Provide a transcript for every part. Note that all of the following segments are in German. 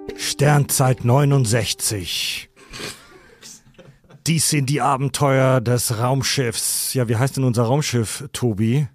Sternzeit 69. Dies sind die Abenteuer des Raumschiffs. Ja, wie heißt denn unser Raumschiff, Tobi?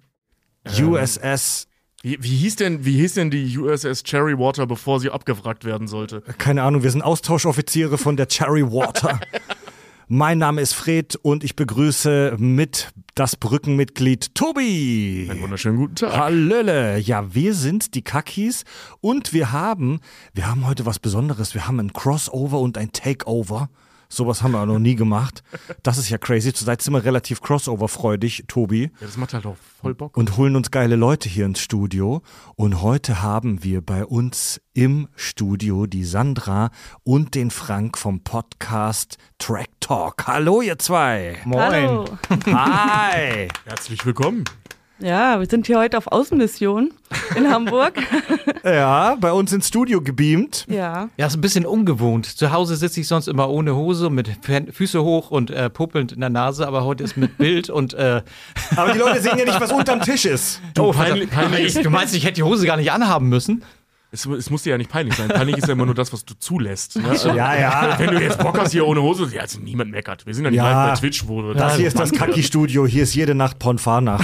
USS. Wie hieß denn die USS Cherry Water, bevor sie abgewrackt werden sollte? Keine Ahnung, wir sind Austauschoffiziere von der Cherry Water. Mein Name ist Fred und ich begrüße mit das Brückenmitglied Tobi. Einen wunderschönen guten Tag. Hallöle. Ja, wir sind die Kakis und wir haben heute was Besonderes. Wir haben ein Crossover und ein Takeover. Sowas haben wir auch noch nie gemacht. Das ist ja crazy. Zurzeit sind wir relativ crossover-freudig, Tobi. Ja, das macht halt auch voll Bock. Und holen uns geile Leute hier ins Studio. Und heute haben wir bei uns im Studio die Sandra und den Frank vom Podcast Track Talk. Hallo, ihr zwei. Moin. Hallo. Hi. Herzlich willkommen. Ja, wir sind hier heute auf Außenmission in Hamburg. Ja, bei uns ins Studio gebeamt. Ja. Ja, ist ein bisschen ungewohnt. Zu Hause sitze ich sonst immer ohne Hose, mit Füße hoch und popelnd in der Nase, aber heute ist mit Bild und Aber die Leute sehen ja nicht, was unterm Tisch ist. Peinlich. Du meinst, ich hätte die Hose gar nicht anhaben müssen? Es muss dir ja nicht peinlich sein. Peinlich ist ja immer nur das, was du zulässt. Ne? Ja. Wenn du jetzt Bock hast hier ohne Hose, ja, also niemand meckert. Wir sind ja nicht live bei Twitch, wo Das hier ist das Kaki-Studio. Hier ist jede Nacht Ponfarnacht.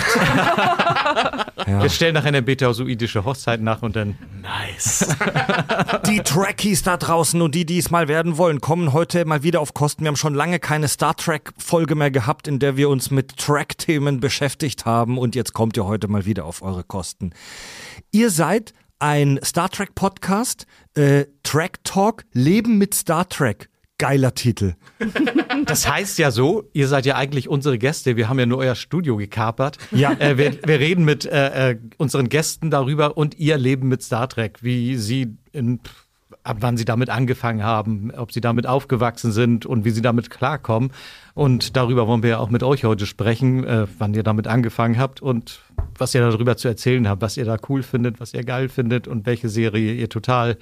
Ja. Wir stellen nachher eine betazoidische Hochzeit nach und dann... Nice. Die Trekkies da draußen und die es mal werden wollen, kommen heute mal wieder auf Kosten. Wir haben schon lange keine Star Trek-Folge mehr gehabt, in der wir uns mit Track-Themen beschäftigt haben. Und jetzt kommt ihr heute mal wieder auf eure Kosten. Ihr seid ein Star Trek Podcast, Track Talk, Leben mit Star Trek. Geiler Titel. Das heißt ja so, ihr seid ja eigentlich unsere Gäste, wir haben ja nur euer Studio gekapert. Ja. Wir reden mit unseren Gästen darüber und ihr Leben mit Star Trek, wie sie ab wann sie damit angefangen haben, ob sie damit aufgewachsen sind und wie sie damit klarkommen. Und darüber wollen wir ja auch mit euch heute sprechen, wann ihr damit angefangen habt und was ihr darüber zu erzählen habt, was ihr da cool findet, was ihr geil findet und welche Serie ihr total,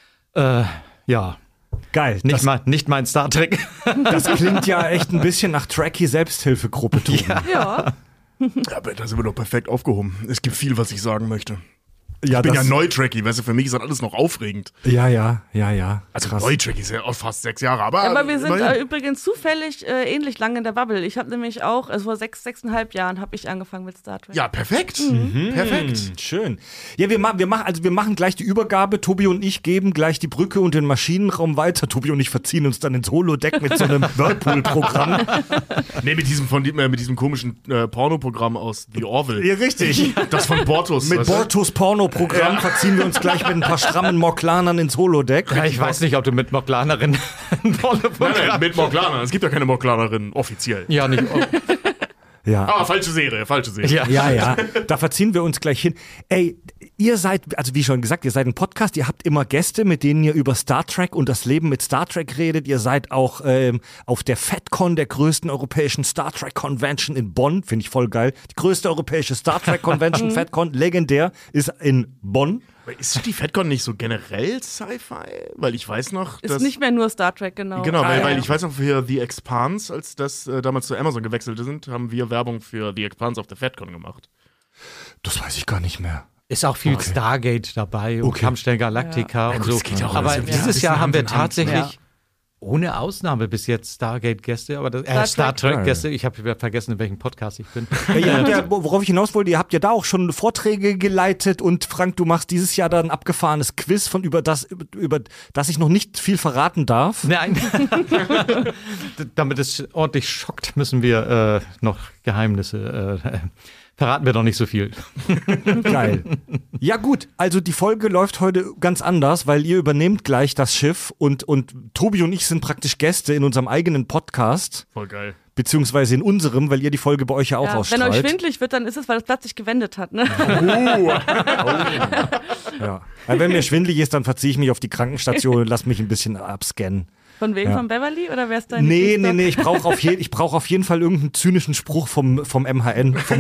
Geil. nicht mein Star Trek. Das klingt ja echt ein bisschen nach Trekkie-Selbsthilfegruppe, Tobi. Ja. Aber da sind wir doch perfekt aufgehoben. Es gibt viel, was ich sagen möchte. Ja, Ich bin ja Neu-Trekkie, weißt du, für mich ist das alles noch aufregend. Ja. Also Krass. Neu-Trekkie ist ja auch fast 6 Jahre, aber wir sind immerhin. übrigens zufällig ähnlich lange in der Bubble. Ich habe nämlich auch, also vor 6,5 Jahren habe ich angefangen mit Star Trek. Ja, perfekt. Perfekt. Schön. Ja, wir machen gleich die Übergabe. Tobi und ich geben gleich die Brücke und den Maschinenraum weiter. Tobi und ich verziehen uns dann ins Holodeck mit so einem Whirlpool-Programm. Nee, mit diesem komischen Pornoprogramm aus The Orville. Ja, richtig. Das von Bortus. Mit weißt du? Bortus Pornoprogramm verziehen wir uns gleich mit ein paar strammen Moklanern ins Holodeck. Ja, ich weiß nicht, ob du mit Moklanerin Nein, mit Moklaner. Es gibt ja keine Moklanerin, offiziell. Ja, nicht. Ja. Ah, falsche Serie. Ja, da verziehen wir uns gleich hin. Ey, ihr seid, also wie schon gesagt, ihr seid ein Podcast, ihr habt immer Gäste, mit denen ihr über Star Trek und das Leben mit Star Trek redet. Ihr seid auch auf der FedCon, der größten europäischen Star Trek Convention in Bonn, finde ich voll geil. Die größte europäische Star Trek Convention, FedCon, legendär, ist in Bonn. Ist die FedCon nicht so generell Sci-Fi? Weil ich weiß noch, Ist nicht mehr nur Star Trek, genau. Genau, weil ja. ich weiß noch, für The Expanse, als das damals zu Amazon gewechselt sind, haben wir Werbung für The Expanse auf der FedCon gemacht. Das weiß ich gar nicht mehr. Ist auch viel Stargate dabei und Kampfstern Galactica und gut, so. das geht ja auch Aber alles dieses ein Jahr haben wir bisschen Hand in Hand. tatsächlich ohne Ausnahme bis jetzt Stargate-Gäste, aber Star Trek. Trek-Gäste. Ich habe vergessen, in welchem Podcast ich bin. Worauf ich hinaus wollte, ihr habt ja da auch schon Vorträge geleitet und Frank, du machst dieses Jahr da ein abgefahrenes Quiz über das ich noch nicht viel verraten darf. Nein. Damit es ordentlich schockt, müssen wir noch Geheimnisse verraten wir doch nicht so viel. Geil. Ja gut, also die Folge läuft heute ganz anders, weil ihr übernehmt gleich das Schiff und Tobi und ich sind praktisch Gäste in unserem eigenen Podcast. Voll geil. Beziehungsweise in unserem, weil ihr die Folge bei euch ja auch Wenn ausstrahlt. euch schwindelig wird, dann ist es, weil das Blatt sich gewendet hat. Ne? Ja. Weil wenn mir schwindelig ist, dann verziehe ich mich auf die Krankenstation und lass mich ein bisschen abscannen. Von wem? Ja. Von Beverly? Oder wer ist dein Nee, ich brauche auf jeden Fall irgendeinen zynischen Spruch vom MHN, vom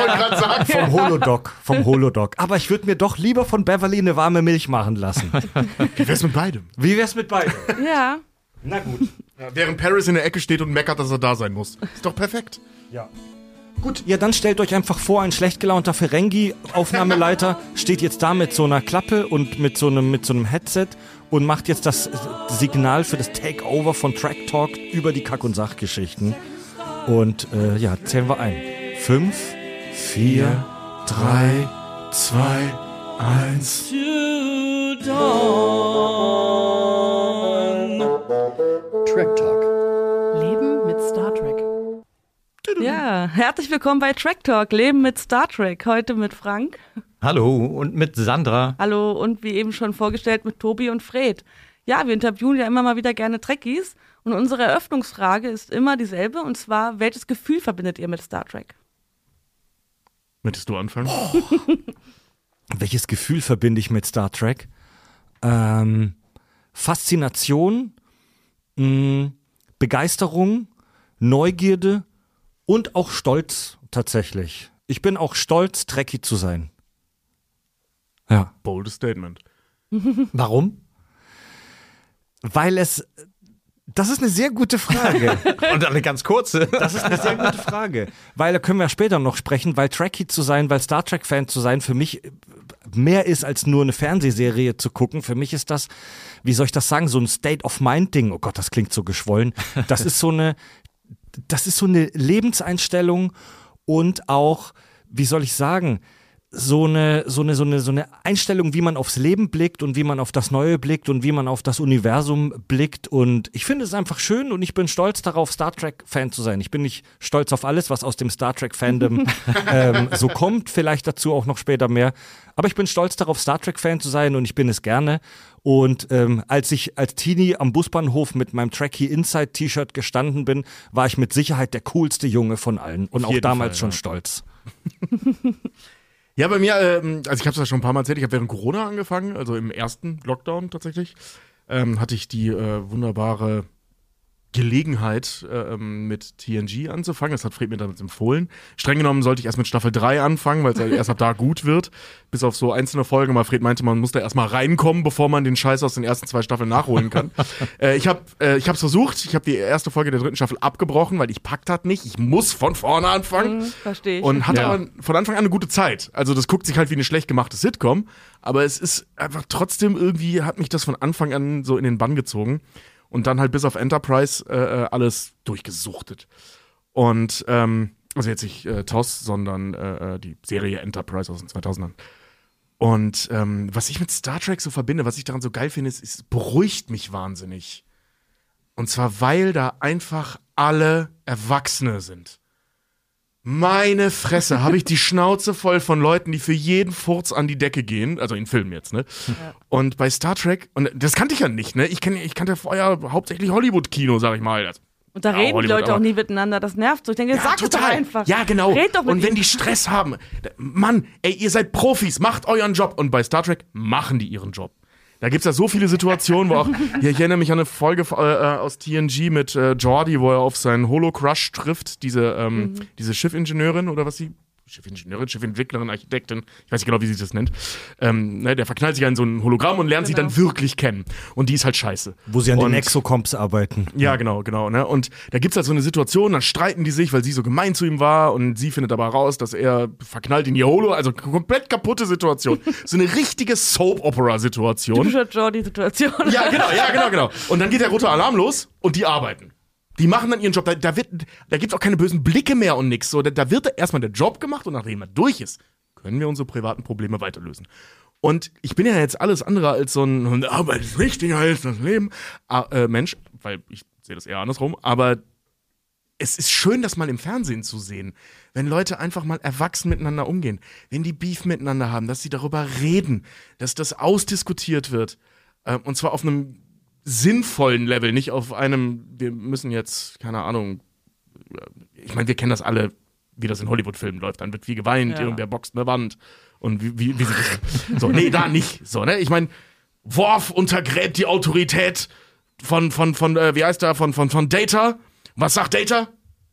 Holodoc. Aber ich würde mir doch lieber von Beverly eine warme Milch machen lassen. Wie wär's mit beidem? Wie wär's mit beiden? Ja. Na gut. Ja, während Paris in der Ecke steht und meckert, dass er da sein muss. Ist doch perfekt. Ja. Gut, ja, dann stellt euch einfach vor, ein schlecht gelaunter Ferengi-Aufnahmeleiter steht jetzt da mit so einer Klappe und mit so einem Headset und macht jetzt das Signal für das Takeover von Track Talk über die Kack- und Sachgeschichten. Und zählen wir ein. 5, 4, 3, 2, 1. Track Talk. Leben mit Star Trek. Ja, herzlich willkommen bei Track Talk, Leben mit Star Trek. Heute mit Frank. Hallo und mit Sandra. Hallo und wie eben schon vorgestellt mit Tobi und Fred. Ja, wir interviewen ja immer mal wieder gerne Trekkies und unsere Eröffnungsfrage ist immer dieselbe und zwar, welches Gefühl verbindet ihr mit Star Trek? Möchtest du anfangen? Welches Gefühl verbinde ich mit Star Trek? Faszination, Begeisterung, Neugierde und auch Stolz tatsächlich. Ich bin auch stolz, Trekkie zu sein. Ja. Boldes Statement. Warum? Weil das ist eine sehr gute Frage. Und eine ganz kurze. Das ist eine sehr gute Frage. Weil da können wir später noch sprechen, weil Trekkie zu sein, weil Star Trek-Fan zu sein, für mich mehr ist als nur eine Fernsehserie zu gucken. Für mich ist das, wie soll ich das sagen, so ein State-of-Mind-Ding. Oh Gott, das klingt so geschwollen. Das ist so eine Lebenseinstellung und auch, wie soll ich sagen, so eine Einstellung, wie man aufs Leben blickt und wie man auf das Neue blickt und wie man auf das Universum blickt. Und ich finde es einfach schön und ich bin stolz darauf, Star Trek-Fan zu sein. Ich bin nicht stolz auf alles, was aus dem Star Trek-Fandom so kommt, vielleicht dazu auch noch später mehr. Aber ich bin stolz darauf, Star Trek-Fan zu sein und ich bin es gerne. Und als ich als Teenie am Busbahnhof mit meinem Trekkie Inside-T-Shirt gestanden bin, war ich mit Sicherheit der coolste Junge von allen und auch damals schon stolz. Ja, bei mir, also ich habe es ja schon ein paar Mal erzählt, ich habe während Corona angefangen, also im ersten Lockdown tatsächlich, hatte ich die wunderbare Gelegenheit, mit TNG anzufangen. Das hat Fred mir damals empfohlen. Streng genommen sollte ich erst mit Staffel 3 anfangen, weil es erst ab da gut wird. Bis auf so einzelne Folgen. Aber Fred meinte, man muss da erstmal reinkommen, bevor man den Scheiß aus den ersten 2 Staffeln nachholen kann. Ich hab's versucht. Ich habe die erste Folge der 3. Staffel abgebrochen, weil ich packt hat nicht. Ich muss von vorne anfangen. Verstehe ich. Und hatte aber von Anfang an eine gute Zeit. Also das guckt sich halt wie eine schlecht gemachte Sitcom. Aber es ist einfach trotzdem irgendwie, hat mich das von Anfang an so in den Bann gezogen. Und dann halt bis auf Enterprise alles durchgesuchtet. Und, also jetzt nicht TOS, sondern die Serie Enterprise aus den 2000ern. Und was ich mit Star Trek so verbinde, was ich daran so geil finde, ist, es beruhigt mich wahnsinnig. Und zwar, weil da einfach alle Erwachsene sind. Meine Fresse, habe ich die Schnauze voll von Leuten, die für jeden Furz an die Decke gehen, also in Filmen jetzt, ne? Ja. Und bei Star Trek, und das kannte ich ja nicht, ne? Ich kannte vorher hauptsächlich Hollywood-Kino, sag ich mal. Und da reden die Leute auch nie miteinander, das nervt so. Ich denke, sag es doch einfach. Ja, genau. Red doch mit und wenn die Stress haben, Mann, ey, ihr seid Profis, macht euren Job. Und bei Star Trek machen die ihren Job. Da gibt's ja so viele Situationen, wo auch, ich erinnere mich an eine Folge aus TNG mit Geordi, wo er auf seinen Holo-Crush trifft, diese Schiffingenieurin oder was sie? Schiffingenieurin, Schiffentwicklerin, Architektin, ich weiß nicht genau, wie sie das nennt. Der verknallt sich ja in so ein Hologramm und lernt sie dann wirklich kennen. Und die ist halt scheiße. Wo sie an den Exocomps arbeiten. Ja, genau. Ne? Und da gibt's halt so eine Situation, dann streiten die sich, weil sie so gemein zu ihm war und sie findet aber raus, dass er verknallt in ihr Holo, also komplett kaputte Situation. So eine richtige Soap-Opera-Situation. Typische Geordi-Situation. Ja, genau. Und dann geht der rote Alarm los und die arbeiten. Die machen dann ihren Job. Da gibt's auch keine bösen Blicke mehr und nix. So, da wird erstmal der Job gemacht und nachdem er durch ist, können wir unsere privaten Probleme weiterlösen. Und ich bin ja jetzt alles andere als so ein Arbeit ist wichtiger als das Leben Mensch, weil ich sehe das eher andersrum, aber es ist schön, das mal im Fernsehen zu sehen, wenn Leute einfach mal erwachsen miteinander umgehen, wenn die Beef miteinander haben, dass sie darüber reden, dass das ausdiskutiert wird und zwar auf einem sinnvollen Level, nicht auf einem, wir müssen jetzt, keine Ahnung, ich meine, wir kennen das alle, wie das in Hollywood-Filmen läuft, dann wird wie geweint, irgendwer boxt eine Wand und wie sie das. So, nee, da nicht. So, ne? Ich meine, Worf untergräbt die Autorität von wie heißt der, von Data. Was sagt Data?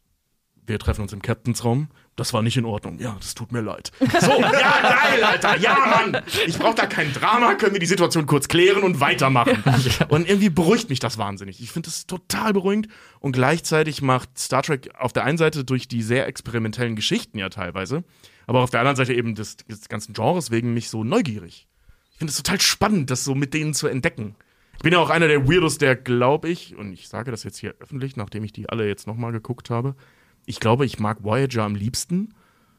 Wir treffen uns im Captains Raum. Das war nicht in Ordnung. Ja, das tut mir leid. So, ja, geil, Alter. Ja, Mann. Ich brauche da kein Drama. Können wir die Situation kurz klären und weitermachen. Und irgendwie beruhigt mich das wahnsinnig. Ich finde das total beruhigend. Und gleichzeitig macht Star Trek auf der einen Seite durch die sehr experimentellen Geschichten ja teilweise, aber auf der anderen Seite eben des ganzen Genres wegen mich so neugierig. Ich finde es total spannend, das so mit denen zu entdecken. Ich bin ja auch einer der Weirdos, der glaube ich, und ich sage das jetzt hier öffentlich, nachdem ich die alle jetzt nochmal geguckt habe, ich glaube, ich mag Voyager am liebsten.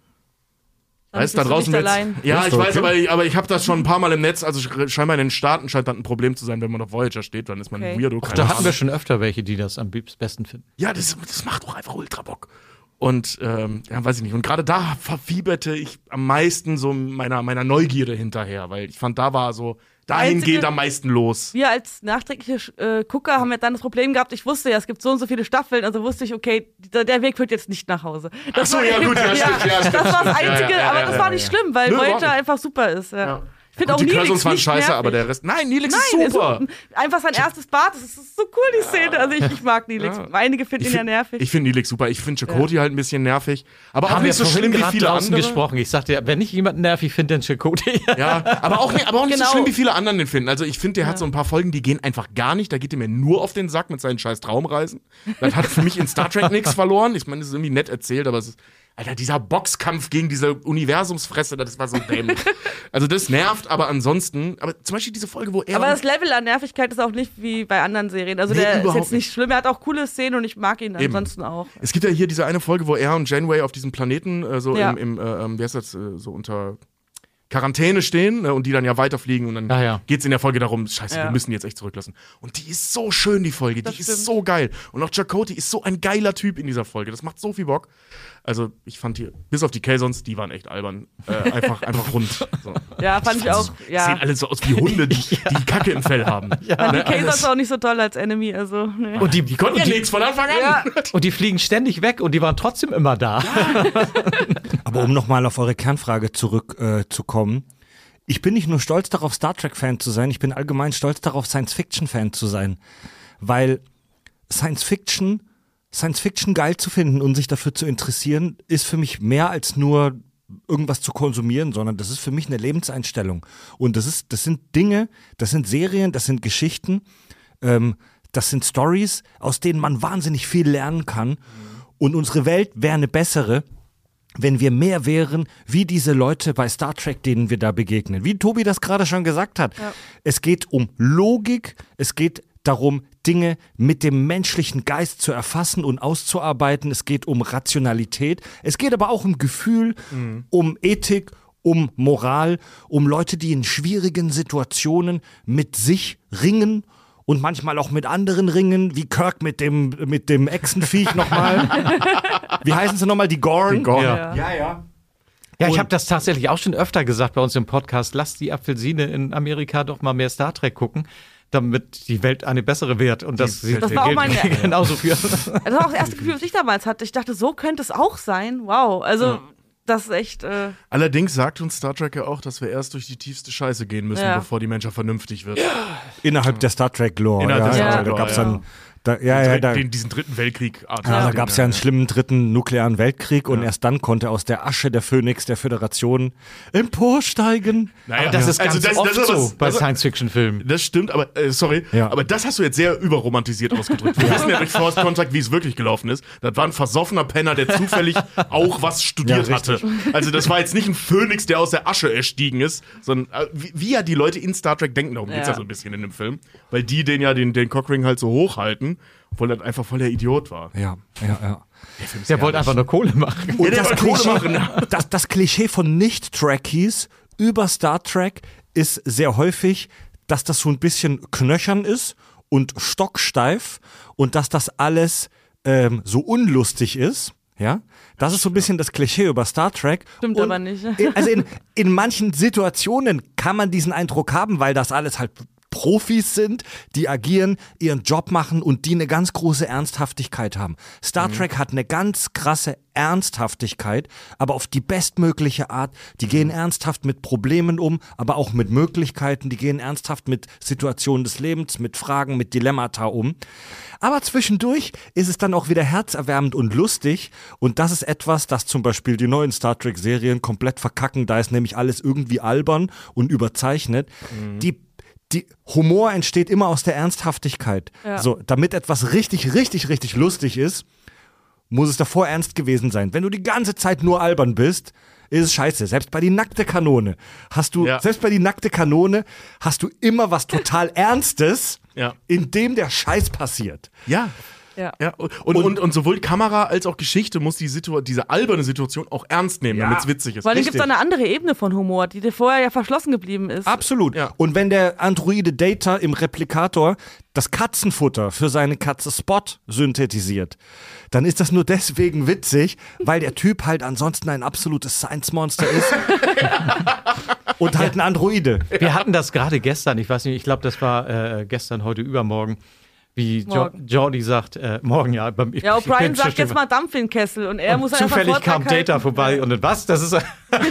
Weißt da draußen jetzt, ja, ich weiß, aber ich habe das schon ein paar Mal im Netz, also scheinbar in den Staaten scheint das ein Problem zu sein, wenn man auf Voyager steht, dann ist man ein Weirdo. Da hatten wir schon öfter welche, die das am besten finden. Ja, das macht doch einfach ultra Bock. Und, ja, weiß ich nicht. Und gerade da verfieberte ich am meisten so meiner Neugierde hinterher, weil ich fand, da war so, dahin geht am meisten los. Wir als nachträgliche Gucker haben ja dann das Problem gehabt, ich wusste ja, es gibt so und so viele Staffeln, also wusste ich, okay, der Weg führt jetzt nicht nach Hause. Das Ach so, ja gut, ja, stimmt. Das war das Einzige, aber das war nicht schlimm, weil Voyager einfach super ist. Ja. Ich finde auch die Neelix Curzons waren nicht scheiße, nervig. aber der Rest. Nein, Neelix ist super. Einfach sein erstes Bad, das ist so cool, die Szene. Also ich mag Neelix. Einige finden ihn ja nervig. Ich finde Neelix super. Ich finde Chakotay halt ein bisschen nervig. Aber auch Haben wir nicht so schlimm wie viele andere. gesprochen. Ich sagte ja, wenn ich jemanden nervig finde, dann Chakotay. Ja, aber auch nicht Genau. so schlimm wie viele anderen den finden. Also ich finde, der hat so ein paar Folgen, die gehen einfach gar nicht. Da geht er mir nur auf den Sack mit seinen scheiß Traumreisen. Das hat für mich in Star Trek nichts verloren. Ich meine, das ist irgendwie nett erzählt, aber es ist, Alter, dieser Boxkampf gegen diese Universumsfresse, das war so dämlich. Also das nervt, aber ansonsten, aber zum Beispiel diese Folge, wo er... Aber das Level an Nervigkeit ist auch nicht wie bei anderen Serien. Also Nee, der ist überhaupt jetzt nicht schlimm. Er hat auch coole Szenen und ich mag ihn ansonsten auch. Es gibt ja hier diese eine Folge, wo er und Janeway auf diesem Planeten Ja. wie heißt das, so unter Quarantäne stehen, ne, und die dann ja weiterfliegen und dann geht's in der Folge darum, scheiße, wir müssen die jetzt echt zurücklassen. Und die ist so schön, die Folge, die ist so geil. Und auch Chakotay ist so ein geiler Typ in dieser Folge, das macht so viel Bock. Also ich fand die, bis auf die Kazons, die waren echt albern. Einfach rund. So. Ja, fand ich auch. Ja. Sehen alle so aus wie Hunde, die Kacke im Fell haben. Fand die Kazons auch nicht so toll als Enemy. Also, nee. Und die konnten ja nichts von Anfang an. Ja. Und die fliegen ständig weg und die waren trotzdem immer da. Aber um nochmal auf eure Kernfrage zurückzukommen, ich bin nicht nur stolz darauf, Star Trek-Fan zu sein, ich bin allgemein stolz darauf, Science-Fiction-Fan zu sein. Weil Science-Fiction geil zu finden und sich dafür zu interessieren, ist für mich mehr als nur irgendwas zu konsumieren, sondern das ist für mich eine Lebenseinstellung. Und das sind Dinge, das sind Serien, das sind Geschichten, das sind Stories, aus denen man wahnsinnig viel lernen kann. Und unsere Welt wäre eine bessere, wenn wir mehr wären, wie diese Leute bei Star Trek, denen wir da begegnen. Wie Tobi das gerade schon gesagt hat. Ja. Es geht um Logik, es geht darum, Dinge mit dem menschlichen Geist zu erfassen und auszuarbeiten. Es geht um Rationalität. Es geht aber auch um Gefühl, um Ethik, um Moral, um Leute, die in schwierigen Situationen mit sich ringen und manchmal auch mit anderen ringen, wie Kirk mit dem Echsenviech nochmal. Wie heißen sie nochmal? Die Gorn? Die Gorn. Ja, ich habe das tatsächlich auch schon öfter gesagt bei uns im Podcast. Lass die Apfelsine in Amerika doch mal mehr Star Trek gucken, damit die Welt eine bessere wird. Und das war auch meine genauso für. Das war auch das erste Gefühl, was ich damals hatte. Ich dachte, so könnte es auch sein. Wow. Also, das ist echt. Allerdings sagt uns Star Trek ja auch, dass wir erst durch die tiefste Scheiße gehen müssen, bevor die Menschheit vernünftig wird. Innerhalb der Star Trek-Lore. Da gab's dann. Diesen dritten Weltkrieg. Da gab es ja einen schlimmen dritten nuklearen Weltkrieg und erst dann konnte aus der Asche der Phönix der Föderation emporsteigen. Naja, aber das ist ganz oft so bei Science-Fiction-Filmen. Das stimmt, aber sorry, aber das hast du jetzt sehr überromantisiert ausgedrückt. Wir wissen ja durch Forced Contact, wie es wirklich gelaufen ist. Das war ein versoffener Penner, der zufällig auch was studiert hatte. Also das war jetzt nicht ein Phönix, der aus der Asche erstiegen ist, sondern wie ja die Leute in Star Trek denken, darum geht's ja so ein bisschen in dem Film. Weil die den Cockring halt so hochhalten, obwohl er einfach voll der Idiot war. Ja. Der wollte einfach nur Kohle machen. Und das Klischee von Nicht-Trekkies über Star Trek ist sehr häufig, dass das so ein bisschen knöchern ist und stocksteif und dass das alles so unlustig ist. Ja, das ist so ein bisschen das Klischee über Star Trek. Stimmt aber nicht. Also in manchen Situationen kann man diesen Eindruck haben, weil das alles halt Profis sind, die agieren, ihren Job machen und die eine ganz große Ernsthaftigkeit haben. Star Trek hat eine ganz krasse Ernsthaftigkeit, aber auf die bestmögliche Art. Die gehen ernsthaft mit Problemen um, aber auch mit Möglichkeiten. Die gehen ernsthaft mit Situationen des Lebens, mit Fragen, mit Dilemmata um. Aber zwischendurch ist es dann auch wieder herzerwärmend und lustig. Und das ist etwas, das zum Beispiel die neuen Star Trek-Serien komplett verkacken. Da ist nämlich alles irgendwie albern und überzeichnet. Die Humor entsteht immer aus der Ernsthaftigkeit. Ja. So, damit etwas richtig, richtig, richtig lustig ist, muss es davor ernst gewesen sein. Wenn du die ganze Zeit nur albern bist, ist es scheiße. Selbst bei die nackte Kanone hast du immer was total Ernstes. Ja. in dem der Scheiß passiert. Ja. Ja. Ja, und sowohl Kamera als auch Geschichte muss diese alberne Situation auch ernst nehmen, damit es witzig ist. Vor allem gibt es da eine andere Ebene von Humor, die dir vorher ja verschlossen geblieben ist. Absolut. Ja. Und wenn der Androide Data im Replikator das Katzenfutter für seine Katze Spot synthetisiert, dann ist das nur deswegen witzig, weil der Typ halt ansonsten ein absolutes Science-Monster ist. Und halt ein Androide. Wir hatten das gerade gestern, ich weiß nicht, ich glaube, das war gestern, heute, übermorgen, wie Jordi sagt, morgen ja. Ja, O'Brien sagt jetzt mal Dampf in den Kessel und er muss zufällig kam Data vorbei und was? Das ist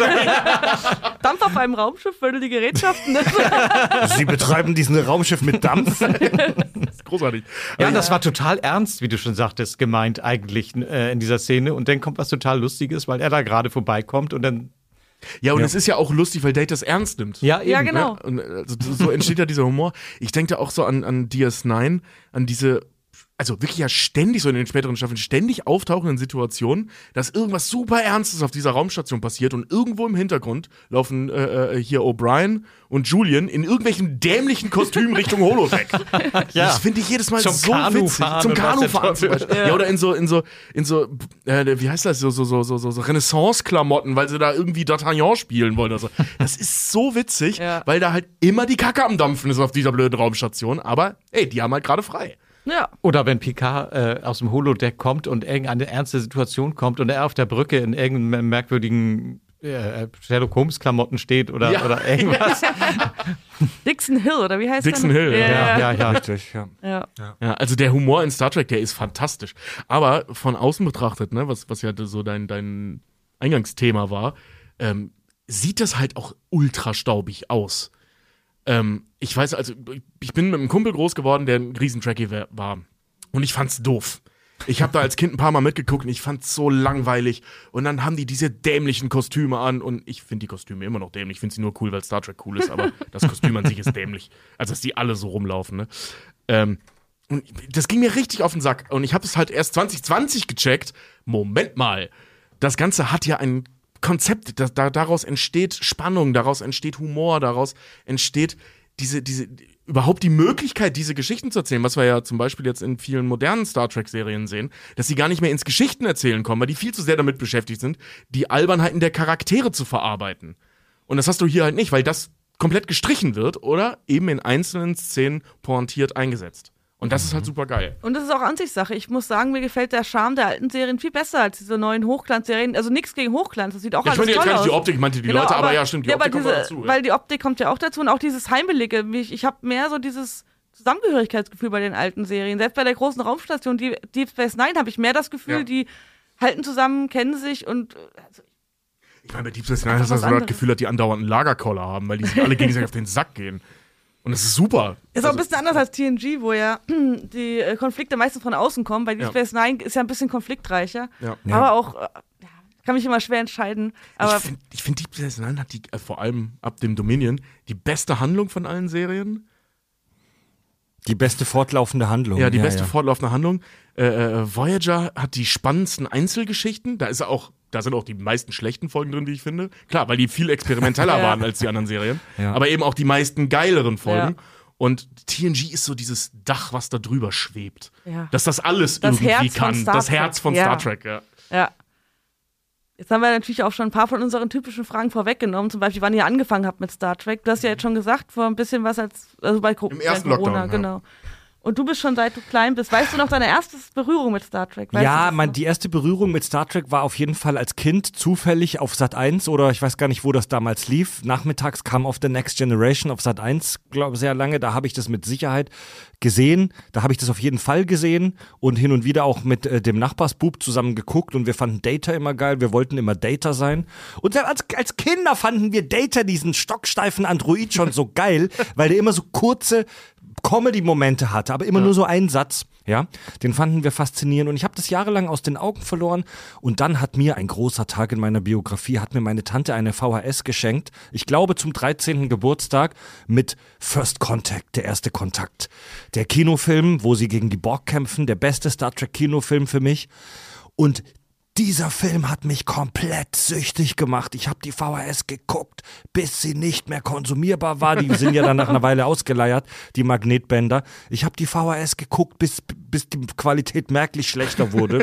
Dampf auf einem Raumschiff, würde die Gerätschaften. Sie betreiben diesen Raumschiff mit Dampf. Das ist großartig. Ja, das war total ernst, wie du schon sagtest, gemeint eigentlich in dieser Szene. Und dann kommt was total Lustiges, weil er da gerade vorbeikommt und dann. Ja, und es ist ja auch lustig, weil Data es ernst nimmt. Ja, eben. Ja, genau. Ne? Und also, so entsteht ja dieser Humor. Ich denke da auch so an DS9, an diese, also wirklich ja ständig, so in den späteren Staffeln, ständig auftauchenden Situationen, dass irgendwas super Ernstes auf dieser Raumstation passiert und irgendwo im Hintergrund laufen hier O'Brien und Julian in irgendwelchen dämlichen Kostümen Richtung Holodeck. Ja. Das finde ich jedes Mal Zum so Kanufahren witzig. Zum und was Kanufahren zum der Beispiel. Ja, oder in so wie heißt das, so Renaissance-Klamotten, weil sie da irgendwie D'Artagnan spielen wollen oder so. Das ist so witzig, weil da halt immer die Kacke am Dampfen ist auf dieser blöden Raumstation, aber ey, die haben halt gerade frei. Ja. Oder wenn Picard aus dem Holodeck kommt und irgendeine ernste Situation kommt und er auf der Brücke in irgendeinem merkwürdigen Sherlock Holmes-Klamotten steht oder irgendwas. Dixon Hill, oder wie heißt Dixon der? Hill, Ja. Richtig, ja. Ja, also der Humor in Star Trek, der ist fantastisch. Aber von außen betrachtet, ne, was ja so dein Eingangsthema war, sieht das halt auch ultra staubig aus. Ich weiß, also ich bin mit einem Kumpel groß geworden, der ein Riesentrekkie war. Und ich fand's doof. Ich habe da als Kind ein paar Mal mitgeguckt und ich fand's so langweilig. Und dann haben die diese dämlichen Kostüme an. Und ich finde die Kostüme immer noch dämlich. Ich finde sie nur cool, weil Star Trek cool ist. Aber das Kostüm an sich ist dämlich. Also, dass die alle so rumlaufen, ne? Und das ging mir richtig auf den Sack. Und ich habe es halt erst 2020 gecheckt. Moment mal. Das Ganze hat ja ein Konzept. Daraus entsteht Spannung, daraus entsteht Humor, daraus entsteht überhaupt die Möglichkeit, diese Geschichten zu erzählen, was wir ja zum Beispiel jetzt in vielen modernen Star Trek-Serien sehen, dass sie gar nicht mehr ins Geschichtenerzählen kommen, weil die viel zu sehr damit beschäftigt sind, die Albernheiten der Charaktere zu verarbeiten. Und das hast du hier halt nicht, weil das komplett gestrichen wird oder eben in einzelnen Szenen pointiert eingesetzt. Und das ist halt super geil. Und das ist auch Ansichtssache. Ich muss sagen, mir gefällt der Charme der alten Serien viel besser als diese neuen Hochglanzserien. Also nichts gegen Hochglanz, das sieht auch alles toll aus. Ich meine jetzt gar nicht die Optik, ich meinte die Leute, aber ja, stimmt, die Optik kommt dazu. Weil die Optik kommt ja auch dazu und auch dieses Heimelige. Ich habe mehr so dieses Zusammengehörigkeitsgefühl bei den alten Serien. Selbst bei der großen Raumstation, die Deep Space Nine, habe ich mehr das Gefühl, die halten zusammen, kennen sich und ich meine, bei Deep Space Nine hast du das Gefühl, dass die andauernd einen Lagerkoller haben, weil die sich alle gegenseitig auf den Sack gehen. Und das ist super. Ist auch ein bisschen anders als TNG, wo ja die Konflikte meistens von außen kommen, weil Deep Space Nine ist ja ein bisschen konfliktreicher. Ja. Aber auch, kann mich immer schwer entscheiden. Aber ich find Deep Space Nine hat vor allem ab dem Dominion die beste Handlung von allen Serien. Die beste fortlaufende Handlung. Ja, die beste fortlaufende Handlung. Voyager hat die spannendsten Einzelgeschichten. Da sind auch die meisten schlechten Folgen drin, wie ich finde. Klar, weil die viel experimenteller waren als die anderen Serien. Ja. Aber eben auch die meisten geileren Folgen. Ja. Und TNG ist so dieses Dach, was da drüber schwebt. Ja. Dass das alles das irgendwie Herz kann. Das Herz von Star Trek, ja. Jetzt haben wir natürlich auch schon ein paar von unseren typischen Fragen vorweggenommen. Zum Beispiel, wann ihr angefangen habt mit Star Trek. Du hast ja jetzt schon gesagt, vor ein bisschen was bei im ersten Corona. Lockdown, genau. Und du bist schon, seit du klein bist. Weißt du noch deine erste Berührung mit Star Trek? Die erste Berührung mit Star Trek war auf jeden Fall als Kind zufällig auf Sat.1 oder ich weiß gar nicht, wo das damals lief. Nachmittags kam auf The Next Generation auf Sat.1, glaube ich, sehr lange. Da habe ich das mit Sicherheit gesehen. Da habe ich das auf jeden Fall gesehen und hin und wieder auch mit dem Nachbarsbub zusammen geguckt und wir fanden Data immer geil. Wir wollten immer Data sein. Und als Kinder fanden wir Data, diesen stocksteifen Android, schon so geil, weil der immer so kurze Comedy-Momente hatte, aber immer nur so einen Satz, ja, den fanden wir faszinierend und ich habe das jahrelang aus den Augen verloren und dann hat mir ein großer Tag in meiner Biografie, hat mir meine Tante eine VHS geschenkt, ich glaube zum 13. Geburtstag mit First Contact, der erste Kontakt, der Kinofilm, wo sie gegen die Borg kämpfen, der beste Star Trek Kinofilm für mich und Dieser Film hat mich komplett süchtig gemacht. Ich habe die VHS geguckt, bis sie nicht mehr konsumierbar war. Die sind ja dann nach einer Weile ausgeleiert, die Magnetbänder. Ich habe die VHS geguckt, bis die Qualität merklich schlechter wurde.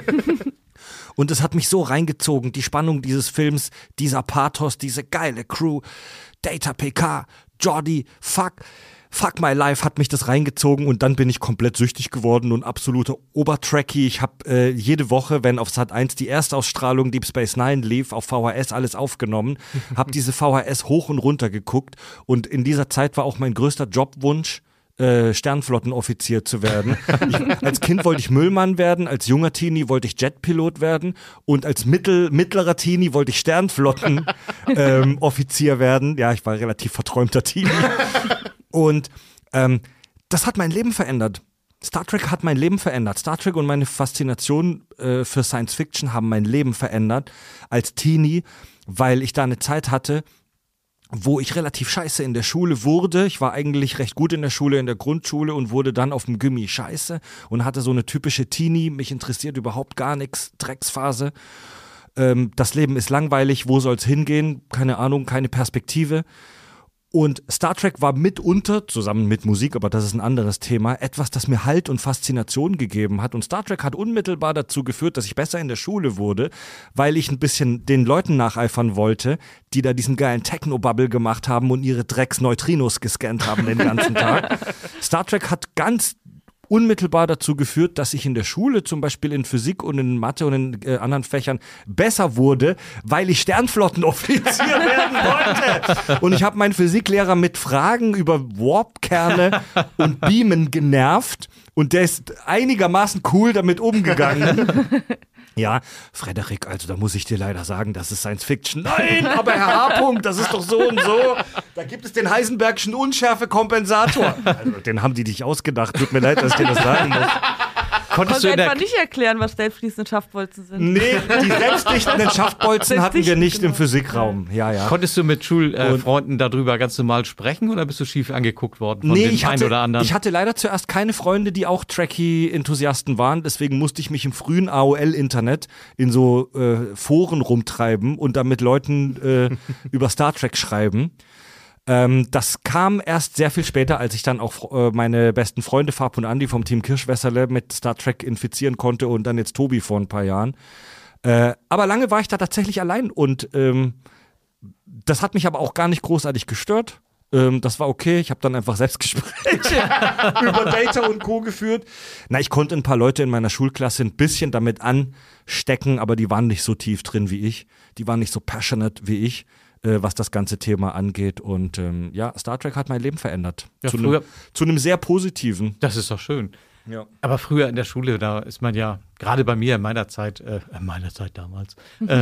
Und es hat mich so reingezogen, die Spannung dieses Films, dieser Pathos, diese geile Crew, Data PK, Jordi, Fuck My Life hat mich das reingezogen und dann bin ich komplett süchtig geworden und absoluter Obertrackie. Ich habe jede Woche, wenn auf Sat.1 die Erstausstrahlung Deep Space Nine lief, auf VHS alles aufgenommen, habe diese VHS hoch und runter geguckt und in dieser Zeit war auch mein größter Jobwunsch, Sternflottenoffizier zu werden. Als Kind wollte ich Müllmann werden, als junger Teenie wollte ich Jetpilot werden und als mittlerer Teenie wollte ich Sternflottenoffizier werden. Ja, ich war ein relativ verträumter Teenie. Und das hat mein Leben verändert. Star Trek hat mein Leben verändert. Star Trek und meine Faszination für Science Fiction haben mein Leben verändert als Teenie, weil ich da eine Zeit hatte, wo ich relativ scheiße in der Schule wurde. Ich war eigentlich recht gut in der Schule, in der Grundschule und wurde dann auf dem Gymi scheiße und hatte so eine typische Teenie, mich interessiert überhaupt gar nichts, Drecksphase. Das Leben ist langweilig, wo soll's hingehen? Keine Ahnung, keine Perspektive. Und Star Trek war mitunter, zusammen mit Musik, aber das ist ein anderes Thema, etwas, das mir Halt und Faszination gegeben hat. Und Star Trek hat unmittelbar dazu geführt, dass ich besser in der Schule wurde, weil ich ein bisschen den Leuten nacheifern wollte, die da diesen geilen Techno-Bubble gemacht haben und ihre Drecks-Neutrinos gescannt haben den ganzen Tag. Star Trek hat ganz unmittelbar dazu geführt, dass ich in der Schule zum Beispiel in Physik und in Mathe und in anderen Fächern besser wurde, weil ich Sternflottenoffizier werden wollte. Und ich habe meinen Physiklehrer mit Fragen über Warp-Kerne und Beamen genervt und der ist einigermaßen cool damit umgegangen. Ja, Frederik, also da muss ich dir leider sagen, das ist Science Fiction. Nein, aber Herr H. das ist doch so und so. Da gibt es den Heisenbergschen Unschärfekompensator. Also, den haben die dich ausgedacht. Tut mir leid, dass ich dir das sagen muss. Konntest du etwa nicht erklären, was selbstfließende Schaftbolzen sind? Nee, die selbstdichtenden Schaftbolzen hatten wir nicht im Physikraum. Ja. Konntest du mit Schulfreunden darüber ganz normal sprechen oder bist du schief angeguckt worden von dem einen oder anderen? Ich hatte leider zuerst keine Freunde, die auch Trekkie-Enthusiasten waren. Deswegen musste ich mich im frühen AOL-Internet in so Foren rumtreiben und da mit Leuten über Star Trek schreiben. Das kam erst sehr viel später, als ich dann auch meine besten Freunde Fab und Andi vom Team Kirschwässerle mit Star Trek infizieren konnte und dann jetzt Tobi vor ein paar Jahren. Aber lange war ich da tatsächlich allein und das hat mich aber auch gar nicht großartig gestört. Das war okay, ich habe dann einfach Selbstgespräche über Data und Co. geführt. Na, ich konnte ein paar Leute in meiner Schulklasse ein bisschen damit anstecken, aber die waren nicht so tief drin wie ich. Die waren nicht so passionate wie ich, was das ganze Thema angeht. Und Star Trek hat mein Leben verändert. Ja, zu einem sehr positiven. Das ist doch schön. Ja. Aber früher in der Schule, da ist man ja, gerade bei mir in meiner Zeit damals,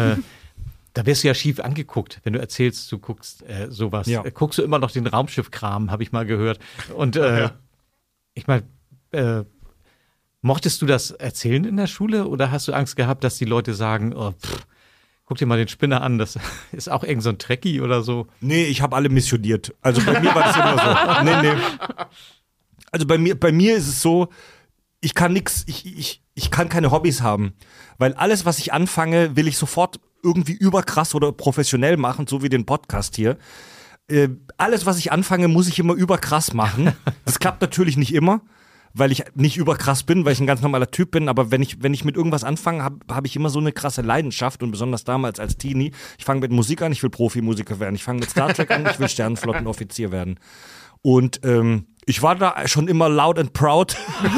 da wirst du ja schief angeguckt, wenn du erzählst, du guckst sowas. Ja. Guckst du immer noch den Raumschiffkram, habe ich mal gehört. Und ich meine, mochtest du das erzählen in der Schule oder hast du Angst gehabt, dass die Leute sagen, guck dir mal den Spinner an, das ist auch irgend so ein Trekkie oder so? Nee, ich habe alle missioniert. Also bei mir war das immer so. Nee. Also bei mir ist es so, ich kann nix, ich kann keine Hobbys haben. Weil alles, was ich anfange, will ich sofort irgendwie überkrass oder professionell machen, so wie den Podcast hier. Alles, was ich anfange, muss ich immer überkrass machen. Das klappt natürlich nicht immer, weil ich nicht überkrass bin, weil ich ein ganz normaler Typ bin, aber wenn ich mit irgendwas anfange, hab ich immer so eine krasse Leidenschaft und besonders damals als Teenie. Ich fange mit Musik an, ich will Profimusiker werden. Ich fange mit Star Trek an, ich will Sternenflottenoffizier werden. Und ich war da schon immer loud and proud,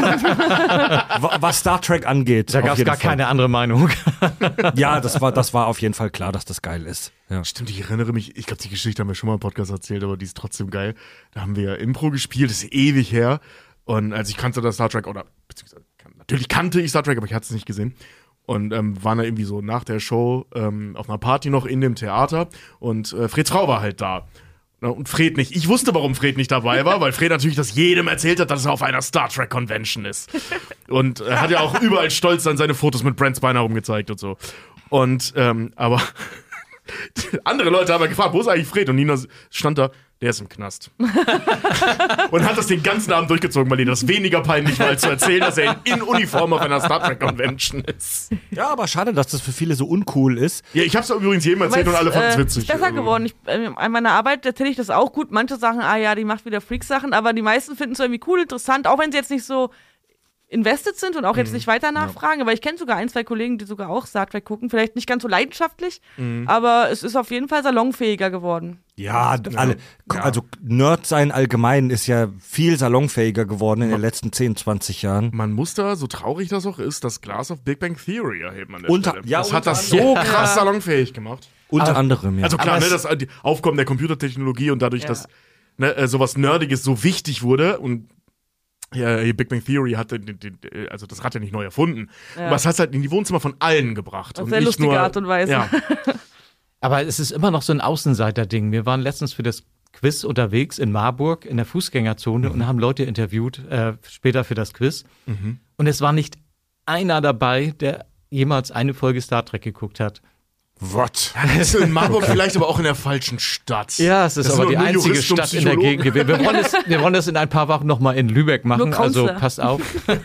was Star Trek angeht. Da gab es gar keine andere Meinung. Ja, das war auf jeden Fall klar, dass das geil ist. Ja. Stimmt, ich erinnere mich, ich glaube, die Geschichte haben wir schon mal im Podcast erzählt, aber die ist trotzdem geil. Da haben wir Impro gespielt, das ist ewig her. Und als ich kannte das Star Trek, oder beziehungsweise natürlich kannte ich Star Trek, aber ich hatte es nicht gesehen. Und waren da irgendwie so nach der Show auf einer Party noch in dem Theater und Freds Frau war halt da. Und Fred nicht. Ich wusste, warum Fred nicht dabei war, weil Fred natürlich das jedem erzählt hat, dass er auf einer Star Trek Convention ist. Und er hat ja auch überall stolz dann seine Fotos mit Brent Spiner rumgezeigt und so. Und aber andere Leute haben gefragt, wo ist eigentlich Fred? Und Nina stand da, Der ist im Knast. Und hat das den ganzen Abend durchgezogen, weil ihm das weniger peinlich war, als zu erzählen, dass er in Uniform auf einer Star Trek Convention ist. Ja, aber schade, dass das für viele so uncool ist. Ja, ich hab's übrigens jedem erzählt und alle fanden es witzig. Ist besser geworden. An meiner Arbeit erzähle ich das auch gut. Manche sagen, die macht wieder Freak-Sachen, aber die meisten finden es irgendwie cool, interessant, auch wenn sie jetzt nicht so invested sind und auch jetzt nicht weiter nachfragen. Aber ich kenne sogar 1, 2 Kollegen, die sogar auch Star Trek gucken. Vielleicht nicht ganz so leidenschaftlich, aber es ist auf jeden Fall salonfähiger geworden. Ja, also Nerd sein allgemein ist ja viel salonfähiger geworden in den letzten 10, 20 Jahren. Man muss da, so traurig das auch ist, das Glas auf Big Bang Theory erheben an der Stelle. Das hat unter das so krass salonfähig gemacht. Unter anderem, ja. Also klar, das Aufkommen der Computertechnologie und dadurch, dass sowas Nerdiges so wichtig wurde und Big Bang Theory hatte, also das Rad ja nicht neu erfunden, aber es hat halt in die Wohnzimmer von allen gebracht. Auf sehr lustige Art und Weise. Ja. Aber es ist immer noch so ein Außenseiter-Ding. Wir waren letztens für das Quiz unterwegs in Marburg in der Fußgängerzone und haben Leute interviewt, später für das Quiz. Und es war nicht einer dabei, der jemals eine Folge Star Trek geguckt hat. Was? Das ist in Marburg vielleicht aber auch in der falschen Stadt. Ja, es ist aber die einzige Stadt in der Gegend gewesen. Wir wollen das in ein paar Wochen nochmal in Lübeck machen, also passt auf.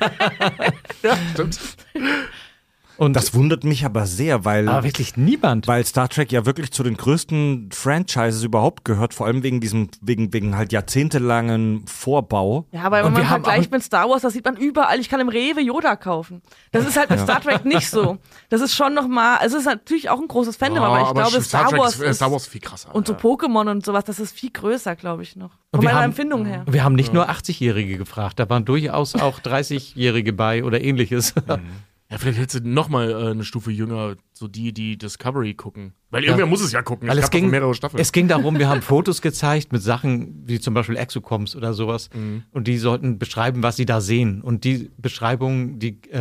Ja, stimmt. Und das wundert mich aber sehr, aber wirklich niemand. Weil Star Trek ja wirklich zu den größten Franchises überhaupt gehört, vor allem wegen halt jahrzehntelangen Vorbau. Ja, aber wenn man vergleicht mit Star Wars, das sieht man überall. Ich kann im Rewe Yoda kaufen. Das ist halt mit Star Trek nicht so. Das ist schon nochmal, also es ist natürlich auch ein großes Fandom, aber ich glaube, Star Wars ist viel krasser. Und so Pokémon und sowas, das ist viel größer, glaube ich noch. Von meiner Empfindung her. Wir haben nicht nur 80-Jährige gefragt, da waren durchaus auch 30-Jährige bei oder ähnliches. Ja, vielleicht hättest du noch mal eine Stufe jünger, so die Discovery gucken. Weil irgendwer muss es ja gucken. Weil es ging mehrere Staffeln. Es ging darum, wir haben Fotos gezeigt mit Sachen wie zum Beispiel Exocoms oder sowas. Und die sollten beschreiben, was sie da sehen. Und die Beschreibung,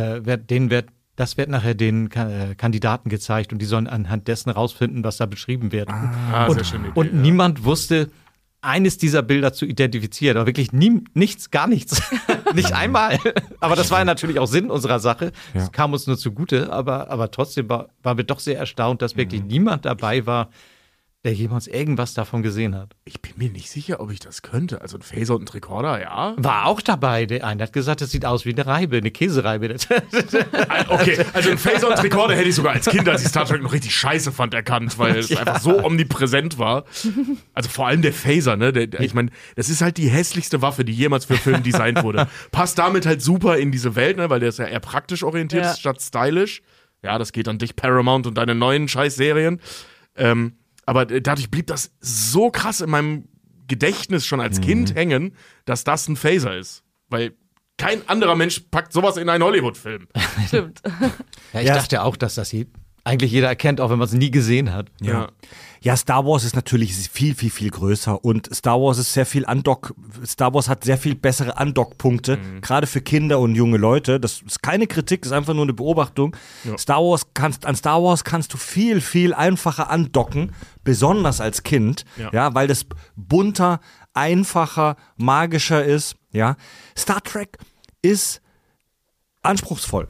das wird nachher den Kandidaten gezeigt. Und die sollen anhand dessen rausfinden, was da beschrieben wird. Sehr schön. Und niemand wusste, eines dieser Bilder zu identifizieren, aber wirklich gar nichts. Nicht einmal. Aber das war ja natürlich auch Sinn unserer Sache. Es kam uns nur zugute, aber trotzdem waren wir doch sehr erstaunt, dass wirklich niemand dabei war, der jemals irgendwas davon gesehen hat. Ich bin mir nicht sicher, ob ich das könnte. Also ein Phaser und ein Rekorder, ja. War auch dabei. Der eine hat gesagt, das sieht aus wie eine Reibe, eine Käsereibe. Okay, also ein Phaser und ein Rekorder hätte ich sogar als Kind, als ich Star Trek noch richtig scheiße fand, erkannt, weil es einfach so omnipräsent war. Also vor allem der Phaser, ne? Ich meine, das ist halt die hässlichste Waffe, die jemals für Film designt wurde. Passt damit halt super in diese Welt, ne? Weil der ist ja eher praktisch orientiert statt stylisch. Ja, das geht an dich, Paramount, und deine neuen Scheiß-Serien. Aber dadurch blieb das so krass in meinem Gedächtnis schon als Kind hängen, dass das ein Phaser ist. Weil kein anderer Mensch packt sowas in einen Hollywood-Film. Stimmt. Ja, ich dachte auch, dass das eigentlich jeder erkennt, auch wenn man es nie gesehen hat. Ja, Star Wars ist natürlich viel, viel, viel größer und Star Wars ist Star Wars hat sehr viel bessere Andockpunkte, gerade für Kinder und junge Leute. Das ist keine Kritik, das ist einfach nur eine Beobachtung. Ja. An Star Wars kannst du viel, viel einfacher andocken, besonders als Kind, weil das bunter, einfacher, magischer ist, ja. Star Trek ist anspruchsvoll.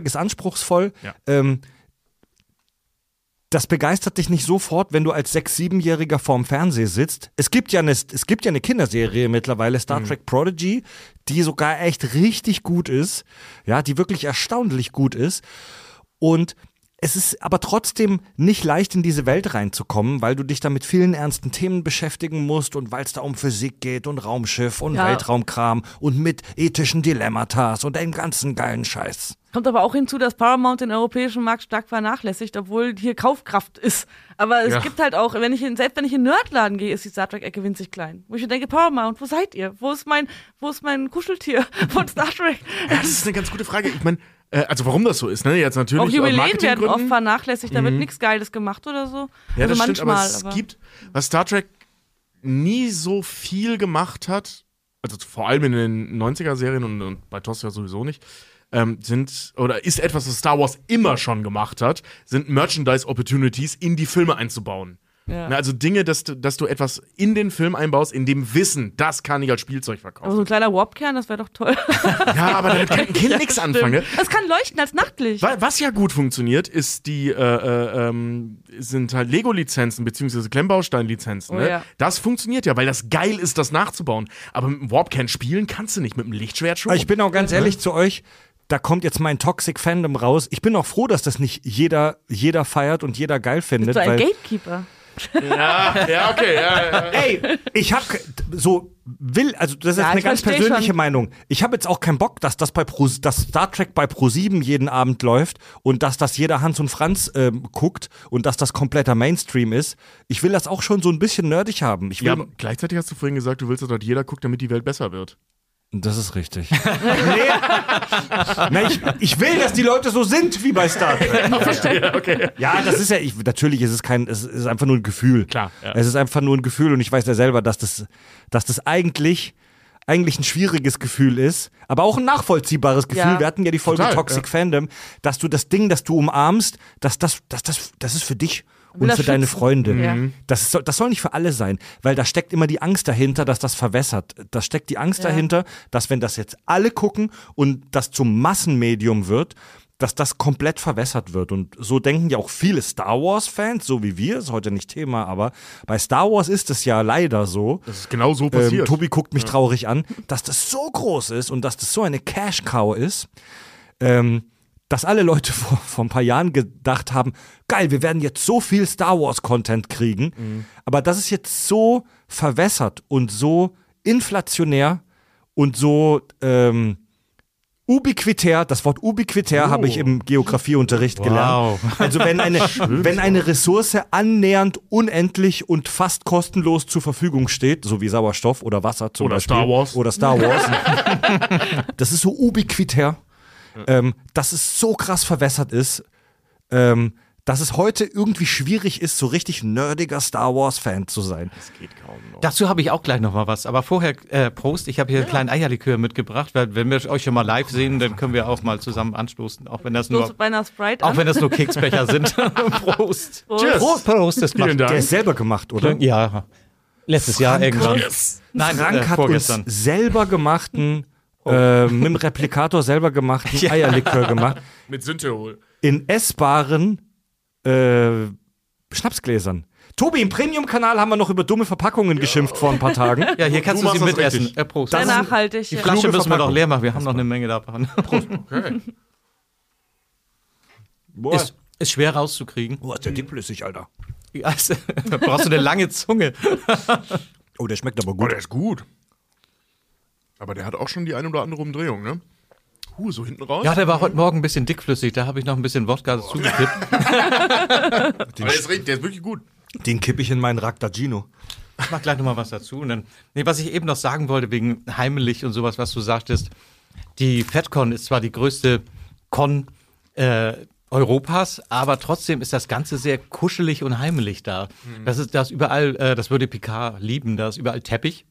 Das begeistert dich nicht sofort, wenn du als 6-, 7-Jähriger vorm Fernseher sitzt. Es gibt ja eine Kinderserie mittlerweile, Star Trek Prodigy, die sogar echt richtig gut ist, ja, die wirklich erstaunlich gut ist. Und es ist aber trotzdem nicht leicht, in diese Welt reinzukommen, weil du dich da mit vielen ernsten Themen beschäftigen musst und weil es da um Physik geht und Raumschiff und Weltraumkram und mit ethischen Dilemmatas und den ganzen geilen Scheiß. Kommt aber auch hinzu, dass Paramount den europäischen Markt stark vernachlässigt, obwohl hier Kaufkraft ist. Aber es gibt halt auch, selbst wenn ich in den Nerdladen gehe, ist die Star Trek-Ecke winzig klein. Wo ich mir denke, Paramount, wo seid ihr? Wo ist mein Kuscheltier von Star Trek? Ja, das ist eine ganz gute Frage. Ich meine, also warum das so ist, ne? Jetzt natürlich auch Jubiläen werden oft vernachlässigt, da wird nichts Geiles gemacht oder so. Ja, also das manchmal, stimmt, aber es gibt, was Star Trek nie so viel gemacht hat, also vor allem in den 90er-Serien und bei TOS ja sowieso nicht, ist etwas, was Star Wars immer schon gemacht hat, sind Merchandise-Opportunities in die Filme einzubauen. Ja. Na, also Dinge, dass du etwas in den Film einbaust, in dem Wissen, das kann ich als Spielzeug Aber verkaufen. so ein kleiner Warpkern, das wäre doch toll. Ja, aber damit kann ein Kind nichts anfangen. Ne? Das kann leuchten als Nachtlicht. Was ja gut funktioniert, ist sind halt Lego-Lizenzen beziehungsweise Klemmbaustein-Lizenzen. Oh, Ne? ja. Das funktioniert ja, weil das geil ist, das nachzubauen. Aber mit dem Warpcan spielen kannst du nicht, mit dem Lichtschwert schon. Ich bin auch ganz ehrlich zu euch, da kommt jetzt mein Toxic Fandom raus. Ich bin auch froh, dass das nicht jeder feiert und jeder geil findet. So ein weil Gatekeeper. ja, okay. Ja. Ey, ich hab also das ist Ja, eine ich ganz versteh persönliche schon. Meinung. Ich habe jetzt auch keinen Bock, dass das dass Star Trek bei Pro7 jeden Abend läuft und dass das jeder Hans und Franz guckt und dass das kompletter Mainstream ist. Ich will das auch schon so ein bisschen nerdig haben. Ich will, Ja, aber gleichzeitig hast du vorhin gesagt, du willst, dass dort jeder guckt, damit die Welt besser wird. das ist richtig. Nee, ich will, dass die Leute so sind wie bei Star Trek. Verstehe, okay. Ja, das ist ja, natürlich ist es ist einfach nur ein Gefühl. Klar, ja. Es ist einfach nur ein Gefühl und ich weiß ja selber, dass das eigentlich ein schwieriges Gefühl ist, aber auch ein nachvollziehbares Gefühl. Ja. Wir hatten ja die Folge Total, Toxic Fandom, dass du das Ding, das du umarmst, das ist für dich und das für deine schützen. Freunde. Ja. Das soll nicht für alle sein, weil da steckt immer die Angst dahinter, dass das verwässert. Da steckt die Angst dahinter, dass wenn das jetzt alle gucken und das zum Massenmedium wird, dass das komplett verwässert wird. Und so denken ja auch viele Star Wars-Fans, so wie wir, ist heute nicht Thema, aber bei Star Wars ist es ja leider so. Das ist genau so passiert. Tobi guckt mich traurig an, dass das so groß ist und dass das so eine Cash-Cow ist, dass alle Leute vor ein paar Jahren gedacht haben, geil, wir werden jetzt so viel Star Wars-Content kriegen, aber das ist jetzt so verwässert und so inflationär und so ubiquitär, das Wort ubiquitär habe ich im Geografieunterricht gelernt. Also wenn eine Ressource annähernd unendlich und fast kostenlos zur Verfügung steht, so wie Sauerstoff oder Wasser zum Oder Beispiel. Star Wars. Oder Star Wars. Das ist so ubiquitär, dass es so krass verwässert ist, dass es heute irgendwie schwierig ist, so richtig nerdiger Star Wars-Fan zu sein. Das geht kaum noch. Dazu habe ich auch gleich noch mal was. Aber vorher, Prost, ich habe hier einen kleinen Eierlikör mitgebracht, weil wenn wir euch schon mal live sehen, dann können wir auch mal zusammen anstoßen, auch wenn das nur, Bei einer Sprite auch wenn das nur Keksbecher sind. Prost. Cheers. Prost, das Vielen macht. Dank. Der ist selber gemacht, oder? Ja, letztes Jahr irgendwann. Yes. Nein, Frank hat vorgestern. uns selber gemachten, mit dem Replikator selber gemachten Eierlikör gemacht. Mit Synthehol. In essbaren Schnapsgläsern. Tobi, im Premium-Kanal haben wir noch über dumme Verpackungen geschimpft vor ein paar Tagen. Ja, hier kannst Du du sie machst das mitessen. richtig. Prost. Sehr Das ist- nachhaltig. Die ja. Flasche kluge müssen wir doch Verpackung. leer machen. Wir haben noch eine Menge davon. Okay. Boah, Ist schwer rauszukriegen. ist der dickflüssig, Alter. Ja, also, da brauchst du eine lange Zunge. Oh, der schmeckt aber Oh, gut. der ist gut. Aber der hat auch schon die eine oder andere Umdrehung, ne? So hinten raus. Ja, der war heute Morgen ein bisschen dickflüssig. Da habe ich noch ein bisschen Wodka zugekippt. Aber der ist wirklich gut. Den kippe ich in meinen Raktagino. Ich mach gleich noch mal was dazu. Und dann, was ich eben noch sagen wollte, wegen heimelig und sowas, was du sagtest. Die FedCon ist zwar die größte Con Europas, aber trotzdem ist das Ganze sehr kuschelig und heimelig da. Das ist das überall, das würde Picard lieben, da ist überall Teppich.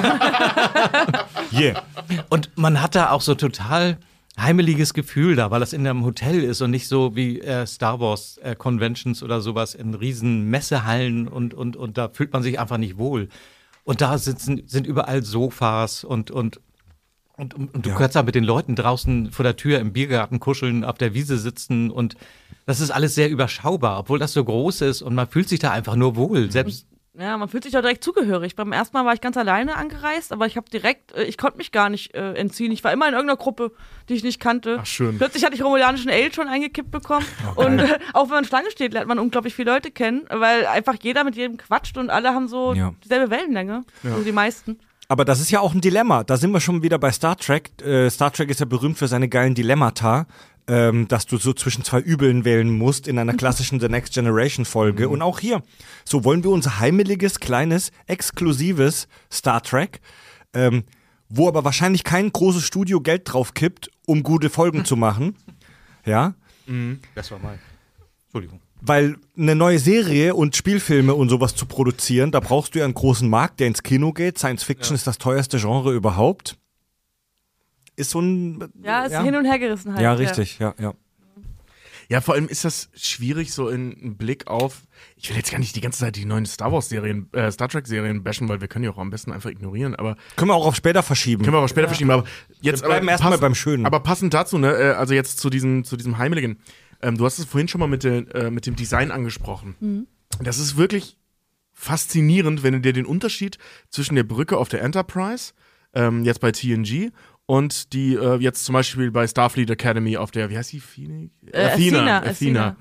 Yeah. Und man hat da auch so total heimeliges Gefühl da, weil das in einem Hotel ist und nicht so wie Star Wars Conventions oder sowas in riesen Messehallen und da fühlt man sich einfach nicht wohl. Und da sind überall Sofas und du kannst da mit den Leuten draußen vor der Tür im Biergarten kuscheln, auf der Wiese sitzen und das ist alles sehr überschaubar, obwohl das so groß ist und man fühlt sich da einfach nur wohl. Selbst Ja, man fühlt sich doch direkt zugehörig. Beim ersten Mal war ich ganz alleine angereist, aber ich konnte mich gar nicht entziehen. Ich war immer in irgendeiner Gruppe, die ich nicht kannte. Ach, schön. Plötzlich hatte ich romulanische Ale schon eingekippt bekommen. Und auch wenn man Schlange steht, lernt man unglaublich viele Leute kennen, weil einfach jeder mit jedem quatscht und alle haben so Ja. dieselbe Wellenlänge. Also die meisten. Aber das ist ja auch ein Dilemma. Da sind wir schon wieder bei Star Trek. Star Trek ist ja berühmt für seine geilen Dilemmata, dass du so zwischen zwei Übeln wählen musst in einer klassischen The Next Generation Folge. Und auch hier. So wollen wir unser heimeliges, kleines, exklusives Star Trek, wo aber wahrscheinlich kein großes Studio Geld drauf kippt, um gute Folgen zu machen. Ja. das war mal. Entschuldigung. Weil eine neue Serie und Spielfilme und sowas zu produzieren, da brauchst du ja einen großen Markt, der ins Kino geht. Science Fiction ist das teuerste Genre überhaupt. Ist so ein... Ja, ist hin und her gerissen halt. Ja, richtig, ja. Ja, vor allem ist das schwierig, so in Blick auf. Ich will jetzt gar nicht die ganze Zeit die neuen Star Trek-Serien bashen, weil wir können die auch am besten einfach ignorieren. Aber Können wir auch auf später verschieben. Aber jetzt Wir bleiben erstmal beim Schönen. Aber passend dazu, ne, also jetzt zu diesem Heimeligen. Du hast es vorhin schon mal mit dem Design angesprochen. Mhm. Das ist wirklich faszinierend, wenn du dir den Unterschied zwischen der Brücke auf der Enterprise, jetzt bei TNG, und die jetzt zum Beispiel bei Starfleet Academy auf der, wie heißt die? Athena.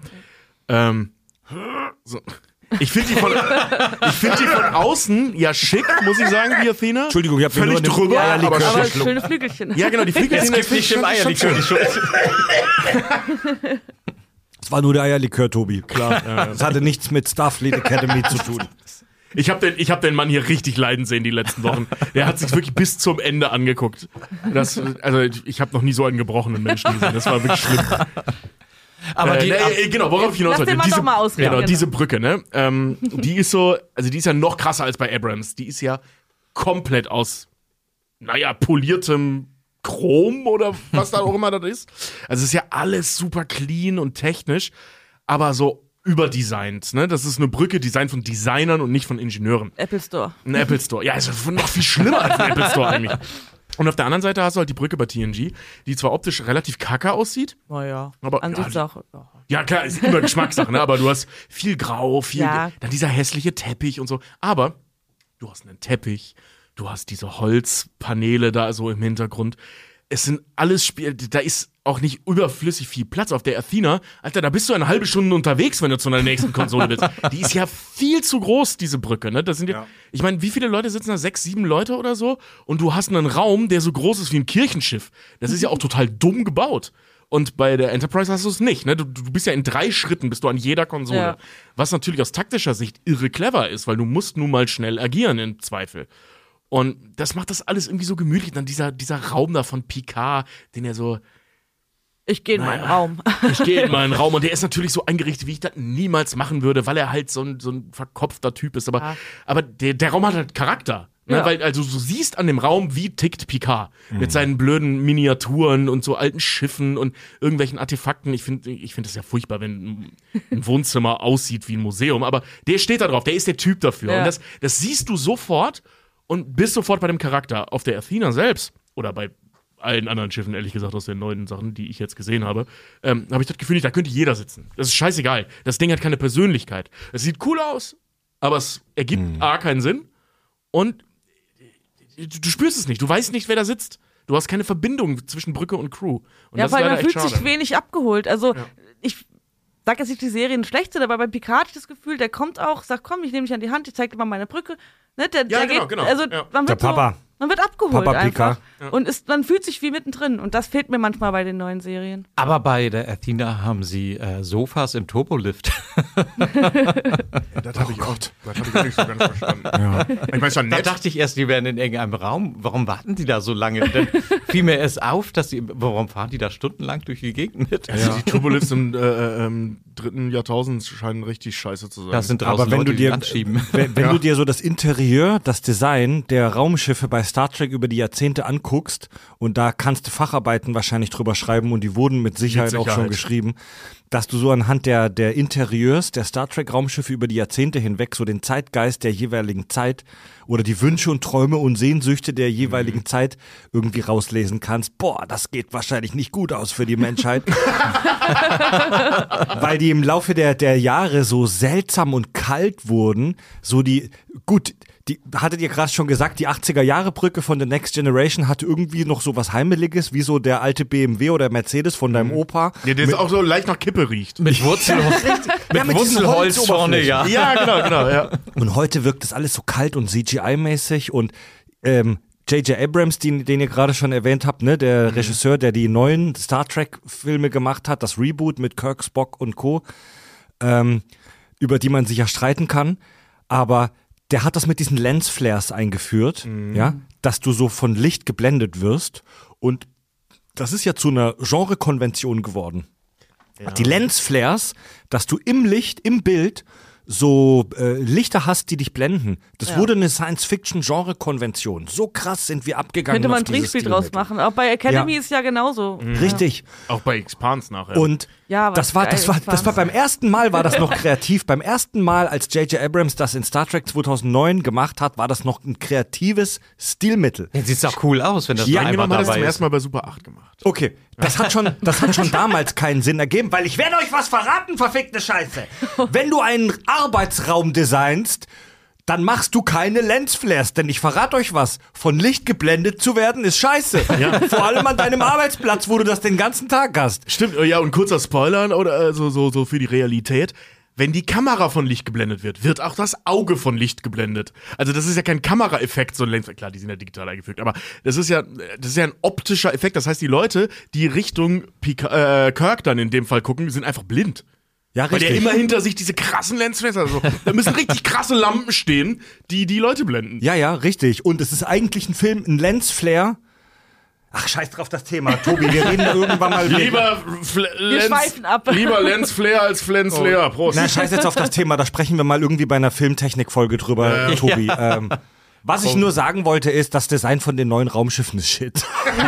So. Ich finde die, find die von außen ja schick, muss ich sagen, die Athena. Entschuldigung, ich habe völlig nur drüber, Aber schick. schöne Flügelchen. Ja, genau, die Flügelchen. Es gibt nicht im Eierlikör die Schuld. Es war nur der Eierlikör, Tobi. Klar. Das hatte nichts mit Starfleet Academy zu tun. Ich hab den Mann hier richtig leiden sehen die letzten Wochen. Der hat sich wirklich bis zum Ende angeguckt. Ich habe noch nie so einen gebrochenen Menschen gesehen. Das war wirklich schlimm. Aber genau, worauf ich hinaus wollte. Lass den Mann doch mal ausreden. Genau, diese Brücke, ne? Die ist so, also die ist ja noch krasser als bei Abrams. Die ist ja komplett aus, poliertem Chrom oder was da auch immer das ist. Also es ist ja alles super clean und technisch, aber so überdesignt, ne? Das ist eine Brücke, Design von Designern und nicht von Ingenieuren. Apple Store. Ein Apple Store. Ja, ist noch viel schlimmer als ein Apple Store eigentlich. Und auf der anderen Seite hast du halt die Brücke bei TNG, die zwar optisch relativ kacke aussieht. Naja, aber Ansichtssache. Ja, klar, ist immer Geschmackssache, ne? Aber du hast viel Grau, Ja. dann dieser hässliche Teppich und so. Aber du hast einen Teppich, du hast diese Holzpaneele da so im Hintergrund. Es sind alles da ist auch nicht überflüssig viel Platz auf der Athena. Alter, da bist du eine halbe Stunde unterwegs, wenn du zu einer nächsten Konsole willst. Die ist ja viel zu groß, diese Brücke, ne? Das sind ja. Ich meine, wie viele Leute sitzen da? 6, 7 Leute oder so? Und du hast einen Raum, der so groß ist wie ein Kirchenschiff. Das ist ja auch total dumm gebaut. Und bei der Enterprise hast du es nicht, ne? Du bist ja in 3 Schritten, bist du an jeder Konsole. Ja. Was natürlich aus taktischer Sicht irre clever ist, weil du musst nun mal schnell agieren im Zweifel. Und das macht das alles irgendwie so gemütlich. Dann dieser Raum da von Picard, den er so. Ich gehe in meinen Raum. Ich gehe in meinen Raum. Und der ist natürlich so eingerichtet, wie ich das niemals machen würde, weil er halt so ein verkopfter Typ ist. Aber der Raum hat halt Charakter. Ne? Ja. Weil, also du siehst an dem Raum, wie tickt Picard. Mit seinen blöden Miniaturen und so alten Schiffen und irgendwelchen Artefakten. Ich find das ja furchtbar, wenn ein Wohnzimmer aussieht wie ein Museum. Aber der steht da drauf, der ist der Typ dafür. Ja. Und das siehst du sofort und bist sofort bei dem Charakter. Auf der Athena selbst oder bei allen anderen Schiffen, ehrlich gesagt, aus den neuen Sachen, die ich jetzt gesehen habe, habe ich das Gefühl, da könnte jeder sitzen. Das ist scheißegal. Das Ding hat keine Persönlichkeit. Es sieht cool aus, aber es ergibt A, keinen Sinn und du spürst es nicht. Du weißt nicht, wer da sitzt. Du hast keine Verbindung zwischen Brücke und Crew. Und Ja, das vor allem, ist man leider echt fühlt sich schade. wenig abgeholt. Also, Ja. ich sag jetzt nicht, die Serien schlecht sind, aber bei Picard hatte ich das Gefühl, der kommt auch, sagt, komm, ich nehme dich an die Hand, ich zeig dir mal meine Brücke. Ne, der genau, geht, genau. Also, Ja. man wird Der Papa. man wird abgeholt Papa einfach. Picard. Und man fühlt sich wie mittendrin. Und das fehlt mir manchmal bei den neuen Serien. Aber bei der Athena haben sie Sofas im Turbolift. Das habe ich auch. Das habe ich auch nicht so ganz verstanden. Ich meine, schon Da nett. dachte ich erst, die wären in irgendeinem Raum. Warum warten die da so lange? Dann fiel mir erst auf, warum fahren die da stundenlang durch die Gegend mit? Also die Turbolifts im 3. Jahrtausend scheinen richtig scheiße zu sein. Das sind draußen Aber wenn Leute, du die dir, Land schieben. wenn du dir so das Interieur, das Design der Raumschiffe bei Star Trek über die Jahrzehnte anguckst, und da kannst du Facharbeiten wahrscheinlich drüber schreiben, und die wurden mit Sicherheit auch schon geschrieben, dass du so anhand der Interieurs der Star Trek Raumschiffe über die Jahrzehnte hinweg so den Zeitgeist der jeweiligen Zeit oder die Wünsche und Träume und Sehnsüchte der jeweiligen Zeit irgendwie rauslesen kannst. Boah, das geht wahrscheinlich nicht gut aus für die Menschheit. Weil die im Laufe der Jahre so seltsam und kalt wurden, so die hattet ihr gerade schon gesagt, die 80er-Jahre-Brücke von The Next Generation hatte irgendwie noch so was Heimeliges, wie so der alte BMW oder Mercedes von deinem Opa. Ja, der ist auch so leicht nach Kippe riecht. Mit Wurzelholz, mit diesen Wurzelholz vorne, ja. Ja, genau, ja. Und heute wirkt das alles so kalt und CGI-mäßig, und J.J. Abrams, den ihr gerade schon erwähnt habt, ne, der Regisseur, der die neuen Star Trek-Filme gemacht hat, das Reboot mit Kirk, Spock und Co., über die man sich ja streiten kann, aber der hat das mit diesen Lensflares eingeführt, ja, dass du so von Licht geblendet wirst, und das ist ja zu einer Genrekonvention geworden. Die Lensflares, dass du im Licht, im Bild so Lichter hast, die dich blenden. Das wurde eine Science-Fiction-Genre-Konvention. So krass sind wir abgegangen. Könnte man ein auf dieses Trinkspiel draus Stilmittel. machen. Auch bei Academy ist ja genauso. Richtig. Auch bei Expanse nachher. Und Ja, aber das war geil, beim ersten Mal war das noch kreativ. Beim ersten Mal, als J.J. Abrams das in Star Trek 2009 gemacht hat, war das noch ein kreatives Stilmittel. Jetzt sieht's auch cool aus, wenn das Ja, da Angenommen einfach hat das dabei zum ist. ersten Mal bei Super 8 gemacht. Okay, das hat schon damals keinen Sinn ergeben, weil ich werde euch was verraten, verfickte Scheiße. Wenn du einen Arbeitsraum designst, dann machst du keine Lensflares, denn ich verrate euch was. Von Licht geblendet zu werden ist scheiße. Vor allem an deinem Arbeitsplatz, wo du das den ganzen Tag hast. Stimmt, ja, und kurzer Spoiler oder so für die Realität. Wenn die Kamera von Licht geblendet wird auch das Auge von Licht geblendet. Also das ist ja kein Kameraeffekt, so ein Lens. Klar, die sind ja digital eingefügt, aber das ist ja ein optischer Effekt. Das heißt, die Leute, die Richtung Kirk dann in dem Fall gucken, sind einfach blind. Ja, Weil der immer hinter sich diese krassen Lensflares, also da müssen richtig krasse Lampen stehen, die Leute blenden. Ja, richtig. Und es ist eigentlich ein Film, ein Lensflare. Ach, scheiß drauf das Thema, Tobi. Wir reden irgendwann mal. Lieber schweifen ab. Lieber Lensflare als Flensflare. Prost. Na, scheiß jetzt auf das Thema. Da sprechen wir mal irgendwie bei einer Filmtechnik-Folge drüber, Tobi. Was ich nur sagen wollte, ist, das Design von den neuen Raumschiffen ist shit.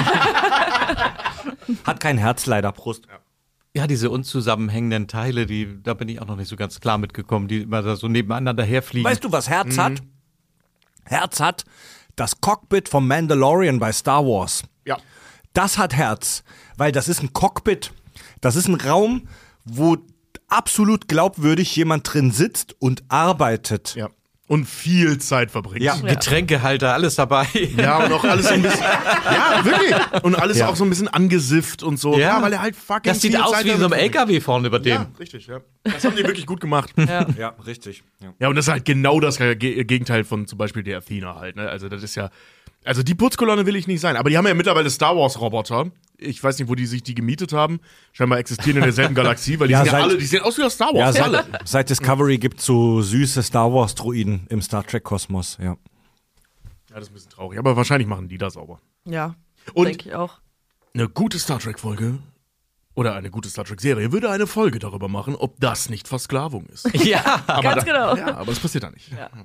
Hat kein Herz leider, Prost. Ja, diese unzusammenhängenden Teile, da bin ich auch noch nicht so ganz klar mitgekommen, die immer da so nebeneinander herfliegen. Weißt du, was Herz hat? Herz hat das Cockpit vom Mandalorian bei Star Wars. Ja. Das hat Herz, weil das ist ein Cockpit. Das ist ein Raum, wo absolut glaubwürdig jemand drin sitzt und arbeitet. Ja. Und viel Zeit verbringt. Ja. Getränkehalter, alles dabei. Ja, und auch alles so ein bisschen. Ja, wirklich. Und alles auch so ein bisschen angesifft und so. Ja, weil er halt fucking. Das sieht viel aus Zeit wie so ein damit verbringt. LKW vorne über dem. Ja, richtig, ja. Das haben die wirklich gut gemacht. Ja, richtig. Ja. Ja, und das ist halt genau das Gegenteil von zum Beispiel der Athena halt, ne? Also, das ist ja. Also, die Putzkolonne will ich nicht sein. Aber die haben ja mittlerweile Star Wars-Roboter. Ich weiß nicht, wo die sich die gemietet haben. Scheinbar existieren in derselben Galaxie, weil die sind ja alle, die sehen aus wie aus Star Wars. Ja, alle. seit Discovery gibt es so süße Star Wars-Droiden im Star Trek-Kosmos, ja. Ja, das ist ein bisschen traurig. Aber wahrscheinlich machen die das sauber. Ja, Und denke ich auch. eine gute Star Trek-Folge oder eine gute Star Trek-Serie würde eine Folge darüber machen, ob das nicht Versklavung ist. Ja. Ganz genau. Ja, aber das passiert da nicht. Ja.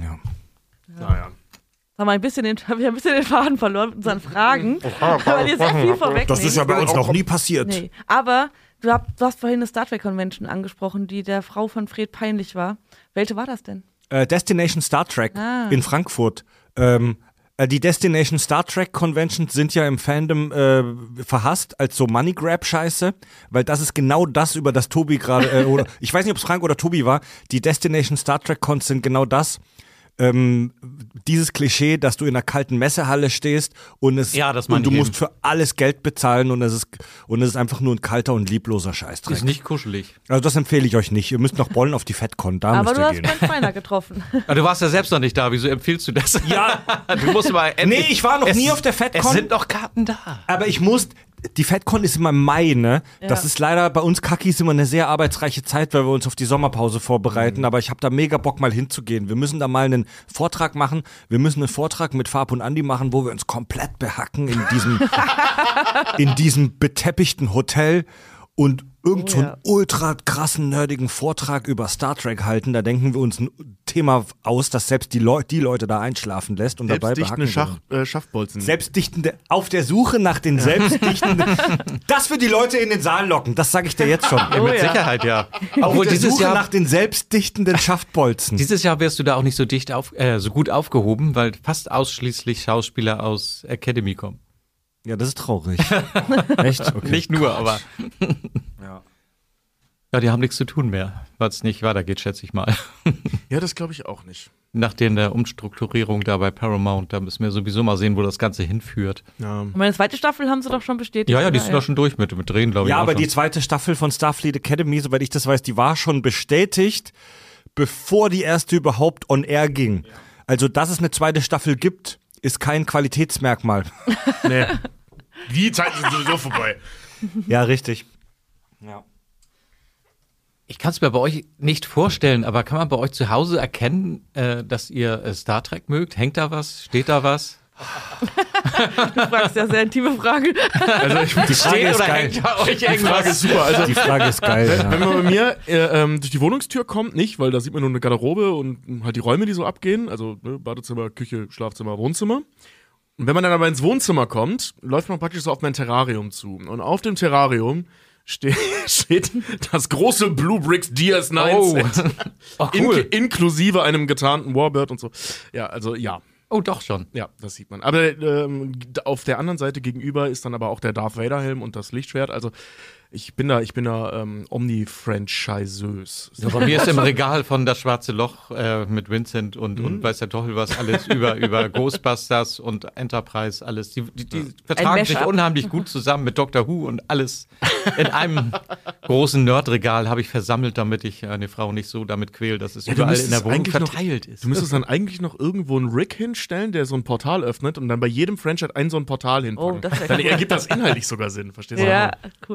Naja. Haben wir ein bisschen den Faden verloren mit unseren Fragen, weil ihr sehr viel vorwegnehmen. Das ist ja bei uns noch nie passiert. Nee. Aber du hast vorhin eine Star Trek Convention angesprochen, die der Frau von Fred peinlich war. Welche war das denn? Destination Star Trek in Frankfurt. Die Destination Star Trek Conventions sind ja im Fandom verhasst als so Money Grab Scheiße, weil das ist genau das, über das Tobi gerade, oder ich weiß nicht, ob es Frank oder Tobi war, die Destination Star Trek Cons sind genau das. Dieses Klischee, dass du in einer kalten Messehalle stehst und du musst für alles Geld bezahlen und es ist einfach nur ein kalter und liebloser Scheißdreck. Ist nicht kuschelig. Also das empfehle ich euch nicht. Ihr müsst nach Bollen auf die FedCon, da Aber müsst du ihr hast gehen. Brent Spiner getroffen. Aber du warst ja selbst noch nicht da. Wieso empfiehlst du das? Ja, Du musst mal endlich. nee, ich war noch nie auf der FedCon. Es sind noch Karten da. Aber die FedCon ist immer im Mai, ne? Ja. Das ist leider bei uns Kackis immer eine sehr arbeitsreiche Zeit, weil wir uns auf die Sommerpause vorbereiten. Aber ich habe da mega Bock, mal hinzugehen. Wir müssen da mal einen Vortrag machen. Wir müssen einen Vortrag mit Farb und Andi machen, wo wir uns komplett behacken in diesem beteppichten Hotel und so einen ultra krassen, nerdigen Vortrag über Star Trek halten. Da denken wir uns ein Thema aus, das selbst die Leute da einschlafen lässt und dabei behacken. Selbstdichtende Schaftbolzen. Selbstdichtende, auf der Suche nach den selbstdichtenden. Das wird die Leute in den Saal locken, das sage ich dir jetzt schon. Oh, Mit ja. Sicherheit, ja. Auf Obwohl der dieses Suche Jahr, nach den selbstdichtenden Schaftbolzen. dieses Jahr wirst du da auch nicht so so gut aufgehoben, weil fast ausschließlich Schauspieler aus Academy kommen. Ja, das ist traurig. Echt? Okay. Nicht nur, aber. Ja. Ja, die haben nichts zu tun mehr, weil es nicht weitergeht, schätze ich mal. Ja, das glaube ich auch nicht. Nach der Umstrukturierung da bei Paramount, da müssen wir sowieso mal sehen, wo das Ganze hinführt. Ja. Und meine zweite Staffel haben sie doch schon bestätigt. Ja, die oder? sind doch schon durch mit Drehen, glaube ich. Ja, auch aber schon. die zweite Staffel von Starfleet Academy, soweit ich das weiß, die war schon bestätigt, bevor die erste überhaupt on air ging. Ja. Also, dass es eine zweite Staffel gibt, ist kein Qualitätsmerkmal. Nee. Die Zeiten sind sowieso vorbei. Ja, richtig. Ja. Ich kann es mir bei euch nicht vorstellen, aber kann man bei euch zu Hause erkennen, dass ihr Star Trek mögt? Hängt da was? Steht da was? Du fragst ja sehr intime Fragen. Also ich Die Frage ist geil. hängt bei euch Die Frage irgendwas? ist super. Also, Die Frage ist geil. wenn Ja. man bei mir durch die Wohnungstür kommt, nicht, weil da sieht man nur eine Garderobe und halt die Räume, die so abgehen. Also Badezimmer, Küche, Schlafzimmer, Wohnzimmer. Und wenn man dann aber ins Wohnzimmer kommt, läuft man praktisch so auf mein Terrarium zu. Und auf dem Terrarium steht das große Blue Bricks DS9 Set. Cool. Inklusive einem getarnten Warbird und so. Ja, also ja. Oh, doch schon. Ja, das sieht man. Aber auf der anderen Seite gegenüber ist dann aber auch der Darth Vader Helm und das Lichtschwert. Also ich bin da omni-franchisös. Ja, bei mir ist im Regal von Das Schwarze Loch mit Vincent und weiß der Teufel was alles über Ghostbusters und Enterprise, alles. Die vertragen sich Mashup. unheimlich gut zusammen mit Doctor Who und alles in einem großen Nerdregal habe ich versammelt, damit ich eine Frau nicht so damit quäle, dass es überall in der Wohnung verteilt ist. Du müsstest dann eigentlich noch irgendwo einen Rig hinstellen, der so ein Portal öffnet und dann bei jedem Franchise so ein Portal hinpacken. Oh, das wär Dann cool. ergibt das inhaltlich sogar Sinn, verstehst du? Ja, cool.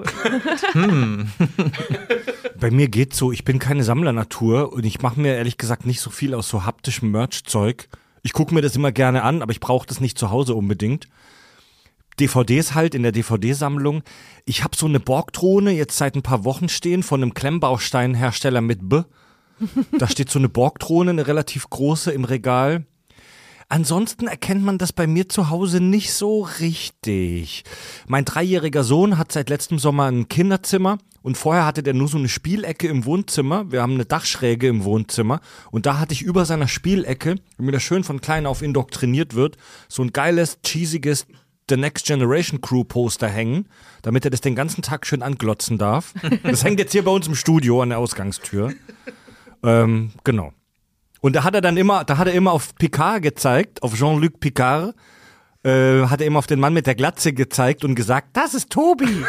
Bei mir geht's so, ich bin keine Sammlernatur und ich mache mir ehrlich gesagt nicht so viel aus so haptischem Merch-Zeug. Ich gucke mir das immer gerne an, aber ich brauche das nicht zu Hause unbedingt. DVDs halt in der DVD-Sammlung. Ich habe so eine Borg-Drohne jetzt seit ein paar Wochen stehen von einem Klemmbausteinhersteller mit B. Da steht so eine Borg-Drohne, eine relativ große im Regal. Ansonsten erkennt man das bei mir zu Hause nicht so richtig. Mein 3-jähriger Sohn hat seit letztem Sommer ein Kinderzimmer und vorher hatte der nur so eine Spielecke im Wohnzimmer. Wir haben eine Dachschräge im Wohnzimmer und da hatte ich über seiner Spielecke, damit er schön von klein auf indoktriniert wird, so ein geiles, cheesiges The Next Generation Crew Poster hängen, damit er das den ganzen Tag schön anglotzen darf. Das hängt jetzt hier bei uns im Studio an der Ausgangstür. Genau. Und da hat er immer auf Picard gezeigt, auf Jean-Luc Picard, hat er immer auf den Mann mit der Glatze gezeigt und gesagt, das ist Tobi.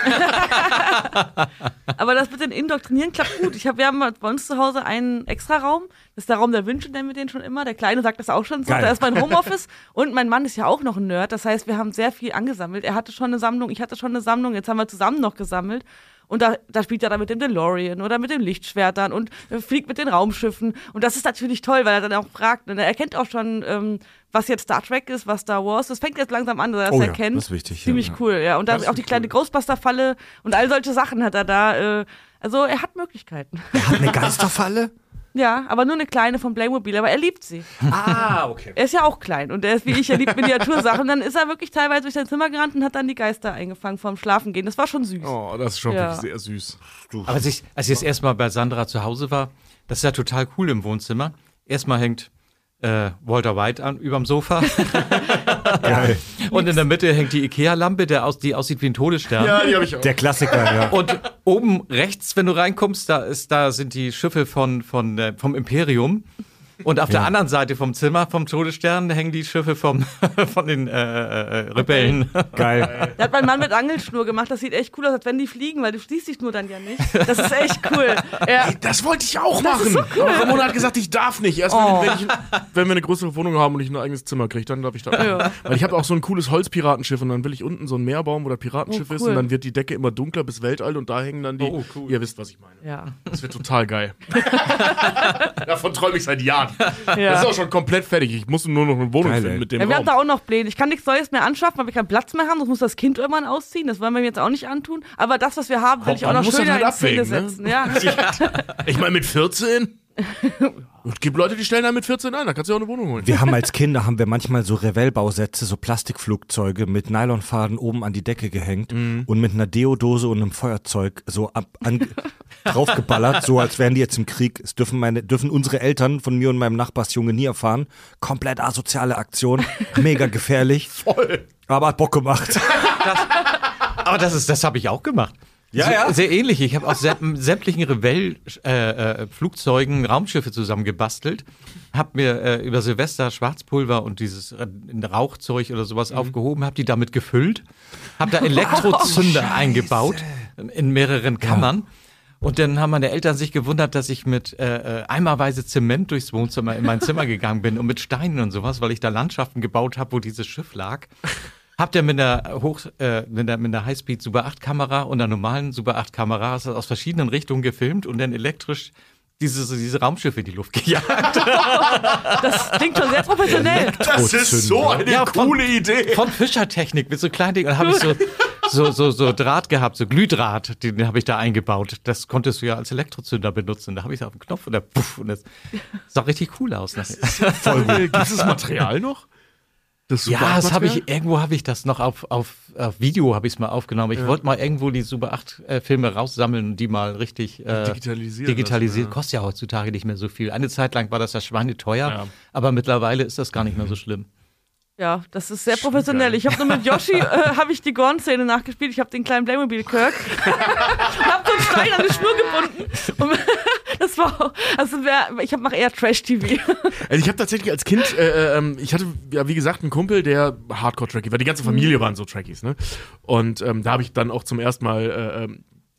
Aber das mit den Indoktrinieren klappt gut. Wir haben bei uns zu Hause einen Extra-Raum. Das ist der Raum der Wünsche, nennen wir den schon immer. Der Kleine sagt das auch schon so. Geil. Da ist mein Homeoffice. Und mein Mann ist ja auch noch ein Nerd. Das heißt, wir haben sehr viel angesammelt. Er hatte schon eine Sammlung, ich hatte schon eine Sammlung. Jetzt haben wir zusammen noch gesammelt. Und da spielt er dann mit dem DeLorean oder mit den Lichtschwertern und fliegt mit den Raumschiffen. Und das ist natürlich toll, weil er dann auch fragt. Und er erkennt auch schon, was jetzt Star Trek ist, was Star Wars ist. Das fängt jetzt langsam an, dass er das erkennt. das ist wichtig. Ziemlich cool, ja. Und dann auch die kleine Ghostbuster-Falle und all solche Sachen hat er da. Also er hat Möglichkeiten. Er hat eine Geisterfalle? Ja, aber nur eine kleine von Playmobil, aber er liebt sie. Ah, okay. Er ist ja auch klein und er ist wie ich, er liebt Miniatursachen. Und dann ist er wirklich teilweise durch sein Zimmer gerannt und hat dann die Geister eingefangen vorm Schlafengehen. Das war schon süß. Oh, das ist schon Ja. wirklich sehr süß. Aber als ich das erste Mal bei Sandra zu Hause war, das ist ja total cool im Wohnzimmer. Erstmal hängt Walter White überm Sofa. Geil. Und in der Mitte hängt die Ikea-Lampe, die aussieht wie ein Todesstern. Ja, die habe ich auch. Der Klassiker, ja. Und oben rechts, wenn du reinkommst, da sind die Schiffe vom Imperium. Und auf der anderen Seite vom Zimmer, vom Todesstern, hängen die Schiffe von den Rebellen. Geil. Da hat mein Mann mit Angelschnur gemacht. Das sieht echt cool aus, als wenn die fliegen, weil du schließt die Schnur dann ja nicht. Das ist echt cool. Ja. Das wollte ich auch machen. Aber Ramona hat gesagt, ich darf nicht. Erst wenn wir eine größere Wohnung haben und ich ein eigenes Zimmer kriege, dann darf ich da. Ja. Weil ich habe auch so ein cooles Holzpiratenschiff und dann will ich unten so einen Meerbaum, wo der Piratenschiff Oh, ist cool. und dann wird die Decke immer dunkler bis Weltall und da hängen dann die. Oh, cool. Ihr wisst, was ich meine. Ja. Das wird total geil. Davon träume ich seit Jahren. Das Ja. ist auch schon komplett fertig. Ich muss nur noch eine Wohnung Geil, finden ey. mit dem Ja, wir Raum. haben da auch noch Pläne. Ich kann nichts Neues mehr anschaffen, weil wir keinen Platz mehr haben. Das muss das Kind irgendwann ausziehen. Das wollen wir mir jetzt auch nicht antun. Aber das, was wir haben, will ich auch man noch muss das schöner halt in Szene abwägen, ne? setzen. Ja. Ich meine, mit 14? Es gibt Leute, die stellen da mit 14 ein. Da kannst du ja auch eine Wohnung holen. Wir haben als Kinder manchmal so Revell-Bausätze, so Plastikflugzeuge mit Nylonfaden oben an die Decke gehängt und mit einer Deodose und einem Feuerzeug so draufgeballert, so als wären die jetzt im Krieg. Es dürfen unsere Eltern von mir und meinem Nachbarsjunge nie erfahren. Komplett asoziale Aktion, mega gefährlich. Voll. Aber hat Bock gemacht. Aber das habe ich auch gemacht. Ja, ja. Sehr ähnlich. Ich habe aus sämtlichen Revell-Flugzeugen Raumschiffe zusammengebastelt. Habe mir über Silvester Schwarzpulver und dieses Rauchzeug oder sowas aufgehoben, habe die damit gefüllt. Habe da Elektrozünder eingebaut in mehreren Kammern. Und dann haben meine Eltern sich gewundert, dass ich mit eimerweise Zement durchs Wohnzimmer in mein Zimmer gegangen bin und mit Steinen und sowas, weil ich da Landschaften gebaut habe, wo dieses Schiff lag. Habt ihr mit einer Highspeed Super 8 Kamera und einer normalen Super 8 Kamera aus verschiedenen Richtungen gefilmt und dann elektrisch diese Raumschiffe in die Luft gejagt. Das klingt schon sehr professionell. Das ist so eine coole Idee. Von Fischertechnik mit so kleinen Dingen. Und habe ich so Draht gehabt, so Glühdraht, den habe ich da eingebaut. Das konntest du ja als Elektrozünder benutzen. Da habe ich es auf den Knopf und da puff, und das sah richtig cool aus. Voll gut. Gibt es das Material noch? Ja, das habe ich, irgendwo habe ich das noch auf Video habe ich es mal aufgenommen. Ich wollte mal irgendwo die Super 8 Filme raussammeln und die mal richtig digitalisieren. Kostet ja heutzutage nicht mehr so viel. Eine Zeit lang war das ja schweineteuer, aber mittlerweile ist das gar nicht mehr so schlimm. Ja, das ist sehr professionell. Ich habe nur mit Yoshi habe ich die Gorn-Szene nachgespielt. Ich habe den kleinen Playmobil-Kirk und habe so einen Stein an die Schnur gebunden. Und das war, ich mache eher Trash-TV. Also ich habe tatsächlich als Kind, ich hatte ja wie gesagt einen Kumpel, der Hardcore-Trekkie war. Die ganze Familie waren so Trekkies, ne? Und da habe ich dann auch zum ersten Mal,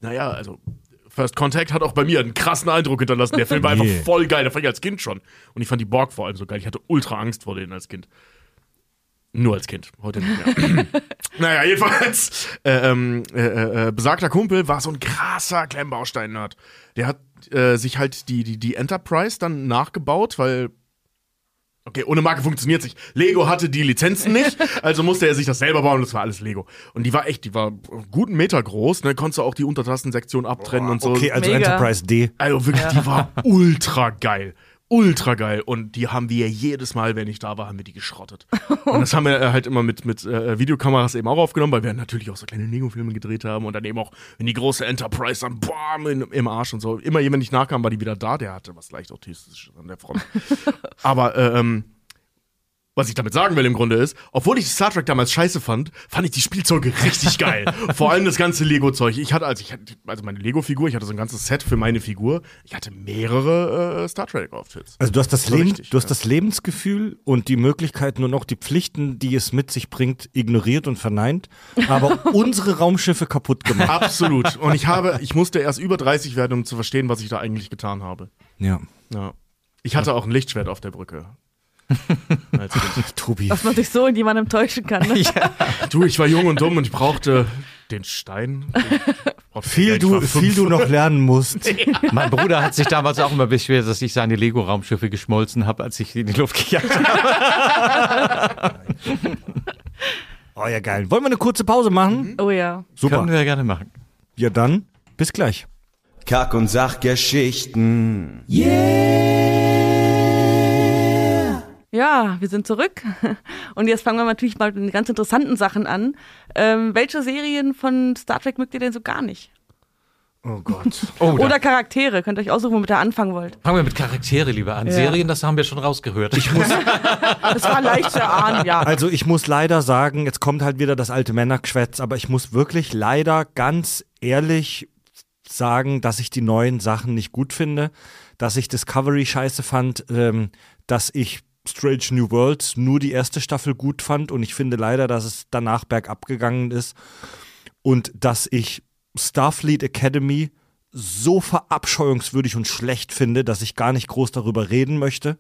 First Contact hat auch bei mir einen krassen Eindruck hinterlassen. Der Film war einfach voll geil. Da fand ich als Kind schon. Und ich fand die Borg vor allem so geil. Ich hatte ultra Angst vor denen als Kind. Nur als Kind, heute nicht mehr. Naja, jedenfalls, besagter Kumpel war so ein krasser Klemmbaustein-Nerd. Der hat sich halt die Enterprise dann nachgebaut, weil, okay, ohne Marke funktioniert es nicht. Lego hatte die Lizenzen nicht, also musste er sich das selber bauen und das war alles Lego. Und die war einen guten Meter groß, ne, konntest du auch die Untertassensektion abtrennen und so. Okay, also Mega. Enterprise D. Also wirklich, die war ultra geil. Ultra geil. Und die haben wir jedes Mal, wenn ich da war, haben wir die geschrottet. Und das haben wir halt immer mit Videokameras eben auch aufgenommen, weil wir natürlich auch so kleine Lego-Filme gedreht haben und dann eben auch in die große Enterprise dann bam, im Arsch und so. Immer wenn ich nachkam, war die wieder da. Der hatte was leicht Autistisches an der Front. Aber was ich damit sagen will im Grunde ist, obwohl ich Star Trek damals scheiße fand ich die Spielzeuge richtig geil. Vor allem das ganze Lego-Zeug. Ich hatte meine Lego-Figur, ich hatte so ein ganzes Set für meine Figur. Ich hatte mehrere Star Trek-Outfits. Also du hast das Das Lebensgefühl und die Möglichkeit, nur noch die Pflichten, die es mit sich bringt, ignoriert und verneint, aber unsere Raumschiffe kaputt gemacht. Absolut. Und ich musste erst über 30 werden, um zu verstehen, was ich da eigentlich getan habe. Ja. Ja. Ich hatte auch ein Lichtschwert auf der Brücke. Tobi. Was man sich so in jemandem täuschen kann. Ne? Du, ich war jung und dumm und ich brauchte den Stein. Viel du noch lernen musst. Mein Bruder hat sich damals auch immer beschwert, dass ich seine Lego-Raumschiffe geschmolzen habe, als ich sie in die Luft gejagt habe. Oh ja, geil. Wollen wir eine kurze Pause machen? Oh ja. Super. Können wir gerne machen. Ja, dann bis gleich. Kack- und Sachgeschichten. Ja, wir sind zurück. Und jetzt fangen wir natürlich mal mit den ganz interessanten Sachen an. Welche Serien von Star Trek mögt ihr denn so gar nicht? Oh Gott. Oder Charaktere. Könnt ihr euch aussuchen, womit ihr anfangen wollt. Fangen wir mit Charaktere lieber an. Ja. Serien, das haben wir schon rausgehört. Das war leicht zu erahnen, ja. Also ich muss leider sagen, jetzt kommt halt wieder das alte Männergeschwätz, aber ich muss wirklich leider ganz ehrlich sagen, dass ich die neuen Sachen nicht gut finde, dass ich Discovery scheiße fand, dass ich Strange New Worlds nur die erste Staffel gut fand und ich finde leider, dass es danach bergab gegangen ist und dass ich Starfleet Academy so verabscheuungswürdig und schlecht finde, dass ich gar nicht groß darüber reden möchte.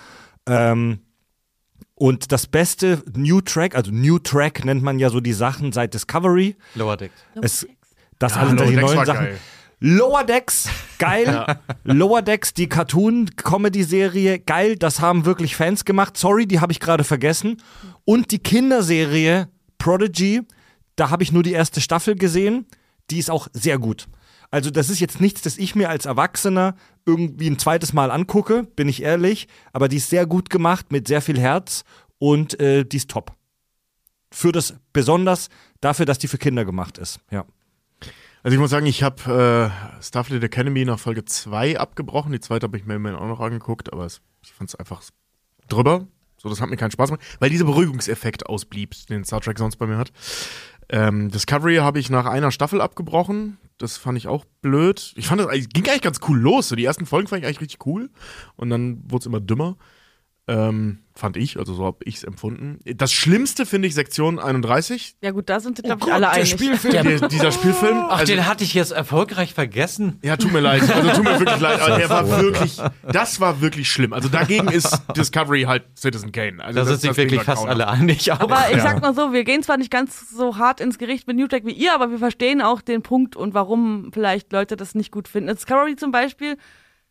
Und das beste New Track nennt man ja so die Sachen seit Discovery. Lower Decks. Das alle die Lower Decks neuen war Sachen. geil. Lower Decks, geil. Lower Decks, die Cartoon-Comedy-Serie, geil. Das haben wirklich Fans gemacht. Sorry, die habe ich gerade vergessen. Und die Kinderserie Prodigy, da habe ich nur die erste Staffel gesehen. Die ist auch sehr gut. Also das ist jetzt nichts, das ich mir als Erwachsener irgendwie ein zweites Mal angucke, bin ich ehrlich. Aber die ist sehr gut gemacht, mit sehr viel Herz und die ist top. Besonders dafür, dass die für Kinder gemacht ist, ja. Also ich muss sagen, ich habe Starfleet Academy nach Folge 2 abgebrochen. Die zweite habe ich mir immerhin auch noch angeguckt, aber ich fand es einfach drüber. So, das hat mir keinen Spaß gemacht, weil dieser Beruhigungseffekt ausblieb, den Star Trek sonst bei mir hat. Discovery habe ich nach einer Staffel abgebrochen. Das fand ich auch blöd. Ich fand das ging eigentlich ganz cool los. So, die ersten Folgen fand ich eigentlich richtig cool. Und dann wurde es immer dümmer. Fand ich, also so habe ich es empfunden. Das Schlimmste finde ich Sektion 31. Ja gut, da sind sie, glaube ich, alle einig. Dieser Spielfilm. Ach, den hatte ich jetzt erfolgreich vergessen. Ja, tut mir leid. Also tut mir wirklich leid. Aber das war wirklich schlimm. Also dagegen ist Discovery halt Citizen Kane. Also Da sind sich wirklich fast alle einig. Aber ich sag mal so, wir gehen zwar nicht ganz so hart ins Gericht mit New Track wie ihr, aber wir verstehen auch den Punkt und warum vielleicht Leute das nicht gut finden. Discovery zum Beispiel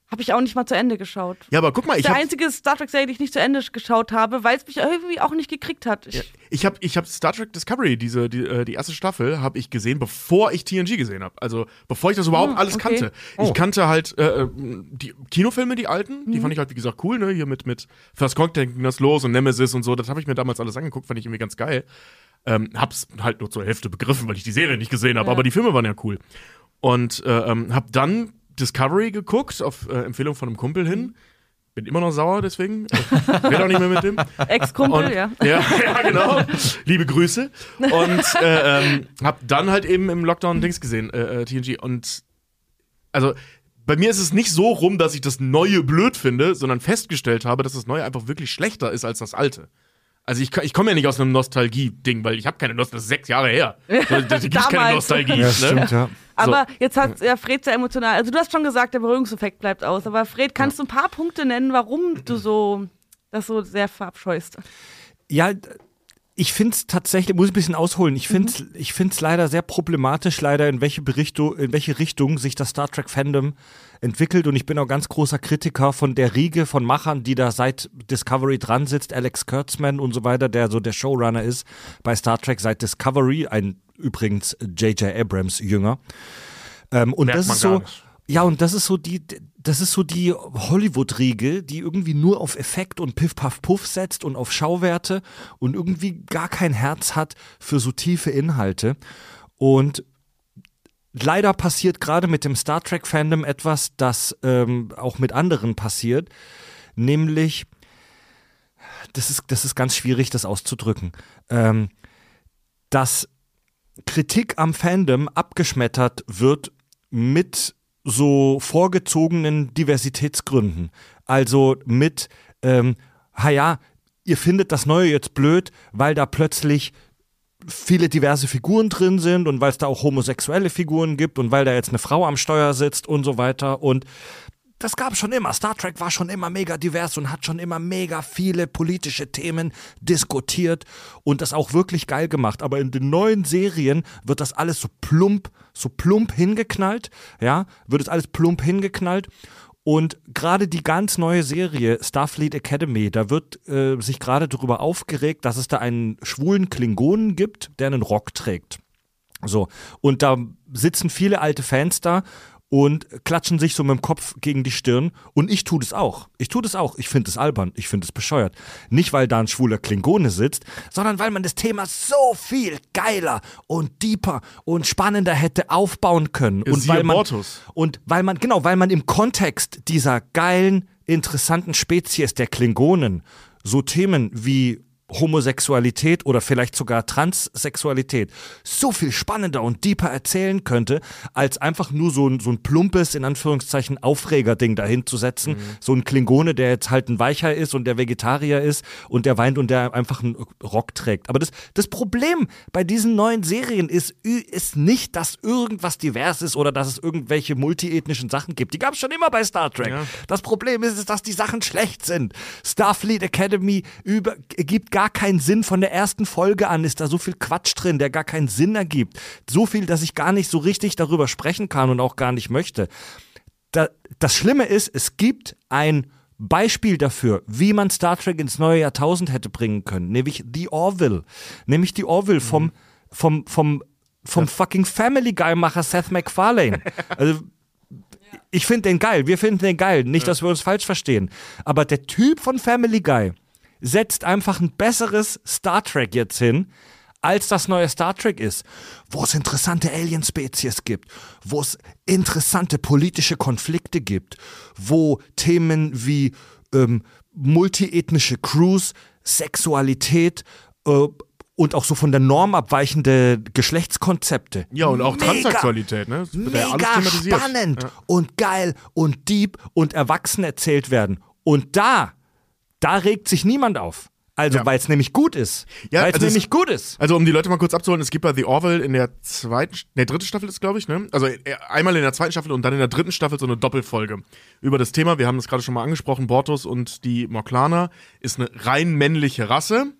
Habe ich auch nicht mal zu Ende geschaut. Ja, aber guck mal, Das ist der einzige Star Trek-Serie, die ich nicht zu Ende geschaut habe, weil es mich irgendwie auch nicht gekriegt hat. Ich hab Star Trek Discovery, die erste Staffel, habe ich gesehen, bevor ich TNG gesehen habe. Also bevor ich das überhaupt alles kannte. Ich kannte halt die Kinofilme, die alten, die fand ich halt, wie gesagt, cool, ne? Hier mit First Contact ging das los und Nemesis und so, das habe ich mir damals alles angeguckt, fand ich irgendwie ganz geil. Hab's halt nur zur Hälfte begriffen, weil ich die Serie nicht gesehen habe, aber die Filme waren ja cool. Und hab dann Discovery geguckt, auf Empfehlung von einem Kumpel hin. Bin immer noch sauer, deswegen. Red auch nicht mehr mit dem. Ex-Kumpel, ja. Ja, genau. Liebe Grüße. Und hab dann halt eben im Lockdown Dings gesehen, TNG. Und also bei mir ist es nicht so rum, dass ich das Neue blöd finde, sondern festgestellt habe, dass das Neue einfach wirklich schlechter ist als das Alte. Also ich komme ja nicht aus einem Nostalgie-Ding, weil ich habe keine Nostalgie, das ist 6 Jahre her. Da gibt's keine Nostalgie. Ja, stimmt, ja. Aber jetzt hat Fred sehr emotional, also du hast schon gesagt, der Berührungseffekt bleibt aus, aber Fred, kannst du ein paar Punkte nennen, warum du das so sehr verabscheust? Ja, ich finde es tatsächlich, muss ich ein bisschen ausholen, ich find's leider sehr problematisch, in welche Richtung sich das Star Trek Fandom entwickelt, und ich bin auch ganz großer Kritiker von der Riege von Machern, die da seit Discovery dran sitzt, Alex Kurtzman und so weiter, der so der Showrunner ist bei Star Trek seit Discovery, ein übrigens J.J. Abrams Jünger. Und das ist so, ja, und das ist so die Hollywood-Riege, die irgendwie nur auf Effekt und Piff, Puff, Puff setzt und auf Schauwerte und irgendwie gar kein Herz hat für so tiefe Inhalte. Und leider passiert gerade mit dem Star Trek-Fandom etwas, das auch mit anderen passiert, nämlich, das ist ganz schwierig, das auszudrücken, dass Kritik am Fandom abgeschmettert wird mit so vorgezogenen Diversitätsgründen. Also mit, ihr findet das Neue jetzt blöd, weil da plötzlich viele diverse Figuren drin sind und weil es da auch homosexuelle Figuren gibt und weil da jetzt eine Frau am Steuer sitzt und so weiter. Und das gab es schon immer. Star Trek war schon immer mega divers und hat schon immer mega viele politische Themen diskutiert und das auch wirklich geil gemacht. Aber in den neuen Serien wird das alles so plump hingeknallt. Ja, wird es alles plump hingeknallt. Und gerade die ganz neue Serie Starfleet Academy, da wird sich gerade darüber aufgeregt, dass es da einen schwulen Klingonen gibt, der einen Rock trägt. So. Und da sitzen viele alte Fans da und klatschen sich so mit dem Kopf gegen die Stirn. Und ich tue das auch. Ich finde es albern. Ich finde es bescheuert. Nicht, weil da ein schwuler Klingone sitzt, sondern weil man das Thema so viel geiler und deeper und spannender hätte aufbauen können. Und weil man im Kontext dieser geilen, interessanten Spezies der Klingonen so Themen wie Homosexualität oder vielleicht sogar Transsexualität so viel spannender und deeper erzählen könnte, als einfach nur so ein plumpes, in Anführungszeichen, Aufregerding dahin zu setzen. So ein Klingone, der jetzt halt ein Weicher ist und der Vegetarier ist und der weint und der einfach einen Rock trägt. Aber das Problem bei diesen neuen Serien ist nicht, dass irgendwas divers ist oder dass es irgendwelche multiethnischen Sachen gibt. Die gab es schon immer bei Star Trek. Ja. Das Problem ist, dass die Sachen schlecht sind. Starfleet Academy gibt gar keinen Sinn. Von der ersten Folge an ist da so viel Quatsch drin, der gar keinen Sinn ergibt. So viel, dass ich gar nicht so richtig darüber sprechen kann und auch gar nicht möchte. Das Schlimme ist, es gibt ein Beispiel dafür, wie man Star Trek ins neue Jahrtausend hätte bringen können, nämlich The Orville. Vom fucking Family Guy-Macher Seth MacFarlane. Also, ich finde den geil, wir finden den geil, nicht, dass wir uns falsch verstehen. Aber der Typ von Family Guy setzt einfach ein besseres Star Trek jetzt hin, als das neue Star Trek ist, wo es interessante Alien-Spezies gibt, wo es interessante politische Konflikte gibt, wo Themen wie multiethnische Crews, Sexualität und auch so von der Norm abweichende Geschlechtskonzepte. Ja, und auch Transsexualität, ne? Das wird ja alles thematisiert. Spannend und geil und deep und erwachsen erzählt werden. Und da regt sich niemand auf. Also, weil es nämlich gut ist. Ja, Also, um die Leute mal kurz abzuholen, es gibt bei The Orville in der dritten Staffel ist, glaube ich, ne? Also, einmal in der zweiten Staffel und dann in der dritten Staffel so eine Doppelfolge über das Thema. Wir haben das gerade schon mal angesprochen. Bortos und die Morklaner ist eine rein männliche Rasse.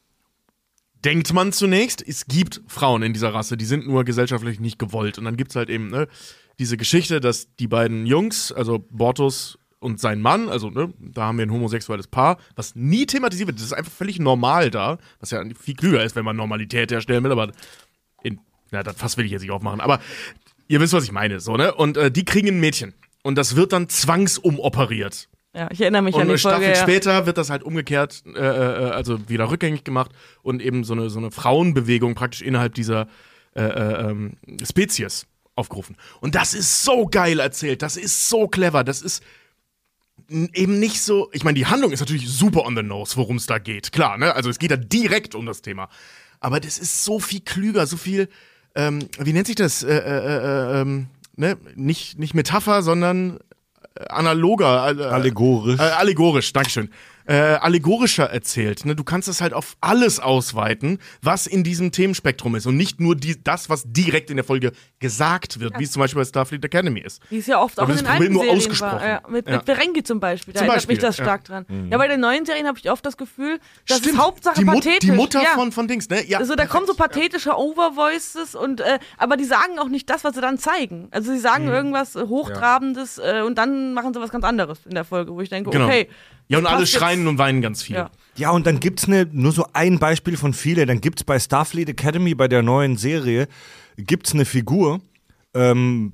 Denkt man zunächst, es gibt Frauen in dieser Rasse, die sind nur gesellschaftlich nicht gewollt. Und dann gibt's halt eben, ne, diese Geschichte, dass die beiden Jungs, also Bortos und sein Mann, also ne, da haben wir ein homosexuelles Paar, was nie thematisiert wird. Das ist einfach völlig normal da, was ja viel klüger ist, wenn man Normalität herstellen will, aber das Fass will ich jetzt nicht aufmachen, aber ihr wisst, was ich meine, so, ne? Und die kriegen ein Mädchen und das wird dann zwangsumoperiert. Ja, ich erinnere mich Und an die Folge. eine Staffel später wird das halt umgekehrt, also wieder rückgängig gemacht und eben so eine Frauenbewegung praktisch innerhalb dieser Spezies aufgerufen. Und das ist so geil erzählt, das ist so clever, das ist eben nicht so, ich meine, die Handlung ist natürlich super on the nose, worum es da geht, klar, ne? Also es geht da direkt um das Thema. Aber das ist so viel klüger, so viel, wie nennt sich das? Ne? Nicht Metapher, sondern analoger. Allegorisch. Allegorisch, Dankeschön. Allegorischer erzählt. Ne? Du kannst das halt auf alles ausweiten, was in diesem Themenspektrum ist und nicht nur das, was direkt in der Folge gesagt wird, wie es zum Beispiel bei Starfleet Academy ist. Wie es ja oft auch in den alten Serien war. Ja, mit Ferengi zum Beispiel, da erinnert mich das stark dran. Ja, bei den neuen Serien habe ich oft das Gefühl, dass es Hauptsache pathetisch. Die Mutter von Dings, ne? Ja, also da kommen so pathetische Overvoices und aber die sagen auch nicht das, was sie dann zeigen. Also sie sagen irgendwas Hochtrabendes und dann machen sie was ganz anderes in der Folge, wo ich denke, okay. Ja, und alle schreien und weinen ganz viel. Ja, und dann gibt's nur so ein Beispiel von vielen. Dann gibt's bei Starfleet Academy, bei der neuen Serie, gibt's eine Figur, eine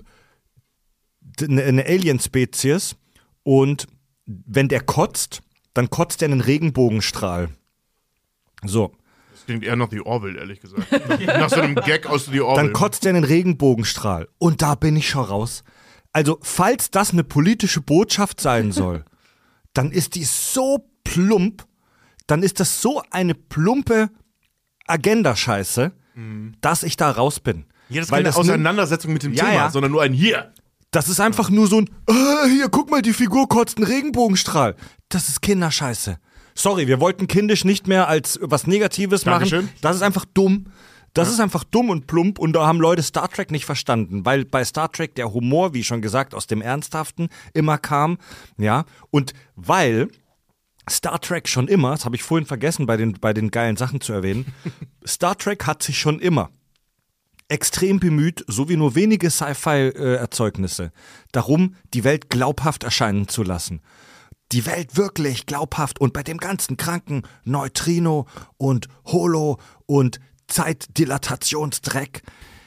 Alien-Spezies, und wenn der kotzt, dann kotzt er einen Regenbogenstrahl. So. Das klingt eher nach The Orville, ehrlich gesagt. Nach so einem Gag aus The Orville. Dann kotzt er einen Regenbogenstrahl. Und da bin ich schon raus. Also, falls das eine politische Botschaft sein soll, dann ist die so plump, dann ist das so eine plumpe Agenda-Scheiße, dass ich da raus bin. Ja, das ist keine Auseinandersetzung mit dem Thema, sondern nur ein Hier. Das ist einfach nur so ein, hier, guck mal, die Figur kotzt einen Regenbogenstrahl. Das ist Kinderscheiße. Sorry, wir wollten kindisch nicht mehr als was Negatives machen. Das ist einfach dumm. Das ist einfach dumm und plump, und da haben Leute Star Trek nicht verstanden, weil bei Star Trek der Humor, wie schon gesagt, aus dem Ernsthaften immer kam, ja, und weil Star Trek schon immer, das habe ich vorhin vergessen bei den geilen Sachen zu erwähnen, Star Trek hat sich schon immer extrem bemüht, so wie nur wenige Sci-Fi-Erzeugnisse, darum, die Welt glaubhaft erscheinen zu lassen. Die Welt wirklich glaubhaft, und bei dem ganzen kranken Neutrino und Holo und Zeitdilatationsdreck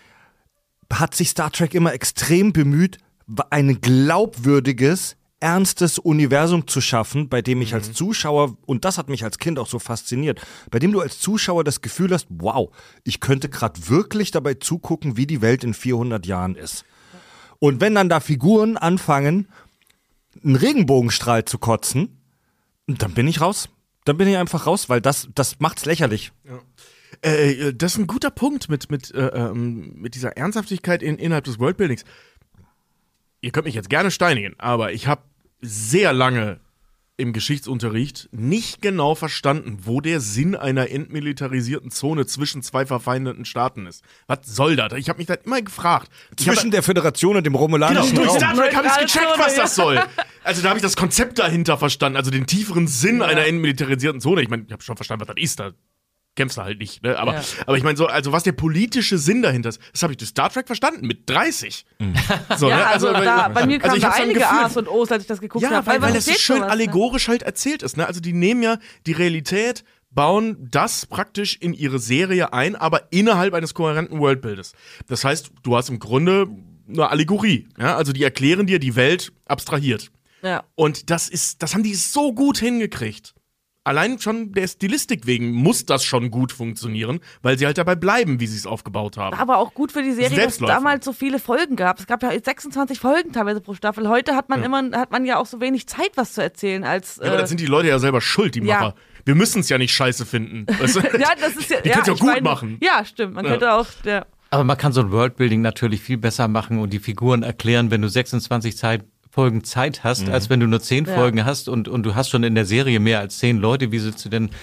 hat sich Star Trek immer extrem bemüht, ein glaubwürdiges, ernstes Universum zu schaffen, bei dem ich als Zuschauer, und das hat mich als Kind auch so fasziniert, bei dem du als Zuschauer das Gefühl hast, wow, ich könnte gerade wirklich dabei zugucken, wie die Welt in 400 Jahren ist. Und wenn dann da Figuren anfangen, einen Regenbogenstrahl zu kotzen, dann bin ich raus. Dann bin ich einfach raus, weil das macht's lächerlich. Ja. Das ist ein guter Punkt mit dieser Ernsthaftigkeit innerhalb des Worldbuildings. Ihr könnt mich jetzt gerne steinigen, aber ich habe sehr lange im Geschichtsunterricht nicht genau verstanden, wo der Sinn einer entmilitarisierten Zone zwischen zwei verfeindeten Staaten ist. Was soll das? Ich habe mich das immer gefragt. Zwischen der Föderation und dem romulanischen Durch Raum. Star Trek habe ich gecheckt, was das soll. Also da habe ich das Konzept dahinter verstanden, also den tieferen Sinn einer entmilitarisierten Zone. Ich meine, ich habe schon verstanden, was das ist. Da kämpfst du halt nicht, ne? Aber ich meine, so, also was der politische Sinn dahinter ist, das habe ich durch Star Trek verstanden, mit 30. So, ja, ne? also bei mir kamen da einige A's und O's, als ich das geguckt habe. Ja, weil das so schön allegorisch halt erzählt ist, ne? Also die nehmen ja die Realität, bauen das praktisch in ihre Serie ein, aber innerhalb eines kohärenten Worldbildes. Das heißt, du hast im Grunde eine Allegorie, ja? Also die erklären dir die Welt abstrahiert. Ja. Und das haben die so gut hingekriegt. Allein schon der Stilistik wegen muss das schon gut funktionieren, weil sie halt dabei bleiben, wie sie es aufgebaut haben. Aber auch gut für die Serie, dass es damals so viele Folgen gab. Es gab ja 26 Folgen teilweise pro Staffel. Heute hat man ja auch so wenig Zeit, was zu erzählen. Als, aber da sind die Leute ja selber schuld, die Macher. Wir müssen es ja nicht scheiße finden. Weißt du? Ja, das ist ja. Die können es ja gut machen. Ja, stimmt. Man könnte auch. Ja. Aber man kann so ein Worldbuilding natürlich viel besser machen und die Figuren erklären, wenn du 26 Folgen Zeit hast, als wenn du nur 10 Folgen hast und du hast schon in der Serie mehr als 10 Leute. Wie willst du denn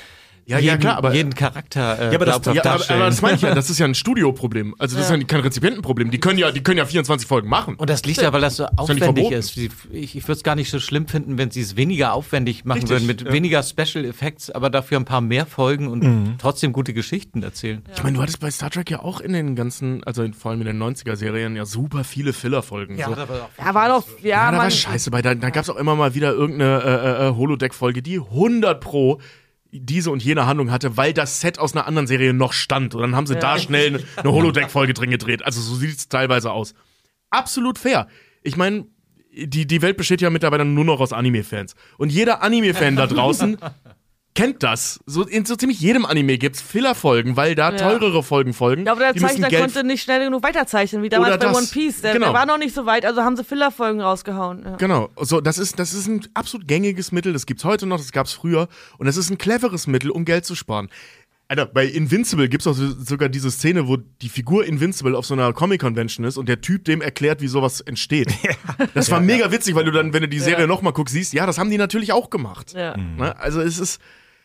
jeden Charakter aber das- glaubhaft darstellen. aber das meine ich ja, das ist ja ein Studioproblem. Also das ist ja kein Rezipientenproblem. Die können ja 24 Folgen machen. Und das liegt ja, weil das so ja nicht aufwendig verboten. ist. Ich würde es gar nicht so schlimm finden, wenn sie es weniger aufwendig machen Richtig, würden, mit weniger Special Effects, aber dafür ein paar mehr Folgen und trotzdem gute Geschichten erzählen. Ich meine, du hattest bei Star Trek ja auch in den ganzen, also vor allem in den 90er-Serien, ja super viele Filler-Folgen. So. Ja, war doch, Ja, da war man, scheiße bei. Da gab es auch immer mal wieder irgendeine Holodeck-Folge, die 100 Pro diese und jene Handlung hatte, weil das Set aus einer anderen Serie noch stand. Und dann haben sie da schnell eine Holodeck-Folge drin gedreht. Also so sieht es teilweise aus. Absolut fair. Ich meine, die Welt besteht ja mittlerweile nur noch aus Anime-Fans. Und jeder Anime-Fan da draußen kennt das. So, in so ziemlich jedem Anime gibt's Filler-Folgen, weil da teurere Folgen folgen. ja, aber der Die müssen Zeichner Geld konnte nicht schnell genug weiterzeichnen, wie damals Oder bei das. One Piece. Der Genau. war noch nicht so weit, also haben sie Filler-Folgen rausgehauen. Ja. Genau, so, das ist ein absolut gängiges Mittel, das gibt's heute noch, das gab's früher und das ist ein cleveres Mittel, um Geld zu sparen. Alter, bei Invincible gibt's auch sogar diese Szene, wo die Figur Invincible auf so einer Comic-Convention ist und der Typ dem erklärt, wie sowas entsteht. Das war mega witzig, weil du dann, wenn du die Serie nochmal guckst, siehst, ja, das haben die natürlich auch gemacht. Ja. Ne? Also es ist,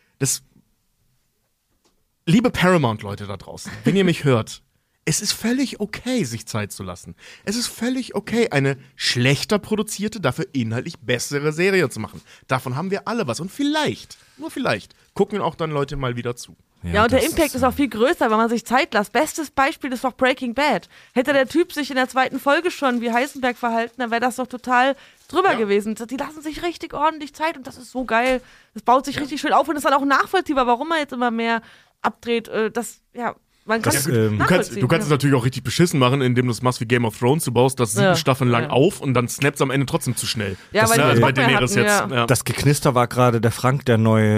liebe Paramount-Leute da draußen, wenn ihr mich hört, es ist völlig okay, sich Zeit zu lassen. Es ist völlig okay, eine schlechter produzierte, dafür inhaltlich bessere Serie zu machen. Davon haben wir alle was. Und vielleicht, nur vielleicht, gucken auch dann Leute mal wieder zu. Ja, und der Impact ist auch viel größer, wenn man sich Zeit lässt. Bestes Beispiel ist doch Breaking Bad. Hätte der Typ sich in der 2. Folge schon wie Heisenberg verhalten, dann wäre das doch total drüber gewesen. Die lassen sich richtig ordentlich Zeit und das ist so geil. Das baut sich richtig schön auf und ist dann auch nachvollziehbar, warum man jetzt immer mehr abdreht. Man kann es Du kannst es natürlich auch richtig beschissen machen, indem du es machst wie Game of Thrones. Du baust das 7 Staffeln lang auf und dann snappst am Ende trotzdem zu schnell. Ja, weil die also bei Bock mehr Daenerys hatten, jetzt. ja. Ja. Das Geknister war gerade der Frank, der neue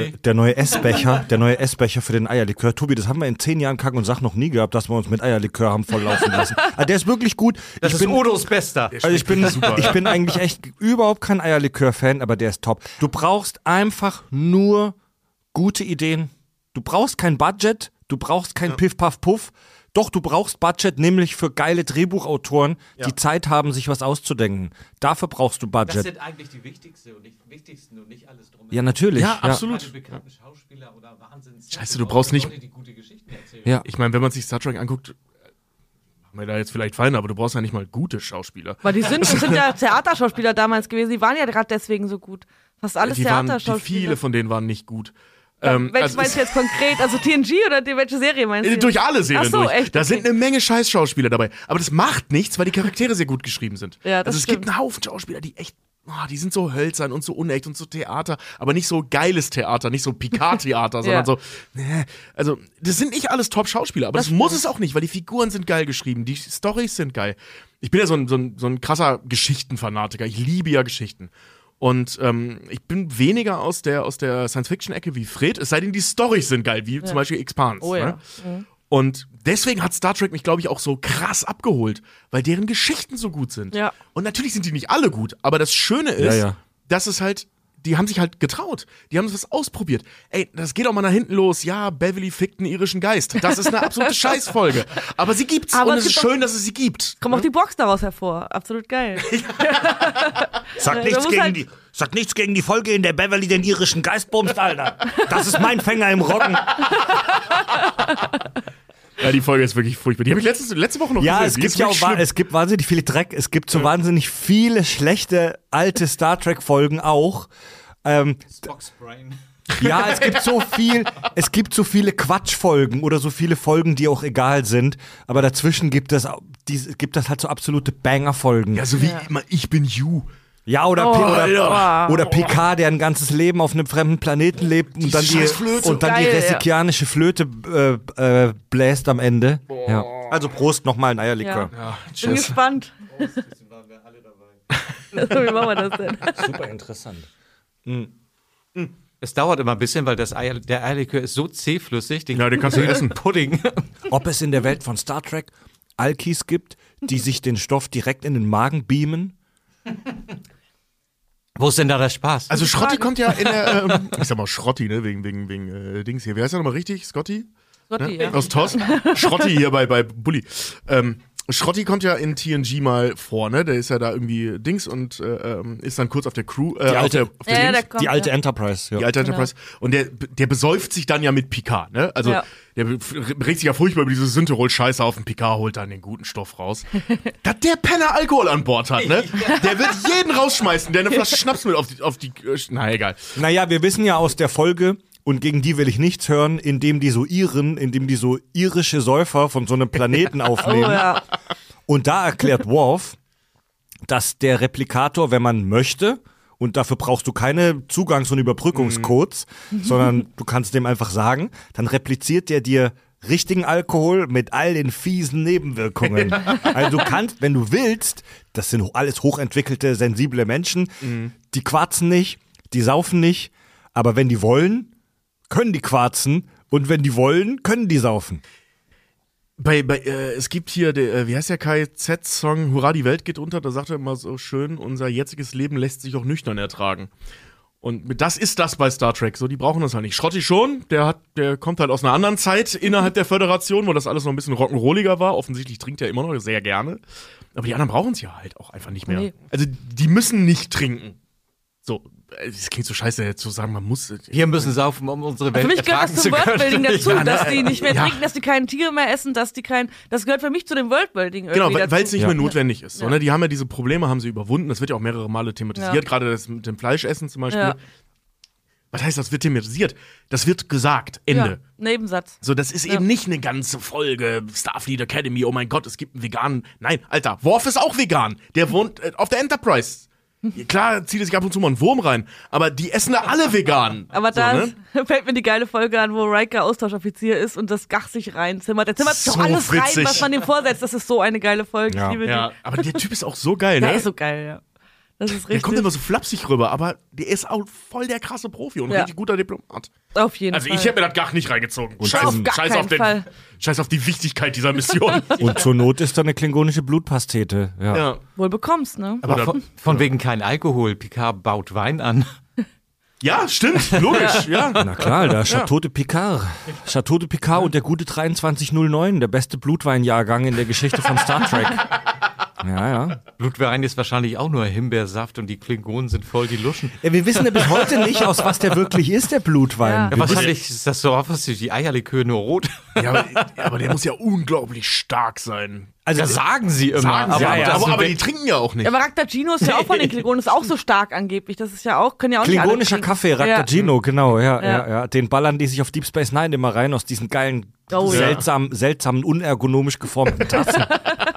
Essbecher für den Eierlikör. Tobi, das haben wir in 10 Jahren Kack und Sach noch nie gehabt, dass wir uns mit Eierlikör haben volllaufen lassen. Also der ist wirklich gut. Das ist Odos Bester. Also ich bin eigentlich echt überhaupt kein Eierlikör-Fan, aber der ist top. Du brauchst einfach nur gute Ideen. Du brauchst kein Budget, du brauchst kein Piff-Paff-Puff. Doch, du brauchst Budget, nämlich für geile Drehbuchautoren, die Zeit haben, sich was auszudenken. Dafür brauchst du Budget. Das sind eigentlich die wichtigsten und nicht alles drum. Ja, natürlich. Ja, absolut. Keine bekannten Schauspieler oder Wahnsinns. Scheiße, du brauchst nicht- Leute, die gute Geschichten erzählen. Ja. Ich meine, wenn man sich Star Trek anguckt, machen wir da jetzt vielleicht fallen, aber du brauchst ja nicht mal gute Schauspieler. Weil das sind ja Theaterschauspieler damals gewesen, die waren ja gerade deswegen so gut. Fast alles Theaterschauspieler. Viele von denen waren nicht gut. Welche meinst du jetzt konkret? Also TNG oder welche Serie meinst du? Durch alle Serien Ach so, durch. echt? Da Okay. sind eine Menge Scheiß-Schauspieler dabei. Aber das macht nichts, weil die Charaktere sehr gut geschrieben sind. Ja, das also es gibt einen Haufen Schauspieler, die echt, die sind so hölzern und so unecht und so Theater, aber nicht so geiles Theater, nicht so Picard-Theater, sondern so, also das sind nicht alles Top-Schauspieler, aber das muss es auch nicht, weil die Figuren sind geil geschrieben, die Storys sind geil. Ich bin ja so ein krasser Geschichtenfanatiker, ich liebe ja Geschichten. Und ich bin weniger aus der Science-Fiction-Ecke wie Fred, es sei denn, die Storys sind geil, wie zum Beispiel Expanse. Oh ja. Ne? Und deswegen hat Star Trek mich, glaube ich, auch so krass abgeholt, weil deren Geschichten so gut sind. Ja. Und natürlich sind die nicht alle gut, aber das Schöne ist, dass es halt, die haben sich halt getraut. Die haben was ausprobiert. Ey, das geht auch mal nach hinten los. Ja, Beverly fickt einen irischen Geist. Das ist eine absolute Scheißfolge. Aber sie gibt's Aber und es es ist gibt schön, dass es sie gibt. Kommen auch die Box daraus hervor. Absolut geil. Sag da nichts, muss halt- sag nichts gegen die Folge, in der Beverly den irischen Geist bumst, Alter. Das ist mein Fänger im Roggen. Ja, die Folge ist wirklich furchtbar. Die habe ich letzte Woche noch Ja, gesehen. es Die gibt ist ja wirklich auch schlimm. es gibt wahnsinnig viele Dreck. Es gibt so wahnsinnig viele schlechte alte Star Trek Folgen auch. Spock's Brain. Ja, es gibt so viele Quatschfolgen oder so viele Folgen, die auch egal sind. Aber dazwischen gibt es halt so absolute Banger-Folgen. Ja, so wie immer, ich bin You. Ja, oder Alter. Picard, der ein ganzes Leben auf einem fremden Planeten lebt und dann die Scheißflöte. die Geil, resikianische Flöte bläst am Ende. Ja. Also Prost, nochmal ein Eierlikör. Ja, Bin gespannt. waren wir alle dabei. Wie machen wir das denn? Super interessant. Es dauert immer ein bisschen, weil der Eierlikör ist so zähflüssig. Ja, den kannst du essen. Pudding. Ob es in der Welt von Star Trek Alkis gibt, die sich den Stoff direkt in den Magen beamen? Wo ist denn da der Spaß? Also Schrotti kommt ja in der, ich sag mal Schrotti, ne, wegen Dings hier. Wie heißt er nochmal richtig? Scotty? Scotty, Ne? ja. Aus TOS. Schrotti hier bei Bully. Schrotti kommt ja in TNG mal vor, ne? Der ist ja da irgendwie Dings und ist dann kurz auf der Crew. Die alte, Die alte Enterprise. Ja. Die alte Enterprise. Und der besäuft sich dann ja mit Picard, ne? Also der regt sich ja furchtbar über diese Synterol-Scheiße auf, und Picard holt dann den guten Stoff raus. Dass der Penner Alkohol an Bord hat, ne? Der wird jeden rausschmeißen, der eine Flasche Schnaps mit auf die na egal. Naja, wir wissen ja aus der Folge, und gegen die will ich nichts hören, indem die so irische Säufer von so einem Planeten aufnehmen. Oh, ja. Und da erklärt Worf, dass der Replikator, wenn man möchte, und dafür brauchst du keine Zugangs- und Überbrückungscodes, sondern du kannst dem einfach sagen, dann repliziert der dir richtigen Alkohol mit all den fiesen Nebenwirkungen. Also du kannst, wenn du willst, das sind alles hochentwickelte, sensible Menschen, die quarzen nicht, die saufen nicht, aber wenn die wollen, können die quarzen, und wenn die wollen, können die saufen. Es gibt hier, wie heißt der KZ-Song, Hurra, die Welt geht unter, da sagt er immer so schön, unser jetziges Leben lässt sich auch nüchtern ertragen. Und das ist das bei Star Trek, so, die brauchen das halt nicht. Schrotti schon, der kommt halt aus einer anderen Zeit innerhalb der Föderation, wo das alles noch ein bisschen rock'n'rolliger war. Offensichtlich trinkt er immer noch sehr gerne. Aber die anderen brauchen es ja halt auch einfach nicht mehr. Nee. Also die müssen nicht trinken. So, es klingt so scheiße zu sagen, man muss. Wir müssen saufen, um unsere Welt Für mich gehört ertragen das zu zum können. Worldbuilding dazu, Ja, dass die nicht mehr Ja. trinken, dass die keine Tiere mehr essen, das gehört für mich zu dem Worldbuilding Genau, irgendwie weil es nicht Ja. mehr notwendig ist. So, ne? Die haben ja diese Probleme, haben sie überwunden. Das wird ja auch mehrere Male thematisiert, Ja. gerade das mit dem Fleischessen zum Beispiel. Ja. Was heißt, das wird thematisiert? Das wird gesagt. Ende. Ja, Nebensatz. So, das ist eben nicht eine ganze Folge Starfleet Academy, oh mein Gott, es gibt einen veganen. Nein, Alter, Worf ist auch vegan. Der wohnt auf der Enterprise. Klar, zieht er sich ab und zu mal einen Wurm rein, aber die essen da alle vegan. Aber so, da ne? fällt mir die geile Folge an, wo Riker Austauschoffizier ist und das Gach sich reinzimmert. Der zimmert So doch alles witzig. rein, was man dem vorsetzt. Das ist so eine geile Folge. Ja. Ich liebe Ja, aber der Typ ist auch so geil, die. ne? Der ist so geil, ja. Das ist Der richtig. kommt immer so flapsig rüber, aber der ist auch voll der krasse Profi und Ja. richtig guter Diplomat. Auf jeden Also Fall. ich hätte mir das gar nicht reingezogen. Und Scheiß, auf gar scheiß, keinen auf den, Fall. scheiß auf die Wichtigkeit dieser Mission. Und zur Not ist da eine klingonische Blutpastete. Ja. ja. Wohl bekommst, ne? Aber Oder- von wegen kein Alkohol. Picard baut Wein an. Ja, stimmt, logisch, ja. Na klar, da Chateau de Picard. Chateau de Picard und der gute 2309, der beste Blutweinjahrgang in der Geschichte von Star Trek. Ja, ja. Blutwein ist wahrscheinlich auch nur Himbeersaft und die Klingonen sind voll die Luschen. Ja, wir wissen ja bis heute nicht, aus was der wirklich ist, der Blutwein. Ja. Ja, Wir wahrscheinlich ist das so was die Eierlikör nur rot. Ja, aber der muss ja unglaublich stark sein. Also Das sagen sie immer. Sagen sie, aber, das aber sind- die trinken ja auch nicht. Ja, aber Raktagino ist ja auch von den Klingonen, ist auch so stark angeblich. Das ist ja auch, können ja auch Klingonischer nicht alle Kaffee, trinken. Raktagino, genau, ja, Ja. ja, ja. Den ballern die sich auf Deep Space Nine immer rein aus diesen geilen, Oh, ja. seltsamen, unergonomisch geformten Tassen.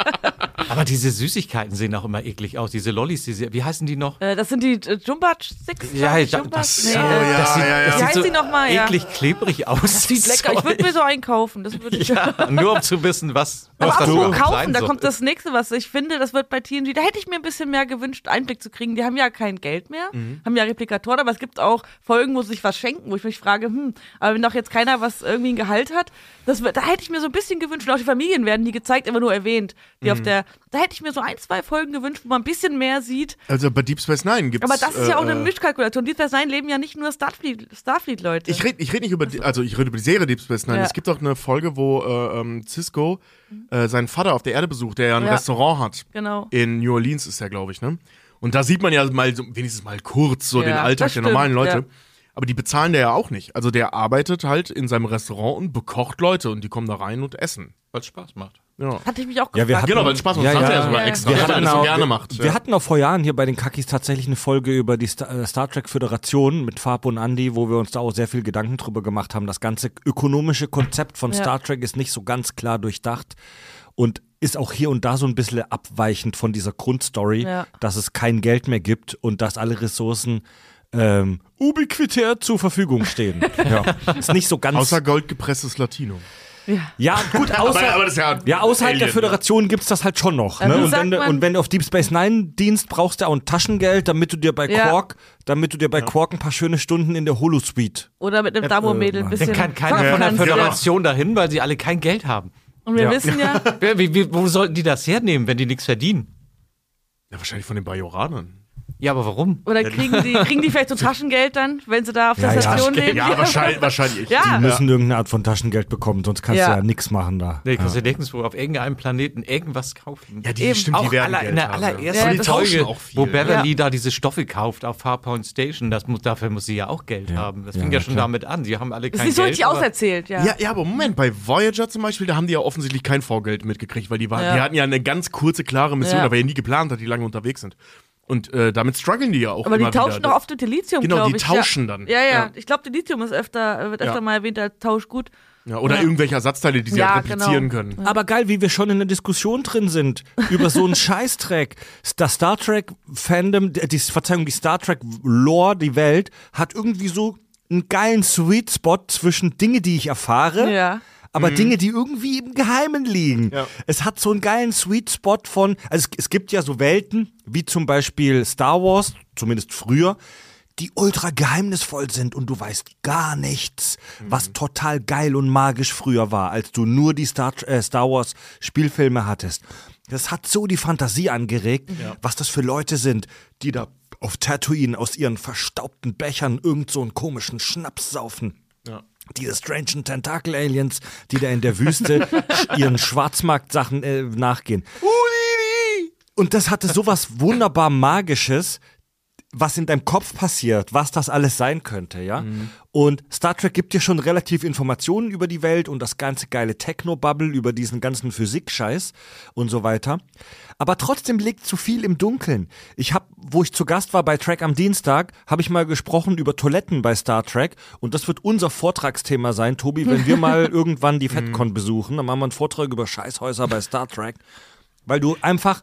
aber diese Süßigkeiten sehen auch immer eklig aus. Diese Lollis, wie heißen die noch? Das sind die Jumba-Sticks. Ja, Jumba-Sticks? das- Nee, ja, das sieht, ja, ja. das Wie sieht heißt so die noch mal, ja? eklig klebrig aus. Das sieht lecker. Ich würde mir so einen kaufen. Das würde ich. Ja, nur um zu wissen, was Aber das apropos überhaupt kaufen, sein da soll. kommt das nächste, was ich finde, das wird bei TNG, da hätte ich mir ein bisschen mehr gewünscht, Einblick zu kriegen. Die haben ja kein Geld mehr, haben ja Replikatoren, aber es gibt auch Folgen, wo sie sich was schenken, wo ich mich frage, aber wenn doch jetzt keiner was irgendwie ein Gehalt hat, da hätte ich mir so ein bisschen gewünscht, und auch die Familien werden nie gezeigt, immer nur erwähnt, die da hätte ich mir so 1-2 Folgen gewünscht, wo man ein bisschen mehr sieht. Also bei Deep Space Nine gibt's. Aber das ist ja auch eine Mischkalkulation. Deep Space Nine leben ja nicht nur Starfleet-Leute. Ich rede nicht über, ich rede über die Serie Deep Space Nine. Ja. Es gibt auch eine Folge, wo Cisco seinen Vater auf der Erde besucht, der ja ein Ja. Restaurant hat. Genau. In New Orleans ist er, glaube ich, ne? Und da sieht man ja mal so, wenigstens mal kurz so Ja, den Alltag das der normalen stimmt, Leute. ja. Aber die bezahlen der ja auch nicht. Also der arbeitet halt in seinem Restaurant und bekocht Leute und die kommen da rein und essen. Weil es Spaß macht. Ja. Hatte ich mich auch Ja, gefragt. wir hatten- Genau, weil es Spaß macht. Ja, Das sagt ja. er ja sogar Ja. extra, Wir weil er hatten das so auch- gerne macht. Wir hatten auch vor Jahren hier bei den Kakis tatsächlich eine Folge über die Star Trek Föderation mit Fab und Andy, wo wir uns da auch sehr viel Gedanken drüber gemacht haben. Das ganze ökonomische Konzept von Ja. Star Trek ist nicht so ganz klar durchdacht und ist auch hier und da so ein bisschen abweichend von dieser Grundstory, Ja. dass es kein Geld mehr gibt und dass alle Ressourcen ubiquitär zur Verfügung stehen. Ja. Ist nicht so ganz. Außer goldgepresstes Latino. Ja, gut, außer, Aber das ist ja außerhalb Alien, der ne? Föderation gibt's das halt schon noch. Ne? wie Und, sagt wenn du, man- und wenn du auf Deep Space Nine dienst, brauchst du auch ein Taschengeld, damit du dir bei Ja. Quark ein paar schöne Stunden in der Holosuite. Oder mit einem Damo-Mädel ein bisschen. Dann kann keiner zocken von der kannst. Föderation dahin, weil sie alle kein Geld haben. Und wir Ja. wissen ja, Wo sollten die das hernehmen, wenn die nichts verdienen? Ja, wahrscheinlich von den Bajoranern. Ja, aber warum? Oder kriegen die vielleicht so Taschengeld dann, wenn sie da auf der Ja, ja. Station leben? Ja, wahrscheinlich. Ja. Die müssen irgendeine Art von Taschengeld bekommen, sonst kannst du Ja. ja nichts machen da. Nee, kannst du nirgendwo auf irgendeinem Planeten irgendwas kaufen. Ja, Eben. stimmt, die Auch werden in Geld der haben, allerersten Aber die tauschen Folge, auch viel. wo Beverly da diese Stoffe kauft auf Farpoint Station, dafür muss sie ja auch Geld haben. Das fing ja schon klar. damit an. Sie haben alle Das kein ist nicht so Geld. richtig aber- auserzählt, ja. Ja, aber Moment, bei Voyager zum Beispiel, da haben die ja offensichtlich kein V-Geld mitgekriegt, weil die hatten ja eine ganz kurze, klare Mission, Ja. aber ja nie geplant, dass die lange unterwegs sind. Und damit strugglen die ja auch Aber die immer tauschen wieder. doch oft mit Lithium, Genau, glaube die ich. tauschen dann. Ja. Ich glaube, Lithium ist wird öfter mal erwähnt als Tauschgut. Ja, oder irgendwelche Ersatzteile, die sie Ja, halt replizieren genau. können. Aber geil, wie wir schon in der Diskussion drin sind über so einen Scheißtrack. Das Star Trek Fandom, die Star Trek Lore, die Welt, hat irgendwie so einen geilen Sweet Spot zwischen Dinge, die ich erfahre, Ja. aber Dinge, die irgendwie im Geheimen liegen. Ja. Es hat so einen geilen Sweet Spot von, also es gibt ja so Welten, wie zum Beispiel Star Wars, zumindest früher, die ultra geheimnisvoll sind und du weißt gar nichts, was total geil und magisch früher war, als du nur die Star Wars Spielfilme hattest. Das hat so die Fantasie angeregt, was das für Leute sind, die da auf Tatooine aus ihren verstaubten Bechern irgend so einen komischen Schnaps saufen. Ja. Diese strangen Tentakel-Aliens, die da in der Wüste ihren Schwarzmarkt-Sachen nachgehen. Und das hatte sowas wunderbar Magisches, was in deinem Kopf passiert, was das alles sein könnte, ja. Und Star Trek gibt dir schon relativ Informationen über die Welt und das ganze geile Techno-Bubble über diesen ganzen Physik-Scheiß und so weiter. Aber trotzdem liegt zu viel im Dunkeln. Wo ich zu Gast war bei Trek am Dienstag, habe ich mal gesprochen über Toiletten bei Star Trek und das wird unser Vortragsthema sein, Tobi, wenn wir mal irgendwann die FedCon besuchen, dann machen wir einen Vortrag über Scheißhäuser bei Star Trek, weil du einfach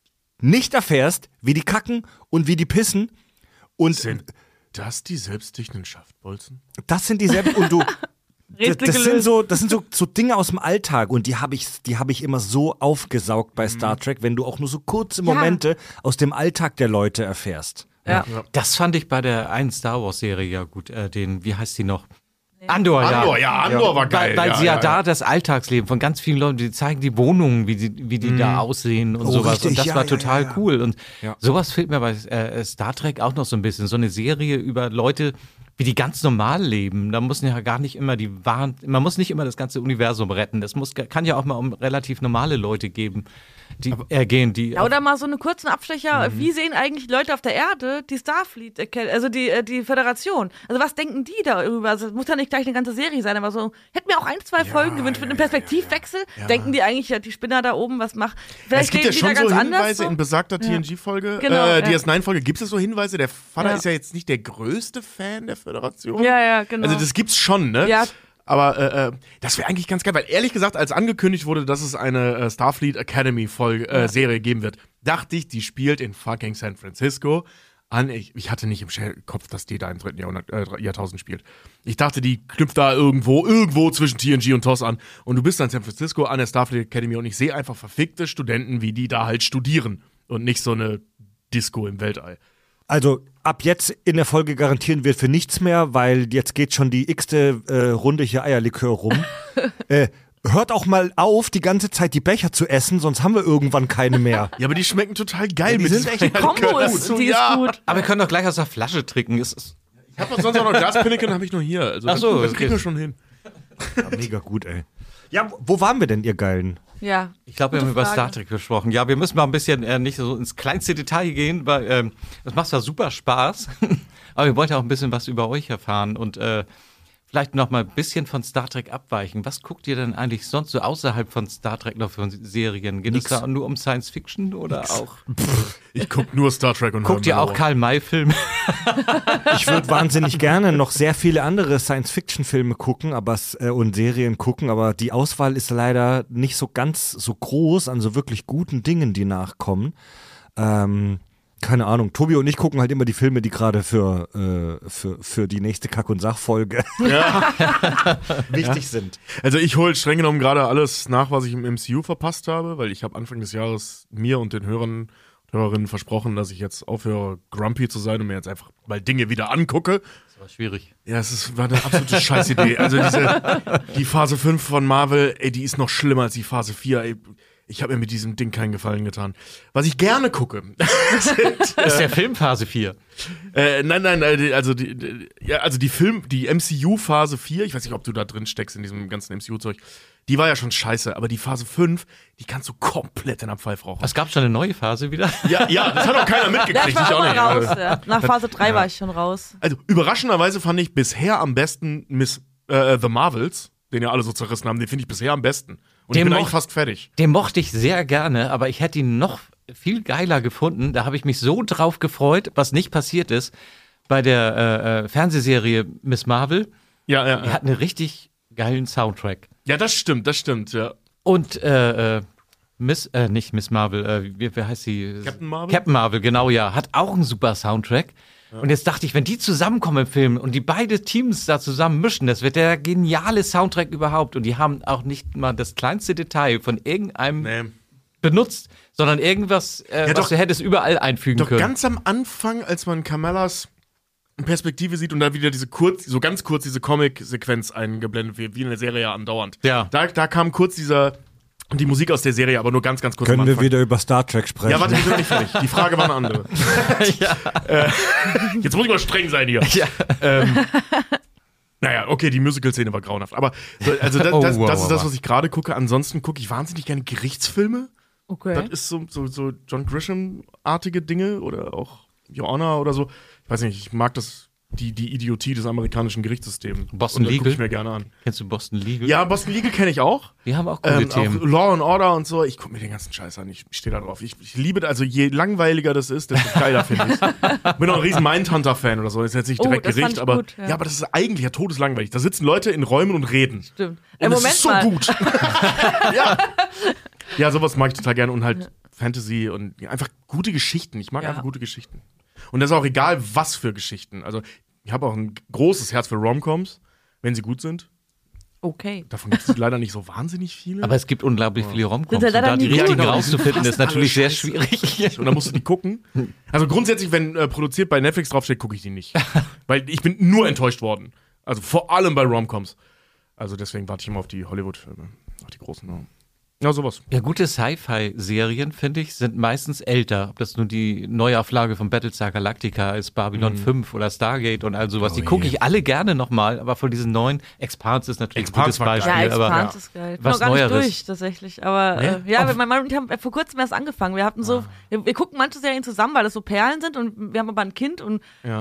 nicht erfährst, wie die kacken und wie die pissen. Und Sind das die selbstdichtenden Schaftbolzen? das sind dieselben. Und du. Rätsel Das sind gelöst. so Dinge aus dem Alltag und die hab ich immer so aufgesaugt bei Star Trek, wenn du auch nur so kurze Momente aus dem Alltag der Leute erfährst. Ja. Das fand ich bei der einen Star Wars Serie ja gut. Wie heißt die noch? Andor, Andor war geil. Weil sie da das Alltagsleben von ganz vielen Leuten, die zeigen die Wohnungen, wie die da aussehen und sowas. richtig, Und das ja, war ja, total ja. cool. Und Ja. sowas fehlt mir bei Star Trek auch noch so ein bisschen. So eine Serie über Leute, wie die ganz normal leben. Da müssen ja gar nicht immer man muss nicht immer das ganze Universum retten. Kann ja auch mal um relativ normale Leute gehen, die Ja, oder mal so einen kurzen Abstecher. Wie sehen eigentlich Leute auf der Erde die Starfleet, also die Föderation? Also was denken die darüber? Also es muss ja nicht gleich eine ganze Serie sein, aber so, hätten mir auch 1-2 Folgen gewünscht mit einem Perspektivwechsel. Denken die eigentlich, ja, die Spinner da oben, was macht? Es gibt ja reden die schon da so ganz Hinweise anders, so. in besagter TNG-Folge, Genau, ja. DS9-Folge, gibt es so Hinweise? Der Vater Ja. ist ja jetzt nicht der größte Fan der Föderation. Ja, genau. Also das gibt's schon, ne? Ja. Aber das wäre eigentlich ganz geil, weil ehrlich gesagt, als angekündigt wurde, dass es eine Starfleet Academy Serie geben wird, dachte ich, die spielt in fucking San Francisco an. Ich hatte nicht im Kopf, dass die da im 3. Jahrtausend spielt. Ich dachte, die knüpft da irgendwo zwischen TNG und TOS an. Und du bist dann in San Francisco an der Starfleet Academy und ich sehe einfach verfickte Studenten, wie die da halt studieren und nicht so eine Disco im Weltall. Also ab jetzt in der Folge garantieren wir für nichts mehr, weil jetzt geht schon die x-te Runde hier Eierlikör rum. Hört auch mal auf, die ganze Zeit die Becher zu essen, sonst haben wir irgendwann keine mehr. Ja, aber die schmecken total geil. Ja, die mit sind diesem echt Kombo ist, die ist gut. Aber wir können doch gleich aus der Flasche trinken. Ich hab doch sonst auch noch Glaspinniken, habe ich nur hier. Also Ach so, das okay. kriegen wir schon hin. Ja, mega gut, ey. Ja, wo waren wir denn, ihr Geilen? Ja. Ich glaube, wir haben Gute über Frage. Star Trek gesprochen. Ja, wir müssen mal ein bisschen nicht so ins kleinste Detail gehen, weil das macht zwar super Spaß, aber wir wollten auch ein bisschen was über euch erfahren und vielleicht noch mal ein bisschen von Star Trek abweichen. Was guckt ihr denn eigentlich sonst so außerhalb von Star Trek noch für Serien? Geht es da nur um Science Fiction oder auch? Ich guck nur Star Trek und Guckt ihr auch Karl-May-Filme? Ich würde wahnsinnig gerne noch sehr viele andere Science-Fiction-Filme gucken und Serien gucken, aber die Auswahl ist leider nicht so ganz so groß an so wirklich guten Dingen, die nachkommen. Keine Ahnung, Tobi und ich gucken halt immer die Filme, die gerade für die nächste Kack- und Sach-Folge wichtig sind. Also ich hole streng genommen gerade alles nach, was ich im MCU verpasst habe, weil ich habe Anfang des Jahres mir und den Hörerinnen versprochen, dass ich jetzt aufhöre, grumpy zu sein und mir jetzt einfach mal Dinge wieder angucke. Das war schwierig. Ja, war eine absolute Scheißidee. Also die Phase 5 von Marvel, ey, die ist noch schlimmer als die Phase 4. Ey. Ich habe mir mit diesem Ding keinen Gefallen getan. Was ich gerne gucke, ist der Film Phase 4. nein, also die MCU-Phase 4, ich weiß nicht, ob du da drin steckst in diesem ganzen MCU-Zeug, die war ja schon scheiße, aber die Phase 5, die kannst du komplett in der Pfeife rauchen. Es gab schon eine neue Phase wieder. Ja, das hat auch keiner Ja, mitgekriegt. ich war ich auch auch mal nicht. raus. Ja. Nach Phase 3 war ich schon raus. Also überraschenderweise fand ich bisher am besten The Marvels, den ja alle so zerrissen haben, den finde ich bisher am besten. Und ich bin eigentlich fast fertig. Den mochte ich sehr gerne, aber ich hätte ihn noch viel geiler gefunden. Da habe ich mich so drauf gefreut, was nicht passiert ist, bei der Fernsehserie Miss Marvel. Ja. Die hat einen richtig geilen Soundtrack. Ja, das stimmt, ja. Und nicht Miss Marvel, wie heißt sie? Captain Marvel? Captain Marvel, genau, ja. Hat auch einen super Soundtrack. Ja. Und jetzt dachte ich, wenn die zusammenkommen im Film und die beide Teams da zusammen mischen, das wird der geniale Soundtrack überhaupt. Und die haben auch nicht mal das kleinste Detail von irgendeinem benutzt, sondern irgendwas, was du hättest überall einfügen können. Ganz am Anfang, als man Kamellas Perspektive sieht und da wieder so ganz kurz diese Comic-Sequenz eingeblendet wird, wie in der Serie ja andauernd. Ja. Da kam kurz die Musik aus der Serie, aber nur ganz, ganz kurz Können am wir Anfang. wieder über Star Trek sprechen? Ja, warte, wir sind noch nicht fertig. Die Frage war eine andere. Jetzt muss ich mal streng sein hier. Ja. Naja, okay, die Musical-Szene war grauenhaft. Aber das ist das, was ich gerade gucke. Ansonsten gucke ich wahnsinnig gerne Gerichtsfilme. Okay. Das ist so John Grisham-artige Dinge oder auch Your Honor oder so. Ich weiß nicht, ich mag die Idiotie des amerikanischen Gerichtssystems. Boston Und das Legal? gucke ich mir gerne an. Kennst du Boston Legal? Ja, Boston Legal kenne ich auch. Die haben auch coole Themen. Auch Law and Order und so. Ich gucke mir den ganzen Scheiß an. Ich stehe da drauf. Ich liebe das. Also je langweiliger das ist, desto geiler finde ich. Bin auch ein riesen Mindhunter-Fan oder so. Ist jetzt nicht direkt das fand Gericht, ich aber gut, ja. aber das ist eigentlich ja todeslangweilig. Da sitzen Leute in Räumen und reden. Stimmt. Und Moment das ist so mal. gut. Ja, sowas mag ich total gerne und halt Fantasy und einfach gute Geschichten. Ich mag einfach gute Geschichten. Und das ist auch egal, was für Geschichten. Also ich habe auch ein großes Herz für Romcoms, wenn sie gut sind. Okay. Davon gibt es leider nicht so wahnsinnig viele. Aber es gibt unglaublich viele Romcoms. Sind ja Und da leider die nie richtigen gut. rauszufinden, ist natürlich sehr Scheiße. schwierig. Und dann musst du die gucken. Also grundsätzlich, wenn produziert bei Netflix draufsteht, gucke ich die nicht. Weil ich bin nur enttäuscht worden. Also vor allem bei Romcoms. Also deswegen warte ich immer auf die Hollywood-Filme. Auf die großen Namen. Ja, sowas. Ja, gute Sci-Fi-Serien, finde ich, sind meistens älter. Ob das nun die Neuauflage von Battlestar Galactica ist, Babylon 5 oder Stargate und all sowas. Die gucke ich alle gerne nochmal, aber von diesen neuen, Expanse ist natürlich Expanse ein war gutes geil. Beispiel. Ja, aber Expanse ist geil. Ich bin was noch gar nicht Neueres. durch, tatsächlich. Aber mein Mann und ich haben vor kurzem erst angefangen. Wir hatten so, wir gucken manche Serien zusammen, weil das so Perlen sind und wir haben aber ein Kind und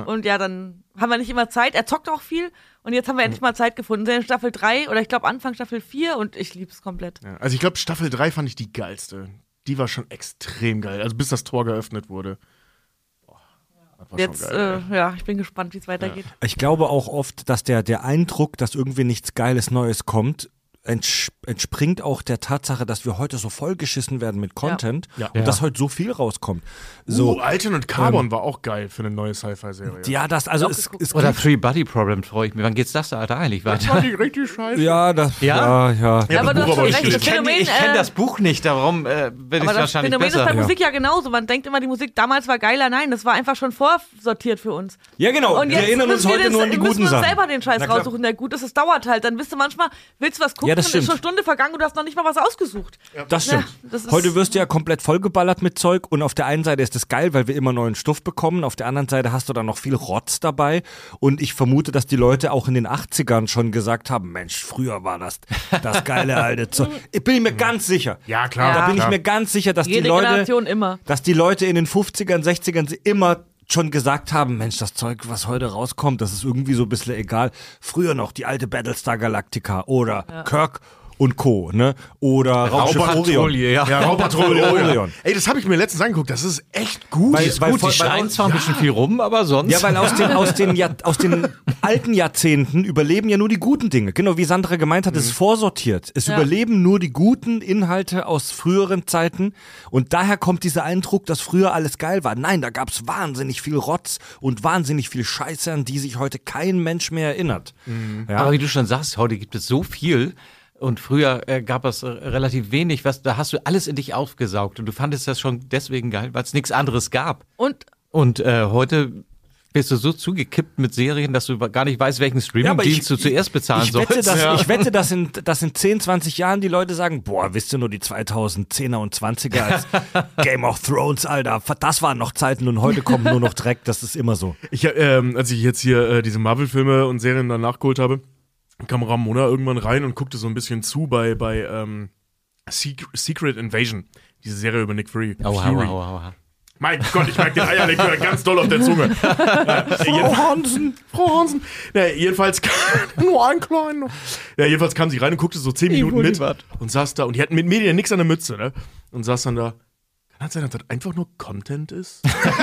dann haben wir nicht immer Zeit. Er zockt auch viel und jetzt haben wir endlich mal Zeit gefunden. Wir sind in Staffel 3 oder ich glaube Anfang Staffel 4 und ich lieb's komplett. Ja, also ich glaube, Staffel 3 fand ich die geilste. Die war schon extrem geil. Also bis das Tor geöffnet wurde. Boah, das war Jetzt, schon geil. ich bin gespannt, wie es weitergeht. Ich glaube auch oft, dass der Eindruck, dass irgendwie nichts Geiles Neues kommt, entspringt auch der Tatsache, dass wir heute so vollgeschissen werden mit Content Ja. und dass heute so viel rauskommt. So, Alternate Carbon war auch geil für eine neue Sci-Fi-Serie. ja, das, also es Oder gibt, Three Body Problem freue ich mich. Wann geht's das da eigentlich weiter? fand ich richtig scheiße. ja, das, Ja? ja. Ja, aber das du Buch hast schon aber recht. nicht. Ich kenn das Buch nicht, darum bin ich Aber das wahrscheinlich Phänomen ist bei besser. Musik ja genauso. Man denkt immer, die Musik damals war geiler. Nein, das war einfach schon vorsortiert für uns. Ja, genau. Und Wir jetzt erinnern uns müssen wir heute nur an die müssen guten wir uns Sachen. selber den Scheiß Na klar. raussuchen, der gut ist. Es dauert halt. Dann bist du manchmal, willst du was gucken Ja, das und ist stimmt. schon eine Stunde vergangen und du hast noch nicht mal was ausgesucht. Das stimmt. Ja, das ist- Heute wirst du ja komplett vollgeballert mit Zeug und auf der einen Seite ist es geil, weil wir immer neuen Stoff bekommen, auf der anderen Seite hast du dann noch viel Rotz dabei und ich vermute, dass die Leute auch in den 80ern schon gesagt haben, Mensch, früher war das geile alte Zeug. Ich bin mir ganz sicher. Ja, klar. Da bin klar. ich mir ganz sicher, dass Jede die Leute, Generation immer. dass die Leute in den 50ern, 60ern immer schon gesagt haben, Mensch, das Zeug, was heute rauskommt, das ist irgendwie so ein bisschen egal. Früher noch die alte Battlestar Galactica oder Kirk und Co., ne? Oder Raumschiff Orion. Raumschiff-Patrouille, ja. Ja, Raumschiff-Patrouille. Orion. Ey, das habe ich mir letztens angeguckt. Das ist echt gut. Weil- Die ist weil gut. voll- Die weil- schreien Schreien zwar ein bisschen viel rum, aber sonst. Ja, weil aus den alten Jahrzehnten überleben ja nur die guten Dinge. Genau wie Sandra gemeint hat, es ist vorsortiert. Es überleben nur die guten Inhalte aus früheren Zeiten. Und daher kommt dieser Eindruck, dass früher alles geil war. Nein, da gab es wahnsinnig viel Rotz und wahnsinnig viel Scheiße, an die sich heute kein Mensch mehr erinnert. Ja. Aber wie du schon sagst, heute gibt es so viel. Und früher gab es relativ wenig, da hast du alles in dich aufgesaugt und du fandest das schon deswegen geil, weil es nichts anderes gab. Und Und heute Bist du so zugekippt mit Serien, dass du gar nicht weißt, welchen Streaming-Dienst du zuerst bezahlen sollst? Ich wette, dass in 10, 20 Jahren die Leute sagen, boah, wisst ihr nur die 2010er und 20er als Game of Thrones, Alter, das waren noch Zeiten und heute kommt nur noch Dreck, das ist immer so. Als ich jetzt hier diese Marvel-Filme und Serien dann nachgeholt habe, kam Ramona irgendwann rein und guckte so ein bisschen zu bei Secret Invasion, diese Serie über Nick Fury. Aua. Mein Gott, ich merke den Eierlikör ganz doll auf der Zunge. Frau Hansen. Jedenfalls nur ein kleiner. Jedenfalls kam sie rein und guckte so 10 Minuten mit und saß da und die hatten mit mir nichts an der Mütze, ne? Und saß dann da. Kann das sein, dass das einfach nur Content ist?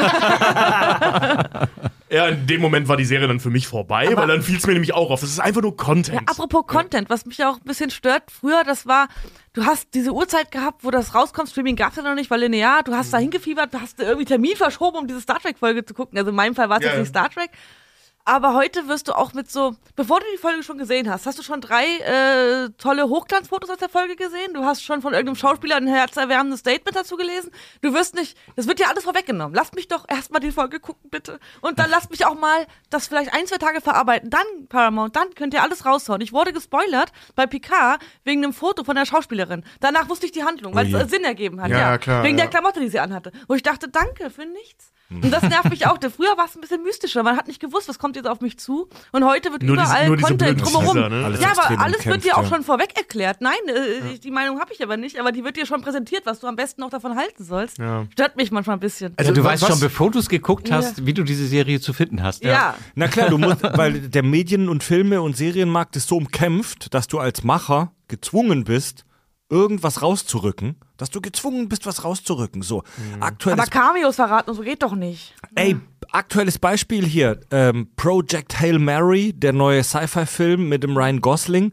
Ja, in dem Moment war die Serie dann für mich vorbei, weil dann fiel es mir nämlich auch auf. Das ist einfach nur Content. Ja, apropos Content, was mich auch ein bisschen stört, früher, das war, du hast diese Uhrzeit gehabt, wo das rauskommt, Streaming gab es ja noch nicht, weil linear, du hast da hingefiebert, du hast irgendwie Termin verschoben, um diese Star Trek-Folge zu gucken. Also in meinem Fall war es jetzt nicht Star Trek. Aber heute wirst du auch mit so, bevor du die Folge schon gesehen hast du schon 3 tolle Hochglanzfotos aus der Folge gesehen? Du hast schon von irgendeinem Schauspieler ein herzerwärmendes Statement dazu gelesen? Du wirst nicht, das wird dir alles vorweggenommen. Lass mich doch erstmal die Folge gucken, bitte. Und dann lass mich auch mal das vielleicht 1, 2 Tage verarbeiten. Dann, Paramount, dann könnt ihr alles raushauen. Ich wurde gespoilert bei Picard wegen einem Foto von der Schauspielerin. Danach wusste ich die Handlung, weil es Sinn ergeben hat. Ja, klar. Wegen der Klamotte, die sie anhatte. Wo ich dachte, danke für nichts. Und das nervt mich auch, denn früher war es ein bisschen mystischer. Man hat nicht gewusst, was kommt jetzt auf mich zu. Und heute wird überall Content drumherum. Teaser, ne? Ja, aber alles wird dir auch schon vorweg erklärt. Nein, die Meinung habe ich aber nicht. Aber die wird dir schon präsentiert, was du am besten noch davon halten sollst. Ja. Stört mich manchmal ein bisschen. Also du weißt schon, bevor du es geguckt hast, wie du diese Serie zu finden hast. Ja. Na klar, du musst, weil der Medien- und Filme- und Serienmarkt ist so umkämpft, dass du als Macher gezwungen bist, irgendwas rauszurücken, dass du gezwungen bist, was rauszurücken. So, aber Cameos verraten und so geht doch nicht. Ey, aktuelles Beispiel hier, Project Hail Mary, der neue Sci-Fi-Film mit dem Ryan Gosling,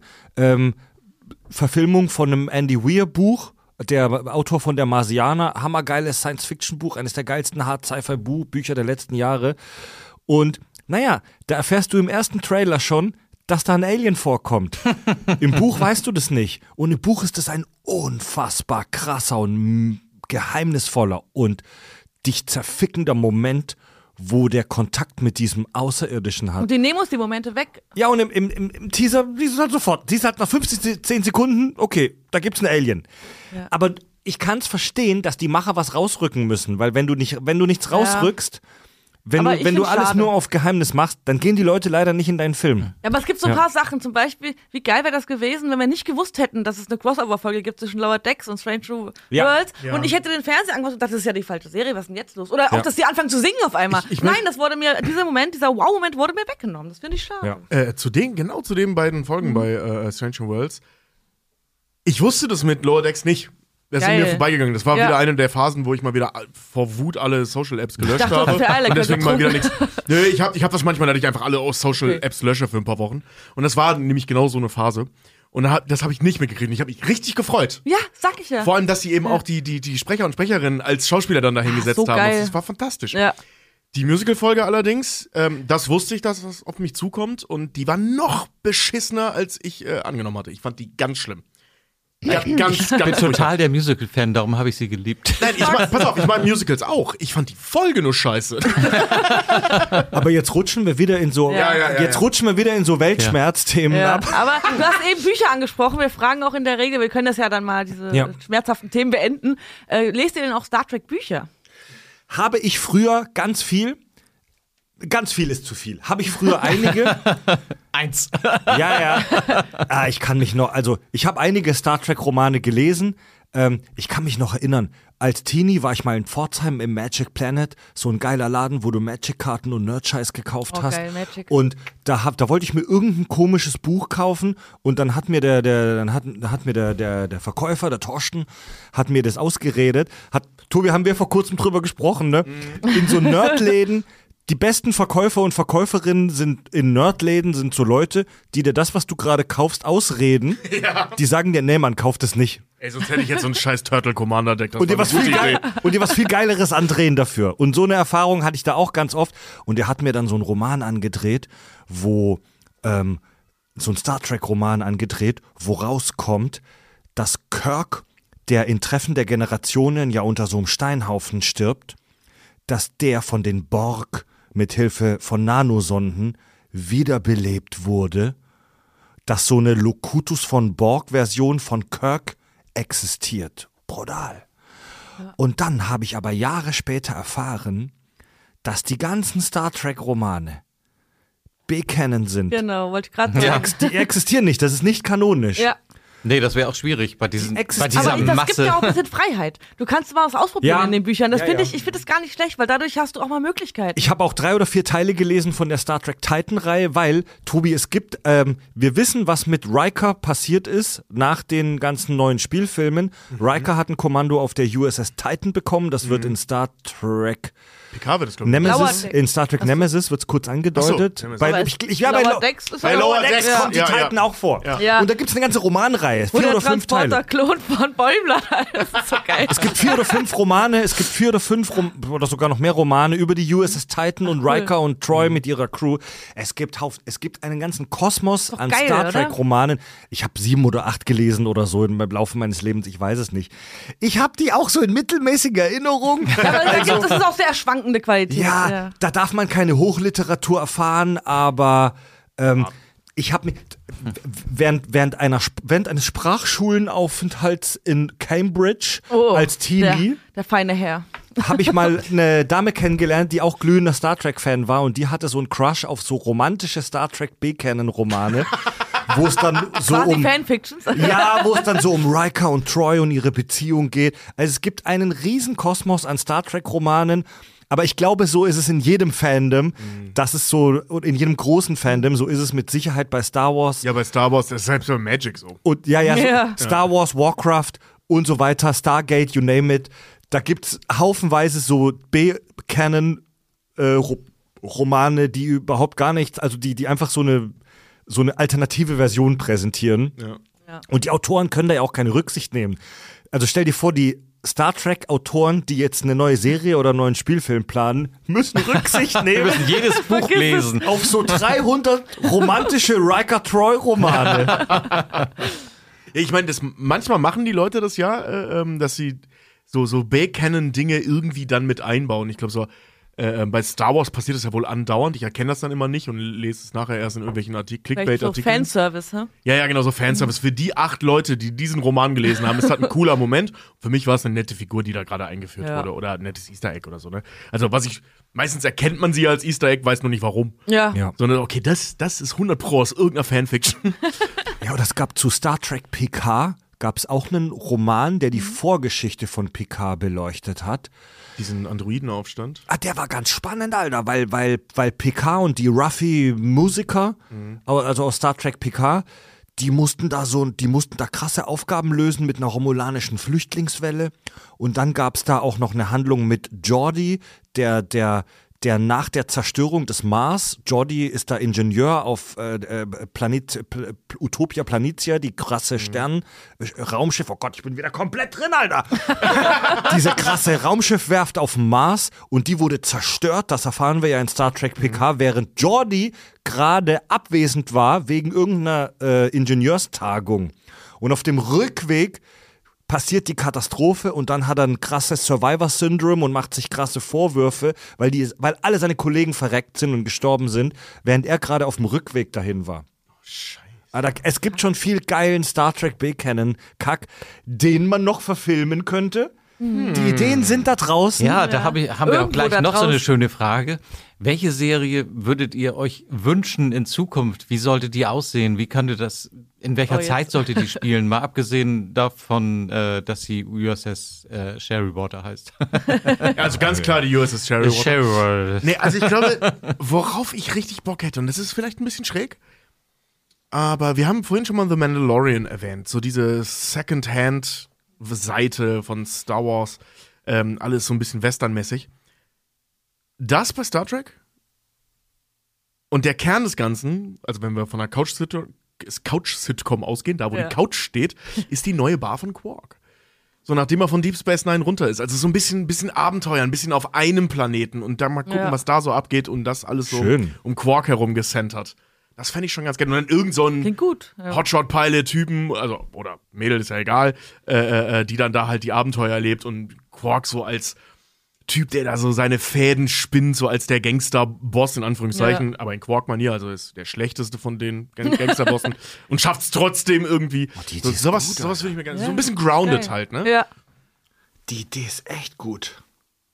Verfilmung von einem Andy Weir-Buch, der Autor von Der Marsianer, hammergeiles Science-Fiction-Buch, eines der geilsten Hard-Sci-Fi-Bücher der letzten Jahre. Und naja, da erfährst du im ersten Trailer schon, dass da ein Alien vorkommt. Im Buch weißt du das nicht. Und im Buch ist das ein unfassbar krasser und geheimnisvoller und dich zerfickender Moment, wo der Kontakt mit diesem Außerirdischen hat. Und die Nemos die Momente weg. Ja, und im Teaser siehst du halt sofort. Siehst halt nach 10 Sekunden, okay, da gibt's ein Alien. Ja. Aber ich kann's verstehen, dass die Macher was rausrücken müssen, weil wenn du nichts rausrückst, wenn du alles nur auf Geheimnis machst, dann gehen die Leute leider nicht in deinen Film. Ja, aber es gibt so ein paar Sachen, zum Beispiel, wie geil wäre das gewesen, wenn wir nicht gewusst hätten, dass es eine Crossover-Folge gibt zwischen Lower Decks und Strange New Worlds und ich hätte den Fernseher angemacht und dachte, das ist ja die falsche Serie, was ist denn jetzt los? Oder auch, dass die anfangen zu singen auf einmal. Nein, das wurde mir, dieser Wow-Moment wurde mir weggenommen. Das finde ich schade. Ja. Zu den beiden Folgen bei Strange New Worlds, ich wusste das mit Lower Decks nicht. Das ist mir vorbeigegangen. Das war wieder eine der Phasen, wo ich mal wieder vor Wut alle Social-Apps gelöscht habe. Und deswegen mal wieder nichts. Nö, ich hab das manchmal, dass ich einfach alle Social-Apps lösche für ein paar Wochen. Und das war nämlich genau so eine Phase. Und das habe ich nicht mitgekriegt. Und ich habe mich richtig gefreut. Ja, sag ich ja. Vor allem, dass sie eben auch die Sprecher und Sprecherinnen als Schauspieler dann dahin gesetzt haben. Geil. Das war fantastisch. Ja. Die Musical-Folge allerdings, das wusste ich, dass das auf mich zukommt. Und die war noch beschissener, als ich angenommen hatte. Ich fand die ganz schlimm. Ja, ganz ich bin total der Musical-Fan, darum habe ich sie geliebt. Nein, pass auf, ich mag Musicals auch. Ich fand die Folge nur scheiße. Aber jetzt rutschen wir wieder in so, rutschen wir wieder in so Weltschmerzthemen ab. Aber du hast eben Bücher angesprochen. Wir fragen auch in der Regel, wir können das ja dann mal, diese schmerzhaften Themen beenden. Lest ihr denn auch Star Trek Bücher? Habe ich früher ganz viel. Ganz viel ist zu viel. Habe ich früher einige? 1. Ja. Ich kann mich noch, also ich habe einige Star Trek Romane gelesen. Ich kann mich noch erinnern, als Teenie war ich mal in Pforzheim im Magic Planet, so ein geiler Laden, wo du Magic-Karten und Nerd-Scheiß gekauft hast. Geil, Magic. Und da wollte ich mir irgendein komisches Buch kaufen und dann hat mir der Verkäufer, der Torsten, hat mir das ausgeredet. Tobi, haben wir vor kurzem drüber gesprochen, ne? In so Nerdläden. Die besten Verkäufer und Verkäuferinnen sind in Nerdläden sind so Leute, die dir das, was du gerade kaufst, ausreden. Ja. Die sagen dir, nee, man kauft es nicht. Ey, sonst hätte ich jetzt so ein scheiß Turtle Commander Deck. Und dir was viel Geileres andrehen dafür. Und so eine Erfahrung hatte ich da auch ganz oft. Und er hat mir dann so einen Roman angedreht, so ein Star Trek Roman angedreht, wo rauskommt, dass Kirk, der in Treffen der Generationen ja unter so einem Steinhaufen stirbt, dass der von den Borg mit Hilfe von Nanosonden wiederbelebt wurde, dass so eine Locutus von Borg-Version von Kirk existiert. Brutal. Ja. Und dann habe ich aber Jahre später erfahren, dass die ganzen Star Trek-Romane B-Canon sind. Genau, wollte ich gerade sagen. Die existieren nicht, das ist nicht kanonisch. Ja. Nee, das wäre auch schwierig bei dieser Aber das Masse. gibt ja auch ein bisschen Freiheit. Du kannst mal was ausprobieren Ja. in den Büchern. Das Ja, finde ja. ich finde es gar nicht schlecht, weil dadurch hast du auch mal Möglichkeiten. Ich habe auch 3 oder 4 Teile gelesen von der Star Trek Titan-Reihe, weil, Tobi, es gibt, wir wissen, was mit Riker passiert ist nach den ganzen neuen Spielfilmen. Riker hat ein Kommando auf der USS Titan bekommen, das wird in Star Trek PK wird es, glaube ich. Nemesis, Lower Deck. in Star Trek Nemesis wird es kurz angedeutet. Ach so, Nemesis. Bei, Aber Lower Decks ist bei aber Lower Lower Decks Decks, kommt die ja. Titan auch vor. Ja. Und da gibt es eine ganze Romanreihe, 4 Wo der oder 5 Teile. Transporter-Klon von Bäumler. Das ist so geil. Es gibt 4 oder 5 Romane, es gibt 4 oder 5 oder sogar noch mehr Romane über die USS Titan und Riker und Troy mit ihrer Crew. Es gibt einen ganzen Kosmos an geil, Star oder? Trek Romanen. Ich habe 7 oder 8 gelesen oder so im Laufe meines Lebens, ich weiß es nicht. Ich habe die auch so in mittelmäßiger Erinnerung. Ja, aber das ist auch sehr schwankende Qualität. Ja, da darf man keine Hochliteratur erfahren, aber ich habe mir während eines Sprachschulenaufenthalts in Cambridge als Teenie Der feine Herr. habe ich mal eine Dame kennengelernt, die auch glühender Star Trek-Fan war und die hatte so einen Crush auf so romantische Star Trek B-Canon-Romane, wo es dann so Quasi Fanfictions. ja, wo es dann so um Riker und Troy und ihre Beziehung geht. Also es gibt einen riesen Kosmos an Star Trek-Romanen. Aber ich glaube, so ist es in jedem Fandom. Das ist so, und in jedem großen Fandom, so ist es mit Sicherheit bei Star Wars. Ja, bei Star Wars, das ist selbst bei Magic so. Und so Star Wars, Warcraft und so weiter, Stargate, you name it. Da gibt's haufenweise so B-Canon-Romane, die überhaupt gar nichts, also die einfach so eine alternative Version präsentieren. Ja. Und die Autoren können da ja auch keine Rücksicht nehmen. Also stell dir vor, die Star Trek-Autoren, die jetzt eine neue Serie oder einen neuen Spielfilm planen, müssen Rücksicht Wir nehmen müssen jedes Buch lesen. auf so 300 romantische Riker-Troy-Romane. Ich meine, manchmal machen die Leute das ja, dass sie so B-Canon-Dinge irgendwie dann mit einbauen. Ich glaube, so bei Star Wars passiert das ja wohl andauernd. Ich erkenne das dann immer nicht und lese es nachher erst in irgendwelchen Vielleicht so Clickbait-Artikeln. Fanservice, hä? Ja, genau, so Fanservice. Für die 8 Leute, die diesen Roman gelesen haben, ist das ein cooler Moment. Für mich war es eine nette Figur, die da gerade eingeführt wurde. Oder ein nettes Easter Egg oder so, ne? Also, meistens erkennt man sie als Easter Egg, weiß nur nicht warum. Ja. Sondern, okay, das ist 100 Pro aus irgendeiner Fanfiction. Ja, und es gab zu Star Trek PK gab es auch einen Roman, der die Vorgeschichte von PK beleuchtet hat. Diesen Androidenaufstand. Der war ganz spannend, Alter, weil PK und die Ruffy-Musiker, also aus Star Trek PK, die mussten da krasse Aufgaben lösen mit einer romulanischen Flüchtlingswelle. Und dann gab es da auch noch eine Handlung mit Geordi, der nach der Zerstörung des Mars, Geordi ist da Ingenieur auf Utopia Planitia, die krasse Raumschiff, oh Gott, ich bin wieder komplett drin, Alter. Diese krasse Raumschiffwerft auf dem Mars und die wurde zerstört, das erfahren wir ja in Star Trek PK, während Geordi gerade abwesend war wegen irgendeiner Ingenieurstagung. Und auf dem Rückweg passiert die Katastrophe und dann hat er ein krasses Survivor-Syndrom und macht sich krasse Vorwürfe, weil alle seine Kollegen verreckt sind und gestorben sind, während er gerade auf dem Rückweg dahin war. Oh, Scheiße. Aber es gibt schon viel geilen Star Trek B-Canon-Kack, den man noch verfilmen könnte. Die Ideen sind da draußen. Ja, da haben wir auch Irgendwo gleich da noch so eine draußen. schöne Frage. Welche Serie würdet ihr euch wünschen in Zukunft? Wie sollte die aussehen? Wie könnte das, in welcher jetzt. Zeit sollte die spielen? Mal abgesehen davon, dass sie USS Sherrywater heißt. Also ganz klar die USS Sherrywater. Sherrywater. Nee, also ich glaube, worauf ich richtig Bock hätte, und das ist vielleicht ein bisschen schräg, aber wir haben vorhin schon mal The Mandalorian erwähnt, so diese Second-Hand-Seite von Star Wars, alles so ein bisschen westernmäßig. Das bei Star Trek und der Kern des Ganzen, also wenn wir von einer Couch-Sitcom ausgehen, da wo die Couch steht, ist die neue Bar von Quark. So nachdem er von Deep Space Nine runter ist. Also so ein bisschen Abenteuer, ein bisschen auf einem Planeten und dann mal gucken, was da so abgeht und das alles so Schön. um Quark herum gecentert. Das fände ich schon ganz geil. Und dann irgend so ein Klingt gut. Ja. Hotshot-Pilot-Typen, also, oder Mädel, ist ja egal, die dann da halt die Abenteuer erlebt und Quark so als Typ, der da so seine Fäden spinnt, so als der Gangster-Boss in Anführungszeichen, aber in Quark-Manier, also ist der schlechteste von den Gangster-Bossen und schafft es trotzdem irgendwie. Sowas will ich mir gerne. So ein bisschen grounded halt, ne? Ja. Die Idee ist echt gut.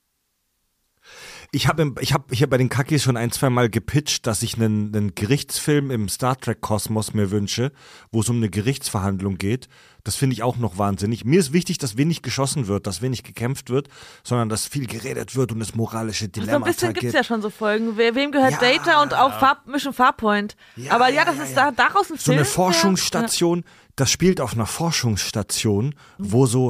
Ich hab hier bei den Kakis schon 1-2 Mal gepitcht, dass ich einen Gerichtsfilm im Star Trek-Kosmos mir wünsche, wo es um eine Gerichtsverhandlung geht. Das finde ich auch noch wahnsinnig. Mir ist wichtig, dass wenig geschossen wird, dass wenig gekämpft wird, sondern dass viel geredet wird und es moralische Dilemmata So ein bisschen gibt. gibt es ja schon so Folgen. Wem gehört Data und auch Mission Farpoint. Aber das ist daraus ein So Film. eine Forschungsstation, das spielt auf einer Forschungsstation, wo so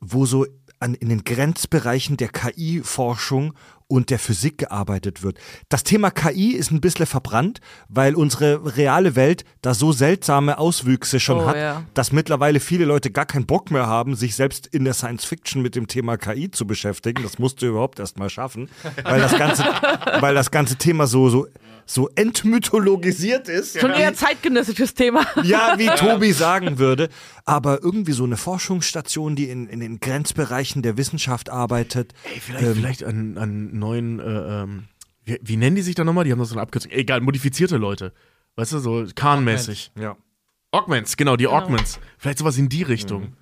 in den Grenzbereichen der KI-Forschung und der Physik gearbeitet wird. Das Thema KI ist ein bisschen verbrannt, weil unsere reale Welt da so seltsame Auswüchse schon hat, dass mittlerweile viele Leute gar keinen Bock mehr haben, sich selbst in der Science-Fiction mit dem Thema KI zu beschäftigen. Das musst du überhaupt erst mal schaffen, weil das ganze Thema so entmythologisiert ist. Schon eher zeitgenössisches Thema. Ja, wie Tobi sagen würde. Aber irgendwie so eine Forschungsstation, die in den Grenzbereichen der Wissenschaft arbeitet. Ey, vielleicht an neuen, wie nennen die sich da nochmal? Die haben doch so eine Abkürzung. Egal, modifizierte Leute. Weißt du, so Khan-mäßig. Ja. Augments, genau, die Augments. Vielleicht sowas in die Richtung.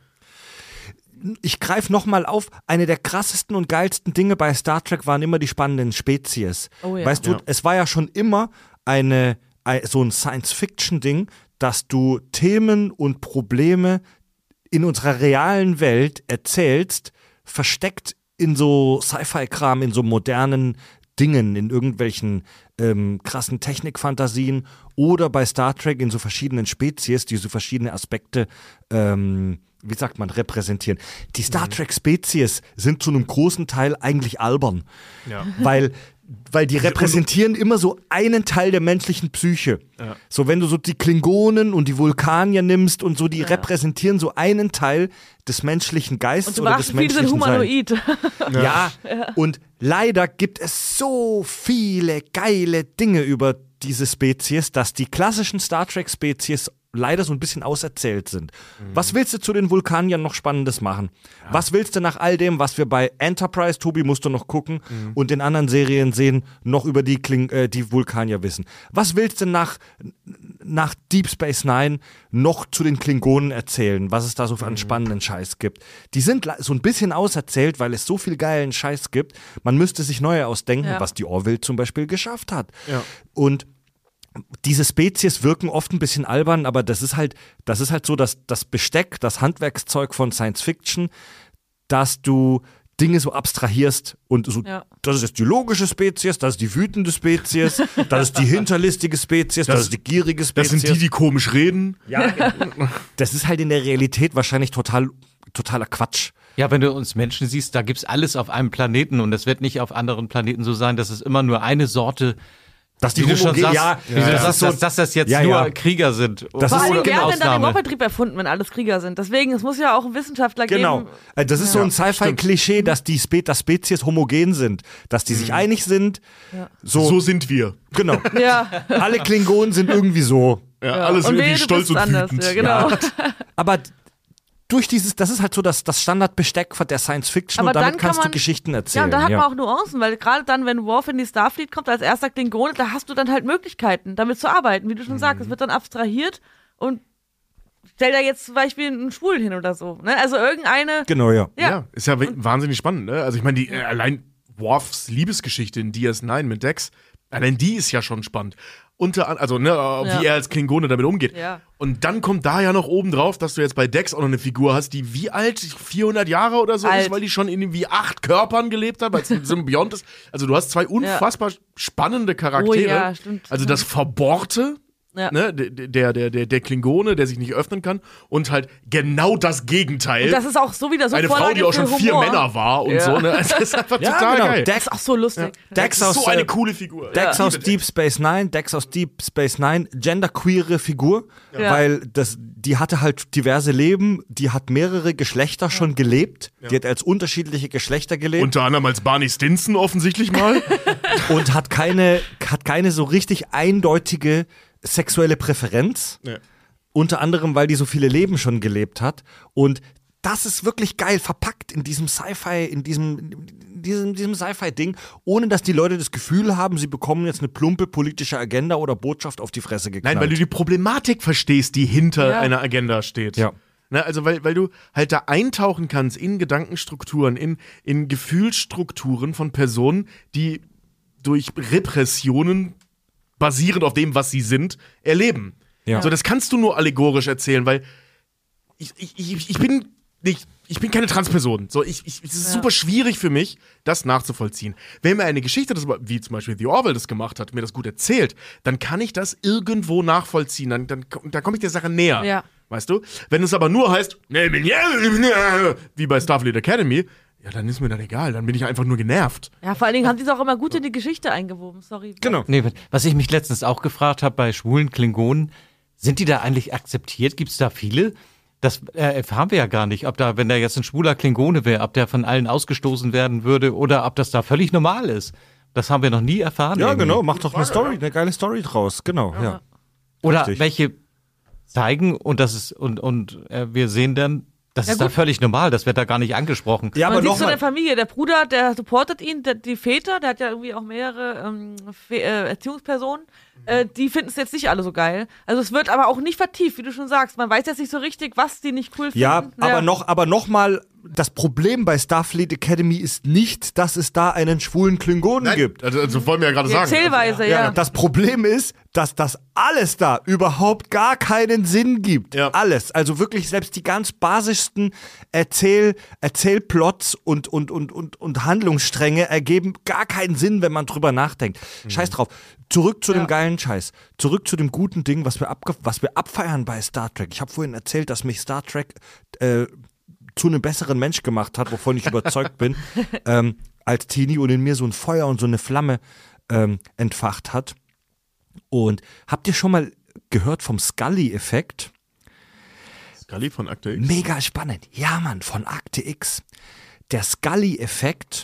Ich greife nochmal auf, eine der krassesten und geilsten Dinge bei Star Trek waren immer die spannenden Spezies. Oh ja. Weißt du, es war ja schon immer so ein Science-Fiction-Ding, dass du Themen und Probleme in unserer realen Welt erzählst, versteckt in so Sci-Fi-Kram, in so modernen Dingen, in irgendwelchen krassen Technikfantasien oder bei Star Trek in so verschiedenen Spezies, die so verschiedene Aspekte wie sagt man, repräsentieren. Die Star Trek-Spezies sind zu einem großen Teil eigentlich albern. Ja. Weil die repräsentieren immer so einen Teil der menschlichen Psyche. Ja. So, wenn du so die Klingonen und die Vulkanier nimmst und so, die repräsentieren so einen Teil des menschlichen Geistes oder des menschlichen sind humanoid. Ja, und leider gibt es so viele geile Dinge über diese Spezies, dass die klassischen Star Trek-Spezies leider so ein bisschen auserzählt sind. Was willst du zu den Vulkaniern noch Spannendes machen? Ja. Was willst du nach all dem, was wir bei Enterprise, Tobi, musst du noch gucken, und in anderen Serien sehen, noch über die Vulkanier wissen? Was willst du nach Deep Space Nine noch zu den Klingonen erzählen, was es da so für einen spannenden Scheiß gibt? Die sind so ein bisschen auserzählt, weil es so viel geilen Scheiß gibt. Man müsste sich neue ausdenken, was die Orville zum Beispiel geschafft hat. Ja. Und diese Spezies wirken oft ein bisschen albern, aber das ist halt so, dass das Besteck, das Handwerkszeug von Science Fiction, dass du Dinge so abstrahierst und so, das ist jetzt die logische Spezies, das ist die wütende Spezies, das ist die hinterlistige Spezies, das ist die gierige Spezies. Das sind die komisch reden. Ja, das ist halt in der Realität wahrscheinlich totaler Quatsch. Ja, wenn du uns Menschen siehst, da gibt's alles auf einem Planeten und es wird nicht auf anderen Planeten so sein, dass es immer nur eine Sorte dass die schon sagst, dass das jetzt nur Krieger sind. Das vor allem, wer hat denn dann den Mobbetrieb erfunden, wenn alles Krieger sind? Deswegen, es muss ja auch einen Wissenschaftler geben. Genau. Das ist so ein Sci-Fi-Klischee, dass die Spezies homogen sind. Dass die sich einig sind. Ja. So sind wir. Genau. Ja. Alle Klingonen sind irgendwie so. Ja, alle sind irgendwie stolz und wütend. Ja, genau. Aber durch das ist halt so das Standardbesteck der Science Fiction, aber und damit kannst du Geschichten erzählen. Ja, und da hat man auch Nuancen, weil gerade dann, wenn Worf in die Starfleet kommt als erster Klingone, da hast du dann halt Möglichkeiten, damit zu arbeiten, wie du schon sagst. Es wird dann abstrahiert und stell da jetzt zum Beispiel einen Schwulen hin oder so. Ne? Also irgendeine... Genau, ja. Ist ja wahnsinnig spannend. Ne? Also ich meine, allein Worfs Liebesgeschichte in DS9 mit Dex, allein die ist ja schon spannend. Wie er als Klingone damit umgeht. Ja. Und dann kommt da ja noch oben drauf, dass du jetzt bei Dex auch noch eine Figur hast, die wie alt? 400 Jahre oder so ist, weil die schon in irgendwie 8 Körpern gelebt hat, weil es ein Symbiont ist. Also du hast 2 unfassbar spannende Charaktere. Oh ja, stimmt. Also das Verbohrte, ne, der Klingone, der sich nicht öffnen kann, und halt genau das Gegenteil. Und das ist auch so wieder so eine Frau, die auch schon 4 Männer war und so. Ne? Also das ist einfach total geil. Dex ist auch so lustig. Dex ist so eine coole Figur. Dex aus Deep Space Nine, genderqueere Figur, weil die hatte halt diverse Leben, die hat mehrere Geschlechter schon gelebt, die hat als unterschiedliche Geschlechter gelebt. Unter anderem als Barney Stinson offensichtlich mal. Und hat keine so richtig eindeutige sexuelle Präferenz, unter anderem, weil die so viele Leben schon gelebt hat, und das ist wirklich geil verpackt in diesem Sci-Fi, in diesem Sci-Fi-Ding, ohne dass die Leute das Gefühl haben, sie bekommen jetzt eine plumpe politische Agenda oder Botschaft auf die Fresse geknallt. Nein, weil du die Problematik verstehst, die hinter einer Agenda steht. Ja. Ne, also weil du halt da eintauchen kannst in Gedankenstrukturen, in Gefühlsstrukturen von Personen, die durch Repressionen basierend auf dem, was sie sind, erleben. Ja. So, das kannst du nur allegorisch erzählen, weil ich bin keine Transperson. So, es ist super schwierig für mich, das nachzuvollziehen. Wenn mir eine Geschichte, wie zum Beispiel The Orville das gemacht hat, mir das gut erzählt, dann kann ich das irgendwo nachvollziehen. Dann komme ich der Sache näher. Ja. Weißt du? Wenn es aber nur heißt, wie bei Starfleet Academy, ja, dann ist mir das egal. Dann bin ich einfach nur genervt. Ja, vor allen Dingen haben die es auch immer gut in die Geschichte eingewoben. Sorry. Genau. Nee, was ich mich letztens auch gefragt habe bei schwulen Klingonen, sind die da eigentlich akzeptiert? Gibt es da viele? Das erfahren wir ja gar nicht, ob da, wenn da jetzt ein schwuler Klingone wäre, ob der von allen ausgestoßen werden würde oder ob das da völlig normal ist. Das haben wir noch nie erfahren. Ja, irgendwie. genau, mach doch eine geile Story draus. Genau, ja. Oder Richtig. welche zeigen und das ist wir sehen dann, das Ja, ist da gut. völlig normal, das wird da gar nicht angesprochen. Ja, aber Man sieht so in nochmal. der Familie, der Bruder, der supportet ihn, die Väter, der hat ja irgendwie auch mehrere Erziehungspersonen, die finden es jetzt nicht alle so geil. Also es wird aber auch nicht vertieft, wie du schon sagst. Man weiß jetzt nicht so richtig, was die nicht cool finden. Ja, aber noch mal, das Problem bei Starfleet Academy ist nicht, dass es da einen schwulen Klingonen gibt. Also wollen wir ja gerade Die sagen. Erzählweise, ja. Das Problem ist, dass das alles da überhaupt gar keinen Sinn gibt. Ja. Alles. Also wirklich selbst die ganz basischsten Erzählplots und Handlungsstränge ergeben gar keinen Sinn, wenn man drüber nachdenkt. Scheiß drauf. Zurück zu dem geilen Scheiß. Zurück zu dem guten Ding, was wir abfeiern bei Star Trek. Ich habe vorhin erzählt, dass mich Star Trek zu einem besseren Mensch gemacht hat, wovon ich überzeugt bin, als Teenie und in mir so ein Feuer und so eine Flamme entfacht hat. Und habt ihr schon mal gehört vom Scully-Effekt? Scully von Akte X. Mega spannend. Ja, Mann, von Akte X. Der Scully-Effekt,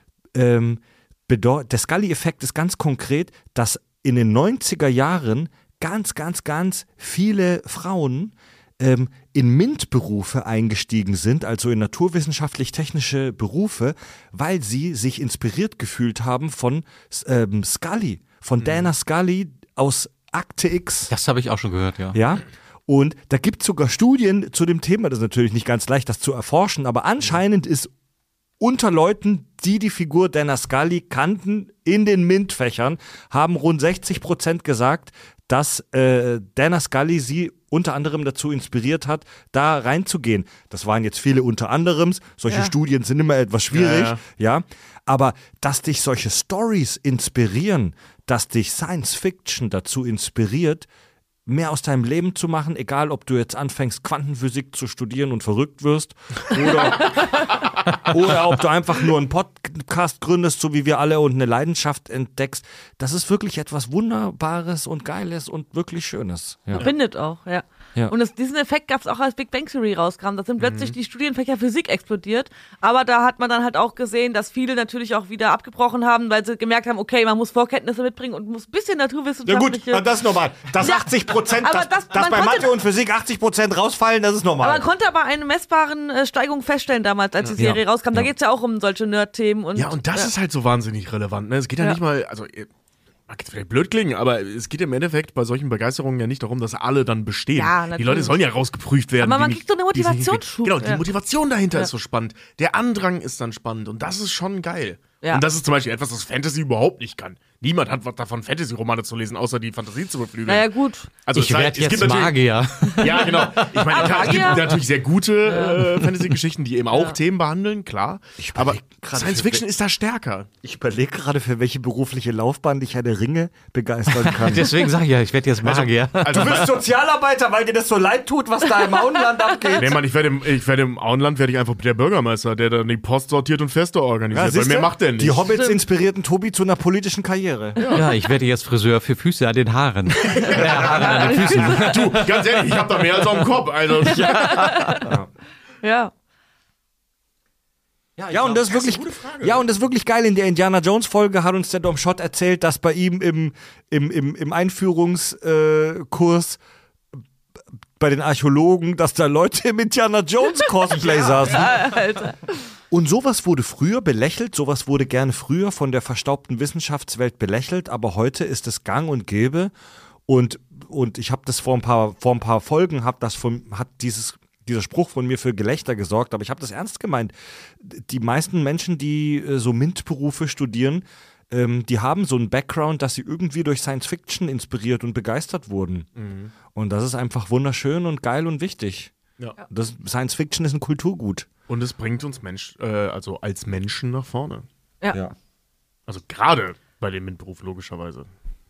der Scully-Effekt ist ganz konkret, dass in den 90er Jahren ganz, ganz, ganz viele Frauen in MINT-Berufe eingestiegen sind, also in naturwissenschaftlich-technische Berufe, weil sie sich inspiriert gefühlt haben von Scully, von Dana Scully aus Akte X. Das habe ich auch schon gehört, ja. Ja, und da gibt es sogar Studien zu dem Thema, das ist natürlich nicht ganz leicht, das zu erforschen, aber anscheinend ist unter Leuten, die die Figur Dana Scully kannten, in den MINT-Fächern, haben rund 60% gesagt, dass Dana Scully sie unter anderem dazu inspiriert hat, da reinzugehen. Das waren jetzt viele unter anderem. Solche Studien sind immer etwas schwierig, ja. Aber dass dich solche Stories inspirieren, dass dich Science Fiction dazu inspiriert, mehr aus deinem Leben zu machen, egal ob du jetzt anfängst, Quantenphysik zu studieren und verrückt wirst oder ob du einfach nur einen Podcast gründest, so wie wir alle, und eine Leidenschaft entdeckst. Das ist wirklich etwas Wunderbares und Geiles und wirklich Schönes. Ja. Verbindet auch, ja. Ja. Und diesen Effekt gab es auch, als Big Bang Theory rauskam. Da sind plötzlich die Studienfächer Physik explodiert. Aber da hat man dann halt auch gesehen, dass viele natürlich auch wieder abgebrochen haben, weil sie gemerkt haben, okay, man muss Vorkenntnisse mitbringen und muss ein bisschen Ja naturwissenschaftliche... gut, das ist normal. Dass Ja, 80%, aber dass man bei konnte- Mathe und Physik 80% rausfallen, das ist normal. Aber man konnte aber eine messbaren Steigung feststellen damals, als die Serie rauskam. Da geht es ja auch um solche Nerd-Themen. Ja, und das ist halt so wahnsinnig relevant. Ne? Es geht ja nicht mal, also mag jetzt vielleicht blöd klingen, aber es geht im Endeffekt bei solchen Begeisterungen ja nicht darum, dass alle dann bestehen. Ja, die natürlich. Leute sollen ja rausgeprüft werden. Aber man die kriegt so eine die sich nicht- Motivationsschub. Genau, die Ja. Motivation dahinter ist so spannend. Der Andrang ist dann spannend und das ist schon geil. Ja. Und das ist zum Beispiel etwas, was Fantasy überhaupt nicht kann. Niemand hat was davon, Fantasy-Romane zu lesen, außer die Fantasie zu beflügeln. Naja, gut. Also Ich werde jetzt natürlich- Magier. Ja, genau. Ich meine, klar, es gibt Magier? natürlich sehr gute Fantasy-Geschichten, die eben auch Themen behandeln, klar. Aber gerade Science für- Fiction ist da stärker. Ich überlege gerade, für welche berufliche Laufbahn dich Herr der Ringe begeistern kann. Deswegen sage ich ja, ich werde jetzt Magier. Also, Du bist Sozialarbeiter, weil dir das so leid tut, was da im Auenland abgeht. nee, Mann, ich werde im Auenland werde ich einfach der Bürgermeister, der dann die Post sortiert und Feste organisiert. Weil siehste? mehr macht der nicht. Die Hobbits inspirierten Tobi zu einer politischen Karriere. Ja, ich werde jetzt Friseur für Füße an den Haaren. Haare an den Füßen. Du, ganz ehrlich, ich habe da mehr als auf dem Kopf. Also, Ja. Ja, und das ist wirklich, und das ist wirklich geil. In der Indiana Jones Folge hat uns der Dom Schott erzählt, dass bei ihm im Einführungskurs bei den Archäologen, dass da Leute im Indiana Jones Cosplay saßen. Alter. Und sowas wurde früher belächelt, sowas wurde gerne früher von der verstaubten Wissenschaftswelt belächelt, aber heute ist es gang und gäbe. Und ich habe das vor ein paar Folgen, hat dieser Spruch von mir für Gelächter gesorgt, aber ich habe das ernst gemeint. Die meisten Menschen, die so MINT-Berufe studieren, die haben so einen Background, dass sie irgendwie durch Science Fiction inspiriert und begeistert wurden. Mhm. Und das ist einfach wunderschön und geil und wichtig. Ja. Science Fiction ist ein Kulturgut. Und es bringt uns also als Menschen nach vorne. Ja. Also gerade bei dem MINT-Beruf logischerweise.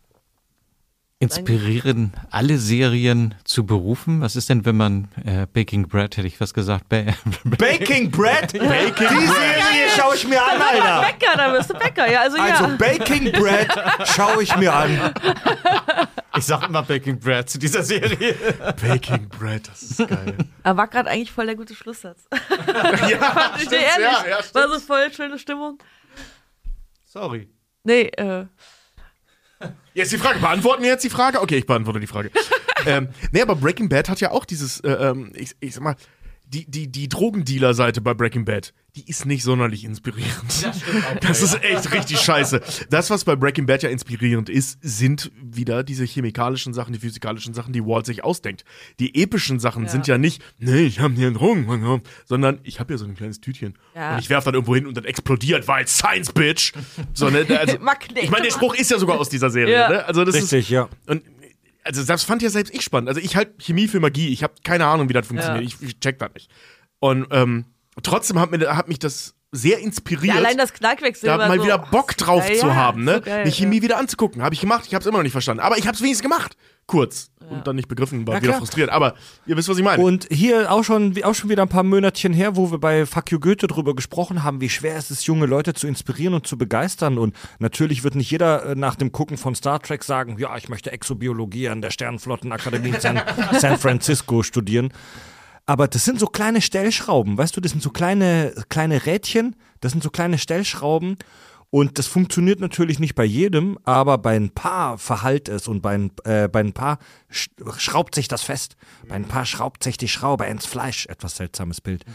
Inspirieren alle Serien zu Berufen? Was ist denn, wenn man Baking Bread, hätte ich fast gesagt. Baking Bread? Die Serie schaue ich mir an, Alter. Bäcker, da wirst du Bäcker. Ja, also Baking Bread schaue ich mir an. Ich sag immer Baking Bread zu dieser Serie. Baking Bread, das ist geil. Er war gerade eigentlich voll der gute Schlusssatz. Ja, Ich dir ehrlich, ja, war so voll schöne Stimmung. Sorry. Nee, Jetzt die Frage. Beantworten wir jetzt die Frage? Okay, ich beantworte die Frage. Aber Breaking Bad hat ja auch dieses, ich sag mal, die Drogendealer-Seite bei Breaking Bad, die ist nicht sonderlich inspirierend. Das ist echt richtig scheiße. Das, was bei Breaking Bad ja inspirierend ist, sind wieder diese chemikalischen Sachen, die physikalischen Sachen, die Walt sich ausdenkt. Die epischen Sachen sind ja nicht, nee, ich habe hier einen Drogen, sondern ich habe hier so ein kleines Tütchen und ich werfe dann irgendwo hin und dann explodiert, weil Science, Bitch. So, ne? Also, ich meine, der Spruch ist ja sogar aus dieser Serie. Ja. Ne? Also das Richtig, ist, ja. Und also das fand ja selbst ich spannend. Also ich halte Chemie für Magie. Ich habe keine Ahnung, wie das funktioniert. Ja. Ich check das nicht. Und trotzdem hat mich das sehr inspiriert. ja, allein das Knackwechsel. Da mal so, wieder Bock drauf zu haben, ne? so geil, die Chemie wieder anzugucken. Habe ich gemacht. Ich habe es immer noch nicht verstanden. Aber ich habe es wenigstens gemacht. Kurz. Und dann nicht begriffen, war Ja, wieder klar. frustriert. Aber ihr wisst, was ich meine. Und hier auch schon wieder ein paar Monatchen her, wo wir bei Fuck You Goethe drüber gesprochen haben, wie schwer es ist, junge Leute zu inspirieren und zu begeistern. Und natürlich wird nicht jeder nach dem Gucken von Star Trek sagen, ja, ich möchte Exobiologie an der Sternenflottenakademie in San Francisco studieren. Aber das sind so kleine Stellschrauben, weißt du, das sind so kleine Rädchen, das sind so kleine Stellschrauben. Und das funktioniert natürlich nicht bei jedem, aber bei ein paar verhallt es und bei ein paar schraubt sich das fest. Bei ein paar schraubt sich die Schraube ins Fleisch. Etwas seltsames Bild.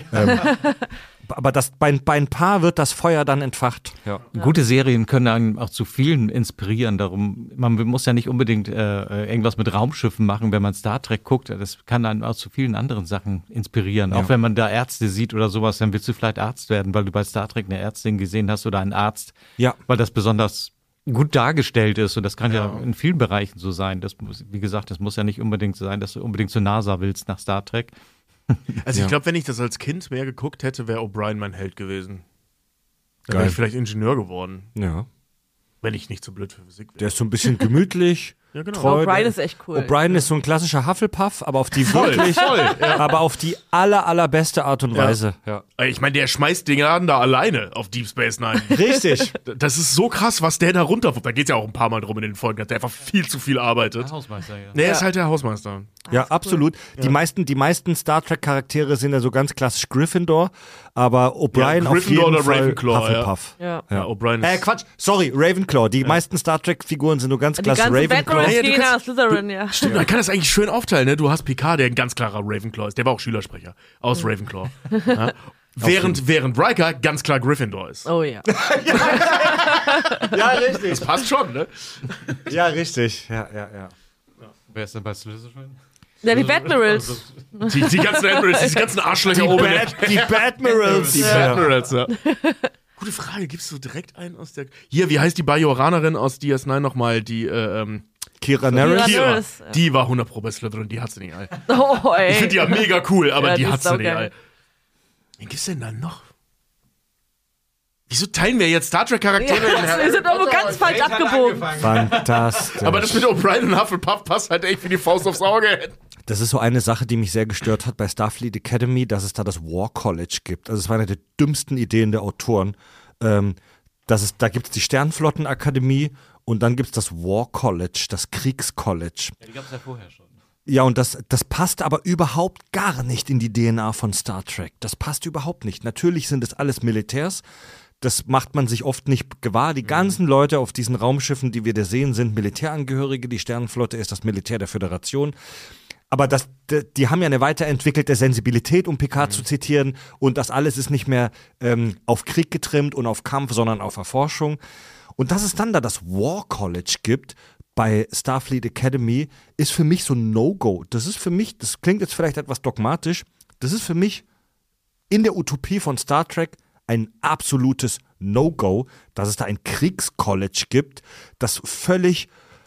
Aber bei ein paar wird das Feuer dann entfacht. Ja. Gute Serien können einen auch zu vielen inspirieren. Darum, man muss ja nicht unbedingt irgendwas mit Raumschiffen machen, wenn man Star Trek guckt. Das kann einen auch zu vielen anderen Sachen inspirieren. Auch wenn man da Ärzte sieht oder sowas, dann willst du vielleicht Arzt werden, weil du bei Star Trek eine Ärztin gesehen hast oder einen Arzt. Ja. Weil das besonders gut dargestellt ist. Und das kann ja in vielen Bereichen so sein. Das muss, wie gesagt, das muss ja nicht unbedingt sein, dass du unbedingt zur NASA willst nach Star Trek. Also ich glaube, wenn ich das als Kind mehr geguckt hätte, wäre O'Brien mein Held gewesen. Dann Geil. wäre ich vielleicht Ingenieur geworden, Ja. wenn ich nicht so blöd für Physik wäre. Der ist so ein bisschen gemütlich. Ja, genau. Treu. O'Brien ist echt cool. O'Brien ist so ein klassischer Hufflepuff, aber auf die wirklich, aber auf die allerbeste Art und Weise. Ja. Ich meine, der schmeißt den Laden da alleine auf Deep Space Nine. Richtig. Das ist so krass, was der da runterwuppt. Da geht es ja auch ein paar Mal drum in den Folgen, dass der einfach viel zu viel arbeitet. Hausmeister, ja. Nee, er ist halt der Hausmeister. Ja, absolut. Die meisten Star Trek Charaktere sind ja so ganz klassisch Gryffindor, aber O'Brien Ja, auf Gryffindor jeden oder Fall Ravenclaw, Hufflepuff. Ja. Ja, O'Brien ist... Quatsch, sorry, Ravenclaw. Die meisten Star Trek Figuren sind nur ganz Die klassisch ganzen Ravenclaw. Batman Ja, du gehen kannst- nach Slytherin, ja. Stimmt, man kann das eigentlich schön aufteilen, ne? Du hast Picard, der ein ganz klarer Ravenclaw ist. Der war auch Schülersprecher aus Ravenclaw. Ja? Während Riker ganz klar Gryffindor ist. Oh ja. Ja, richtig. Das passt schon, ne? Ja, richtig. Ja. Wer ist denn bei Slytherin? Ja, die Batmirals. Die ganzen Admirals, diese ganzen Arschlöcher oben. Die Badmirals. Die Admirals, ja. Gute Frage, gibst du direkt einen aus der... Hier, wie heißt die Bajoranerin aus DS9 nochmal? Die, Kira Nerys. Kira Kira. Nerys, ja. Die war 100 Pro bei Slytherin, die hat sie nicht all. Oh, ey. Ich finde die ja mega cool, aber Ja, die die hat ist sie nicht saugeil. all. Wen gibt's denn da noch? Wieso teilen wir jetzt Star Trek Charaktere in Wir sind irgendwo ganz falsch abgebogen. Fantastisch. Aber das mit O'Brien und Hufflepuff passt halt echt wie die Faust aufs Auge. Das ist so eine Sache, die mich sehr gestört hat bei Starfleet Academy, dass es da das War College gibt. Also es war eine der dümmsten Ideen der Autoren. Da gibt es die Sternflottenakademie und dann gibt es das War College, das Kriegscollege. Ja, die gab es ja vorher schon. Ja, und das passt aber überhaupt gar nicht in die DNA von Star Trek. Das passt überhaupt nicht. Natürlich sind es alles Militärs. Das macht man sich oft nicht gewahr. Die ganzen Leute auf diesen Raumschiffen, die wir da sehen, sind Militärangehörige. Die Sternenflotte ist das Militär der Föderation. Aber die haben ja eine weiterentwickelte Sensibilität, um Picard zu zitieren. Und das alles ist nicht mehr auf Krieg getrimmt und auf Kampf, sondern auf Erforschung. Und dass es dann da das War College gibt bei Starfleet Academy, ist für mich so ein No-Go. Das ist für mich, das klingt jetzt vielleicht etwas dogmatisch, das ist für mich in der Utopie von Star Trek ein absolutes No-Go, dass es da ein Kriegscollege gibt, das völlig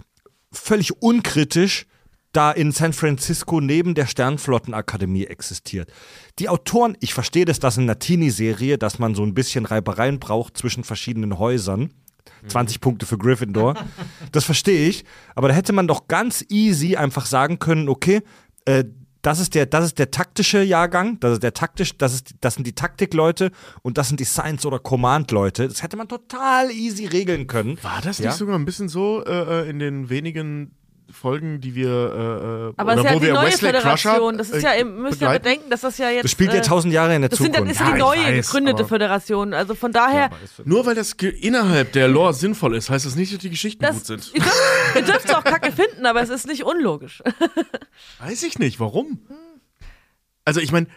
unkritisch da in San Francisco neben der Sternflottenakademie existiert. Die Autoren, ich verstehe das in einer Teenie-Serie, dass man so ein bisschen Reibereien braucht zwischen verschiedenen Häusern. 20 Punkte für Gryffindor. Das verstehe ich. Aber da hätte man doch ganz easy einfach sagen können, okay, das ist der taktische Jahrgang, das sind die Taktikleute und das sind die Science- oder Command-Leute. Das hätte man total easy regeln können. War das nicht sogar ein bisschen so in den wenigen Folgen, die wir aber oder es ist wo ja die wir neue Wesley Föderation. Crusher Das ist ja, ihr müsst ja bedenken, dass das ja jetzt. Das spielt ja 1000 Jahre in der Zukunft. Das ist ja die neue gegründete Föderation. Also von daher. Nur weil das innerhalb der Lore sinnvoll ist, heißt das nicht, dass die Geschichten gut sind. Ihr dürft es auch kacke finden, aber es ist nicht unlogisch. Weiß ich nicht, warum? Also ich meine,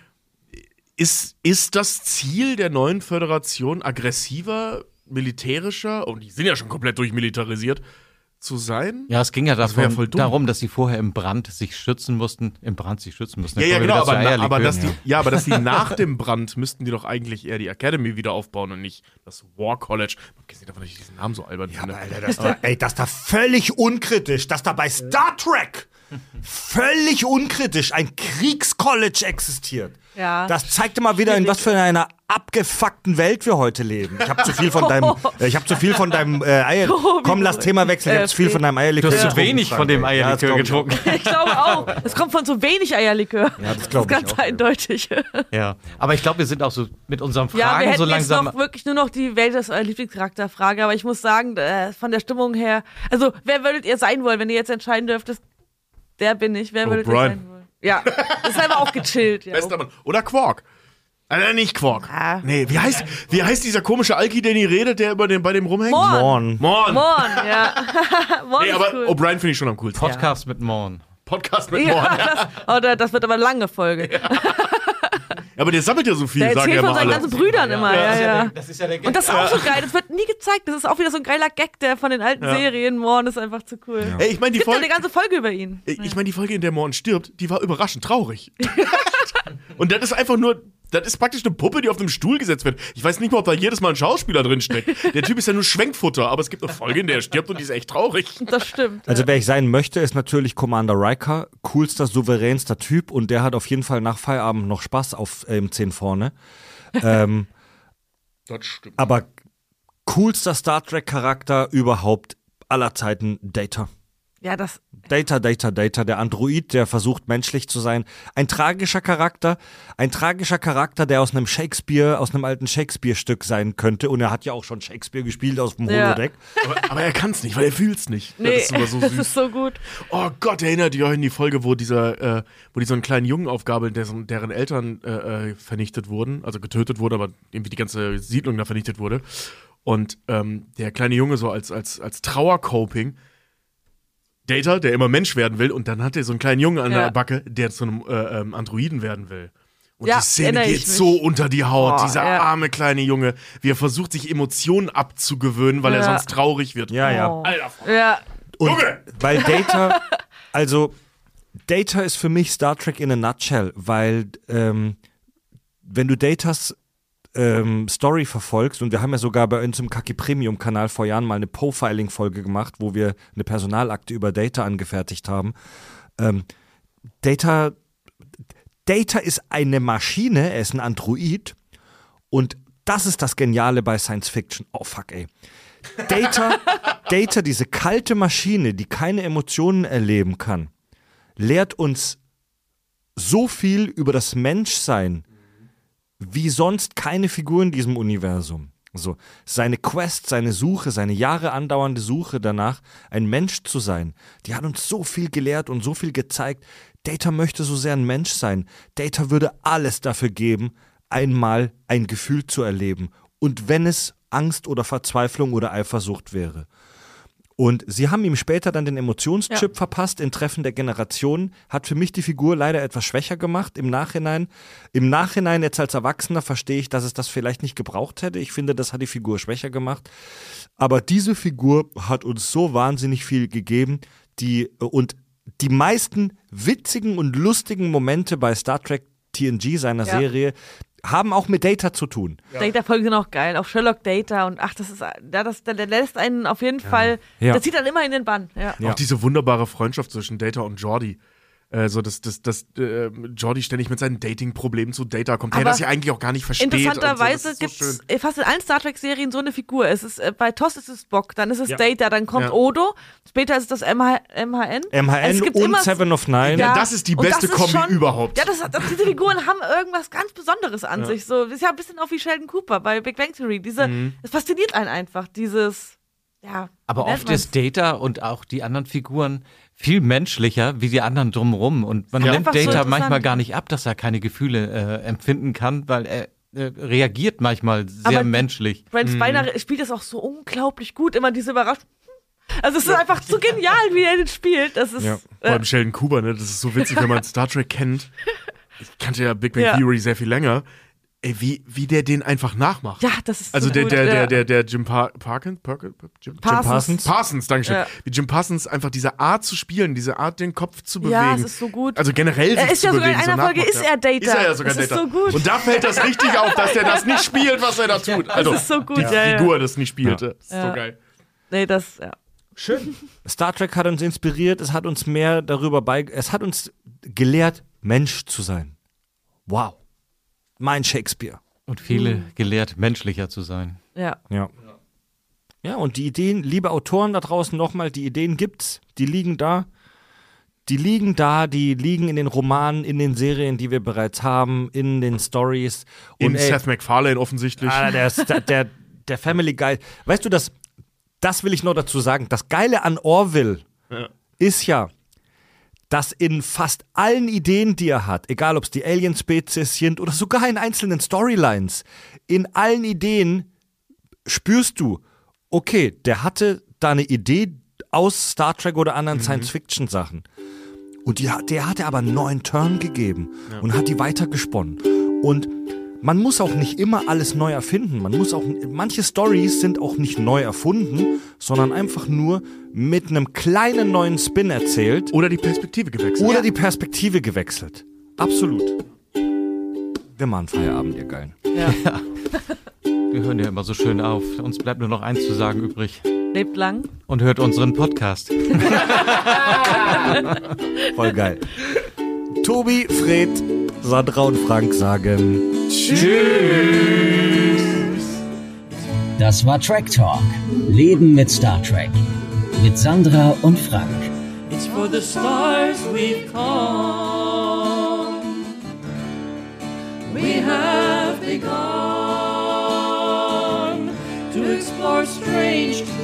ist das Ziel der neuen Föderation aggressiver, militärischer, und die sind ja schon komplett durchmilitarisiert, zu sein? Ja, es ging ja Das wär voll dumm. darum, dass sie vorher im Brand sich schützen mussten. Ja, genau, aber dass die nach dem Brand müssten die doch eigentlich eher die Academy wieder aufbauen und nicht das War College. Abgesehen davon, dass ich diesen Namen so albern finde. Aber Alter, das da völlig unkritisch, dass da bei Star Trek völlig unkritisch ein Kriegscollege existiert. Ja. Das zeigt immer wieder, in was für einer abgefuckten Welt wir heute leben. Ich habe zu viel von deinem Eier. Komm, lass Thema wechseln. Ich habe zu viel von deinem Eierlikör Du hast zu getrunken. wenig von dem Eierlikör getrunken. Ich glaube auch. Es kommt von so wenig Eierlikör. Ja, das glaube ich ganz auch, eindeutig. Ja, aber ich glaube, wir sind auch so mit unseren Ja, wir Fragen hätten so jetzt langsam. noch wirklich nur noch die Welt des Lieblingscharakterfrage, aber ich muss sagen, von der Stimmung her, also wer würdet ihr sein wollen, wenn ihr jetzt entscheiden dürftet, der bin ich, wer würdet ihr sein wollen? Ja, das ist einfach auch gechillt. Ja. Bester Mann. Oder Quark. Nicht Quark. Ah. Nee, wie heißt dieser komische Alki, der nie redet, der bei dem rumhängt? Morn, Morn. ja. Morn Nee, ist aber cool. O'Brien finde ich schon am coolsten. Podcast mit Morn. Podcast mit Morn. Das wird aber eine lange Folge. Ja, aber der sammelt ja so viel, Der sagen ja erzählt immer von seinen alle. ganzen Brüdern immer. Ja. Das ist ja der Und das ist auch so geil, das wird nie gezeigt. Das ist auch wieder so ein geiler Gag, der von den alten Serien. Morn ist einfach zu cool. Ja. Ey, ich meine, Es gibt ja eine ganze Folge über ihn. Ich meine, die Folge, in der Morn stirbt, die war überraschend traurig. Und das ist einfach nur, das ist praktisch eine Puppe, die auf einem Stuhl gesetzt wird. Ich weiß nicht mal, ob da jedes Mal ein Schauspieler drin steckt. Der Typ ist ja nur Schwenkfutter, aber es gibt eine Folge, in der er stirbt und die ist echt traurig. Das stimmt. Also wer ich sein möchte, ist natürlich Commander Riker. Coolster, souveränster Typ und der hat auf jeden Fall nach Feierabend noch Spaß auf 10 vorne. Das stimmt. Aber coolster Star Trek-Charakter überhaupt aller Zeiten, Data. Ja, das. Data, der Android, der versucht menschlich zu sein. Ein tragischer Charakter, der aus einem alten Shakespeare-Stück sein könnte. Und er hat ja auch schon Shakespeare gespielt aus dem Holodeck. Aber er kann es nicht, weil er fühlt es nicht. Nee, das ist immer so süß. das ist so gut. Oh Gott, erinnert ihr euch an die Folge, wo die so einen kleinen Jungen aufgabeln, deren Eltern vernichtet wurden, also getötet wurde, aber irgendwie die ganze Siedlung da vernichtet wurde. Und der kleine Junge so als Trauercoping, Data, der immer Mensch werden will, und dann hat er so einen kleinen Jungen an der Backe, der zu einem Androiden werden will. Und die Szene geht so unter die Haut, dieser arme kleine Junge, wie er versucht, sich Emotionen abzugewöhnen, weil er sonst traurig wird. Ja. Alter, Ja. Und Junge! weil Data ist für mich Star Trek in a nutshell, weil wenn du Datas Story verfolgst, und wir haben ja sogar bei uns im Kaki Premium Kanal vor Jahren mal eine Profiling-Folge gemacht, wo wir eine Personalakte über Data angefertigt haben. Data ist eine Maschine, er ist ein Android, und das ist das Geniale bei Science Fiction. Oh fuck, ey. Data, diese kalte Maschine, die keine Emotionen erleben kann, lehrt uns so viel über das Menschsein wie sonst keine Figur in diesem Universum. So, seine Quest, seine Suche, seine Jahre andauernde Suche danach, ein Mensch zu sein, die hat uns so viel gelehrt und so viel gezeigt. Data möchte so sehr ein Mensch sein. Data würde alles dafür geben, einmal ein Gefühl zu erleben. Und wenn es Angst oder Verzweiflung oder Eifersucht wäre. Und sie haben ihm später dann den Emotionschip verpasst in Treffen der Generationen. Hat für mich die Figur leider etwas schwächer gemacht im Nachhinein. Im Nachhinein, jetzt als Erwachsener, verstehe ich, dass es das vielleicht nicht gebraucht hätte. Ich finde, das hat die Figur schwächer gemacht. Aber diese Figur hat uns so wahnsinnig viel gegeben. Die meisten witzigen und lustigen Momente bei Star Trek TNG, seiner Serie, haben auch mit Data zu tun. Data-Folgen sind auch geil, auch Sherlock Data und der lässt einen auf jeden Fall, der zieht dann immer in den Bann. Ja. Auch diese wunderbare Freundschaft zwischen Data und Geordi. Geordi ständig mit seinen Dating-Problemen zu Data kommt, der das ja eigentlich auch gar nicht versteht. Interessanterweise gibt es fast in allen Star Trek-Serien so eine Figur. Bei TOS ist es Spock, dann ist es Data, dann kommt Odo, später ist es das MHN. MHN und immer, Seven of Nine. Ja, das ist die beste Kombi überhaupt. Ja, diese Figuren haben irgendwas ganz Besonderes an sich. So, ist ja ein bisschen auch wie Sheldon Cooper bei Big Bang Theory. Es fasziniert einen einfach, dieses, aber oft ist Data und auch die anderen Figuren viel menschlicher wie die anderen drumherum. Und man nimmt Data so manchmal gar nicht ab, dass er keine Gefühle empfinden kann, weil er reagiert manchmal sehr menschlich. Brent Spiner spielt das auch so unglaublich gut, immer diese Überraschung. Also es ist einfach so genial, wie er den spielt. Das ist, vor allem Sheldon Cooper, ne? Das ist so witzig, wenn man Star Trek kennt. Ich kannte ja Big Bang Theory sehr viel länger. Ey, wie der den einfach nachmacht. Ja, das ist also so gut. Der Jim Parsons, Dankeschön. Ja. Wie Jim Parsons einfach diese Art zu spielen, diese Art, den Kopf zu bewegen. Ja, es ist so gut. Also generell sich ist zu ja sogar bewegen. in einer Folge ist er Data. Ist er ja sogar das Data. Ist so gut. Und da fällt das richtig auf, dass der das nicht spielt, was er da tut. Also das ist so gut. Die Figur das nicht spielt. Ja. Das ist so geil. Nee, Schön. Star Trek hat uns inspiriert, es hat uns mehr es hat uns gelehrt, Mensch zu sein. Wow. Mein Shakespeare. Und viele gelehrt, menschlicher zu sein. Ja. Ja, und die Ideen, liebe Autoren da draußen nochmal, die Ideen gibt's, die liegen da. Die liegen in den Romanen, in den Serien, die wir bereits haben, in den Stories. In Seth MacFarlane offensichtlich. Der Family Guy. Weißt du, das will ich noch dazu sagen. Das Geile an Orville ist ja, dass in fast allen Ideen, die er hat, egal ob es die Alien-Spezies sind oder sogar in einzelnen Storylines, in allen Ideen spürst du, okay, der hatte da eine Idee aus Star Trek oder anderen Science-Fiction-Sachen. Und der hatte aber einen neuen Turn gegeben und hat die weitergesponnen. Und man muss auch nicht immer alles neu erfinden. Manche Storys sind auch nicht neu erfunden, sondern einfach nur mit einem kleinen neuen Spin erzählt. Oder die Perspektive gewechselt. Absolut. Wir machen Feierabend, ihr Geilen. Ja. Wir hören ja immer so schön auf. Uns bleibt nur noch eins zu sagen übrig. Lebt lang. Und hört unseren Podcast. Voll geil. Tobi, Fred, Sandra und Frank sagen Tschüss. Das war Trek Talk. Leben mit Star Trek. Mit Sandra und Frank. It's for the stars we've come. We have begun to explore strange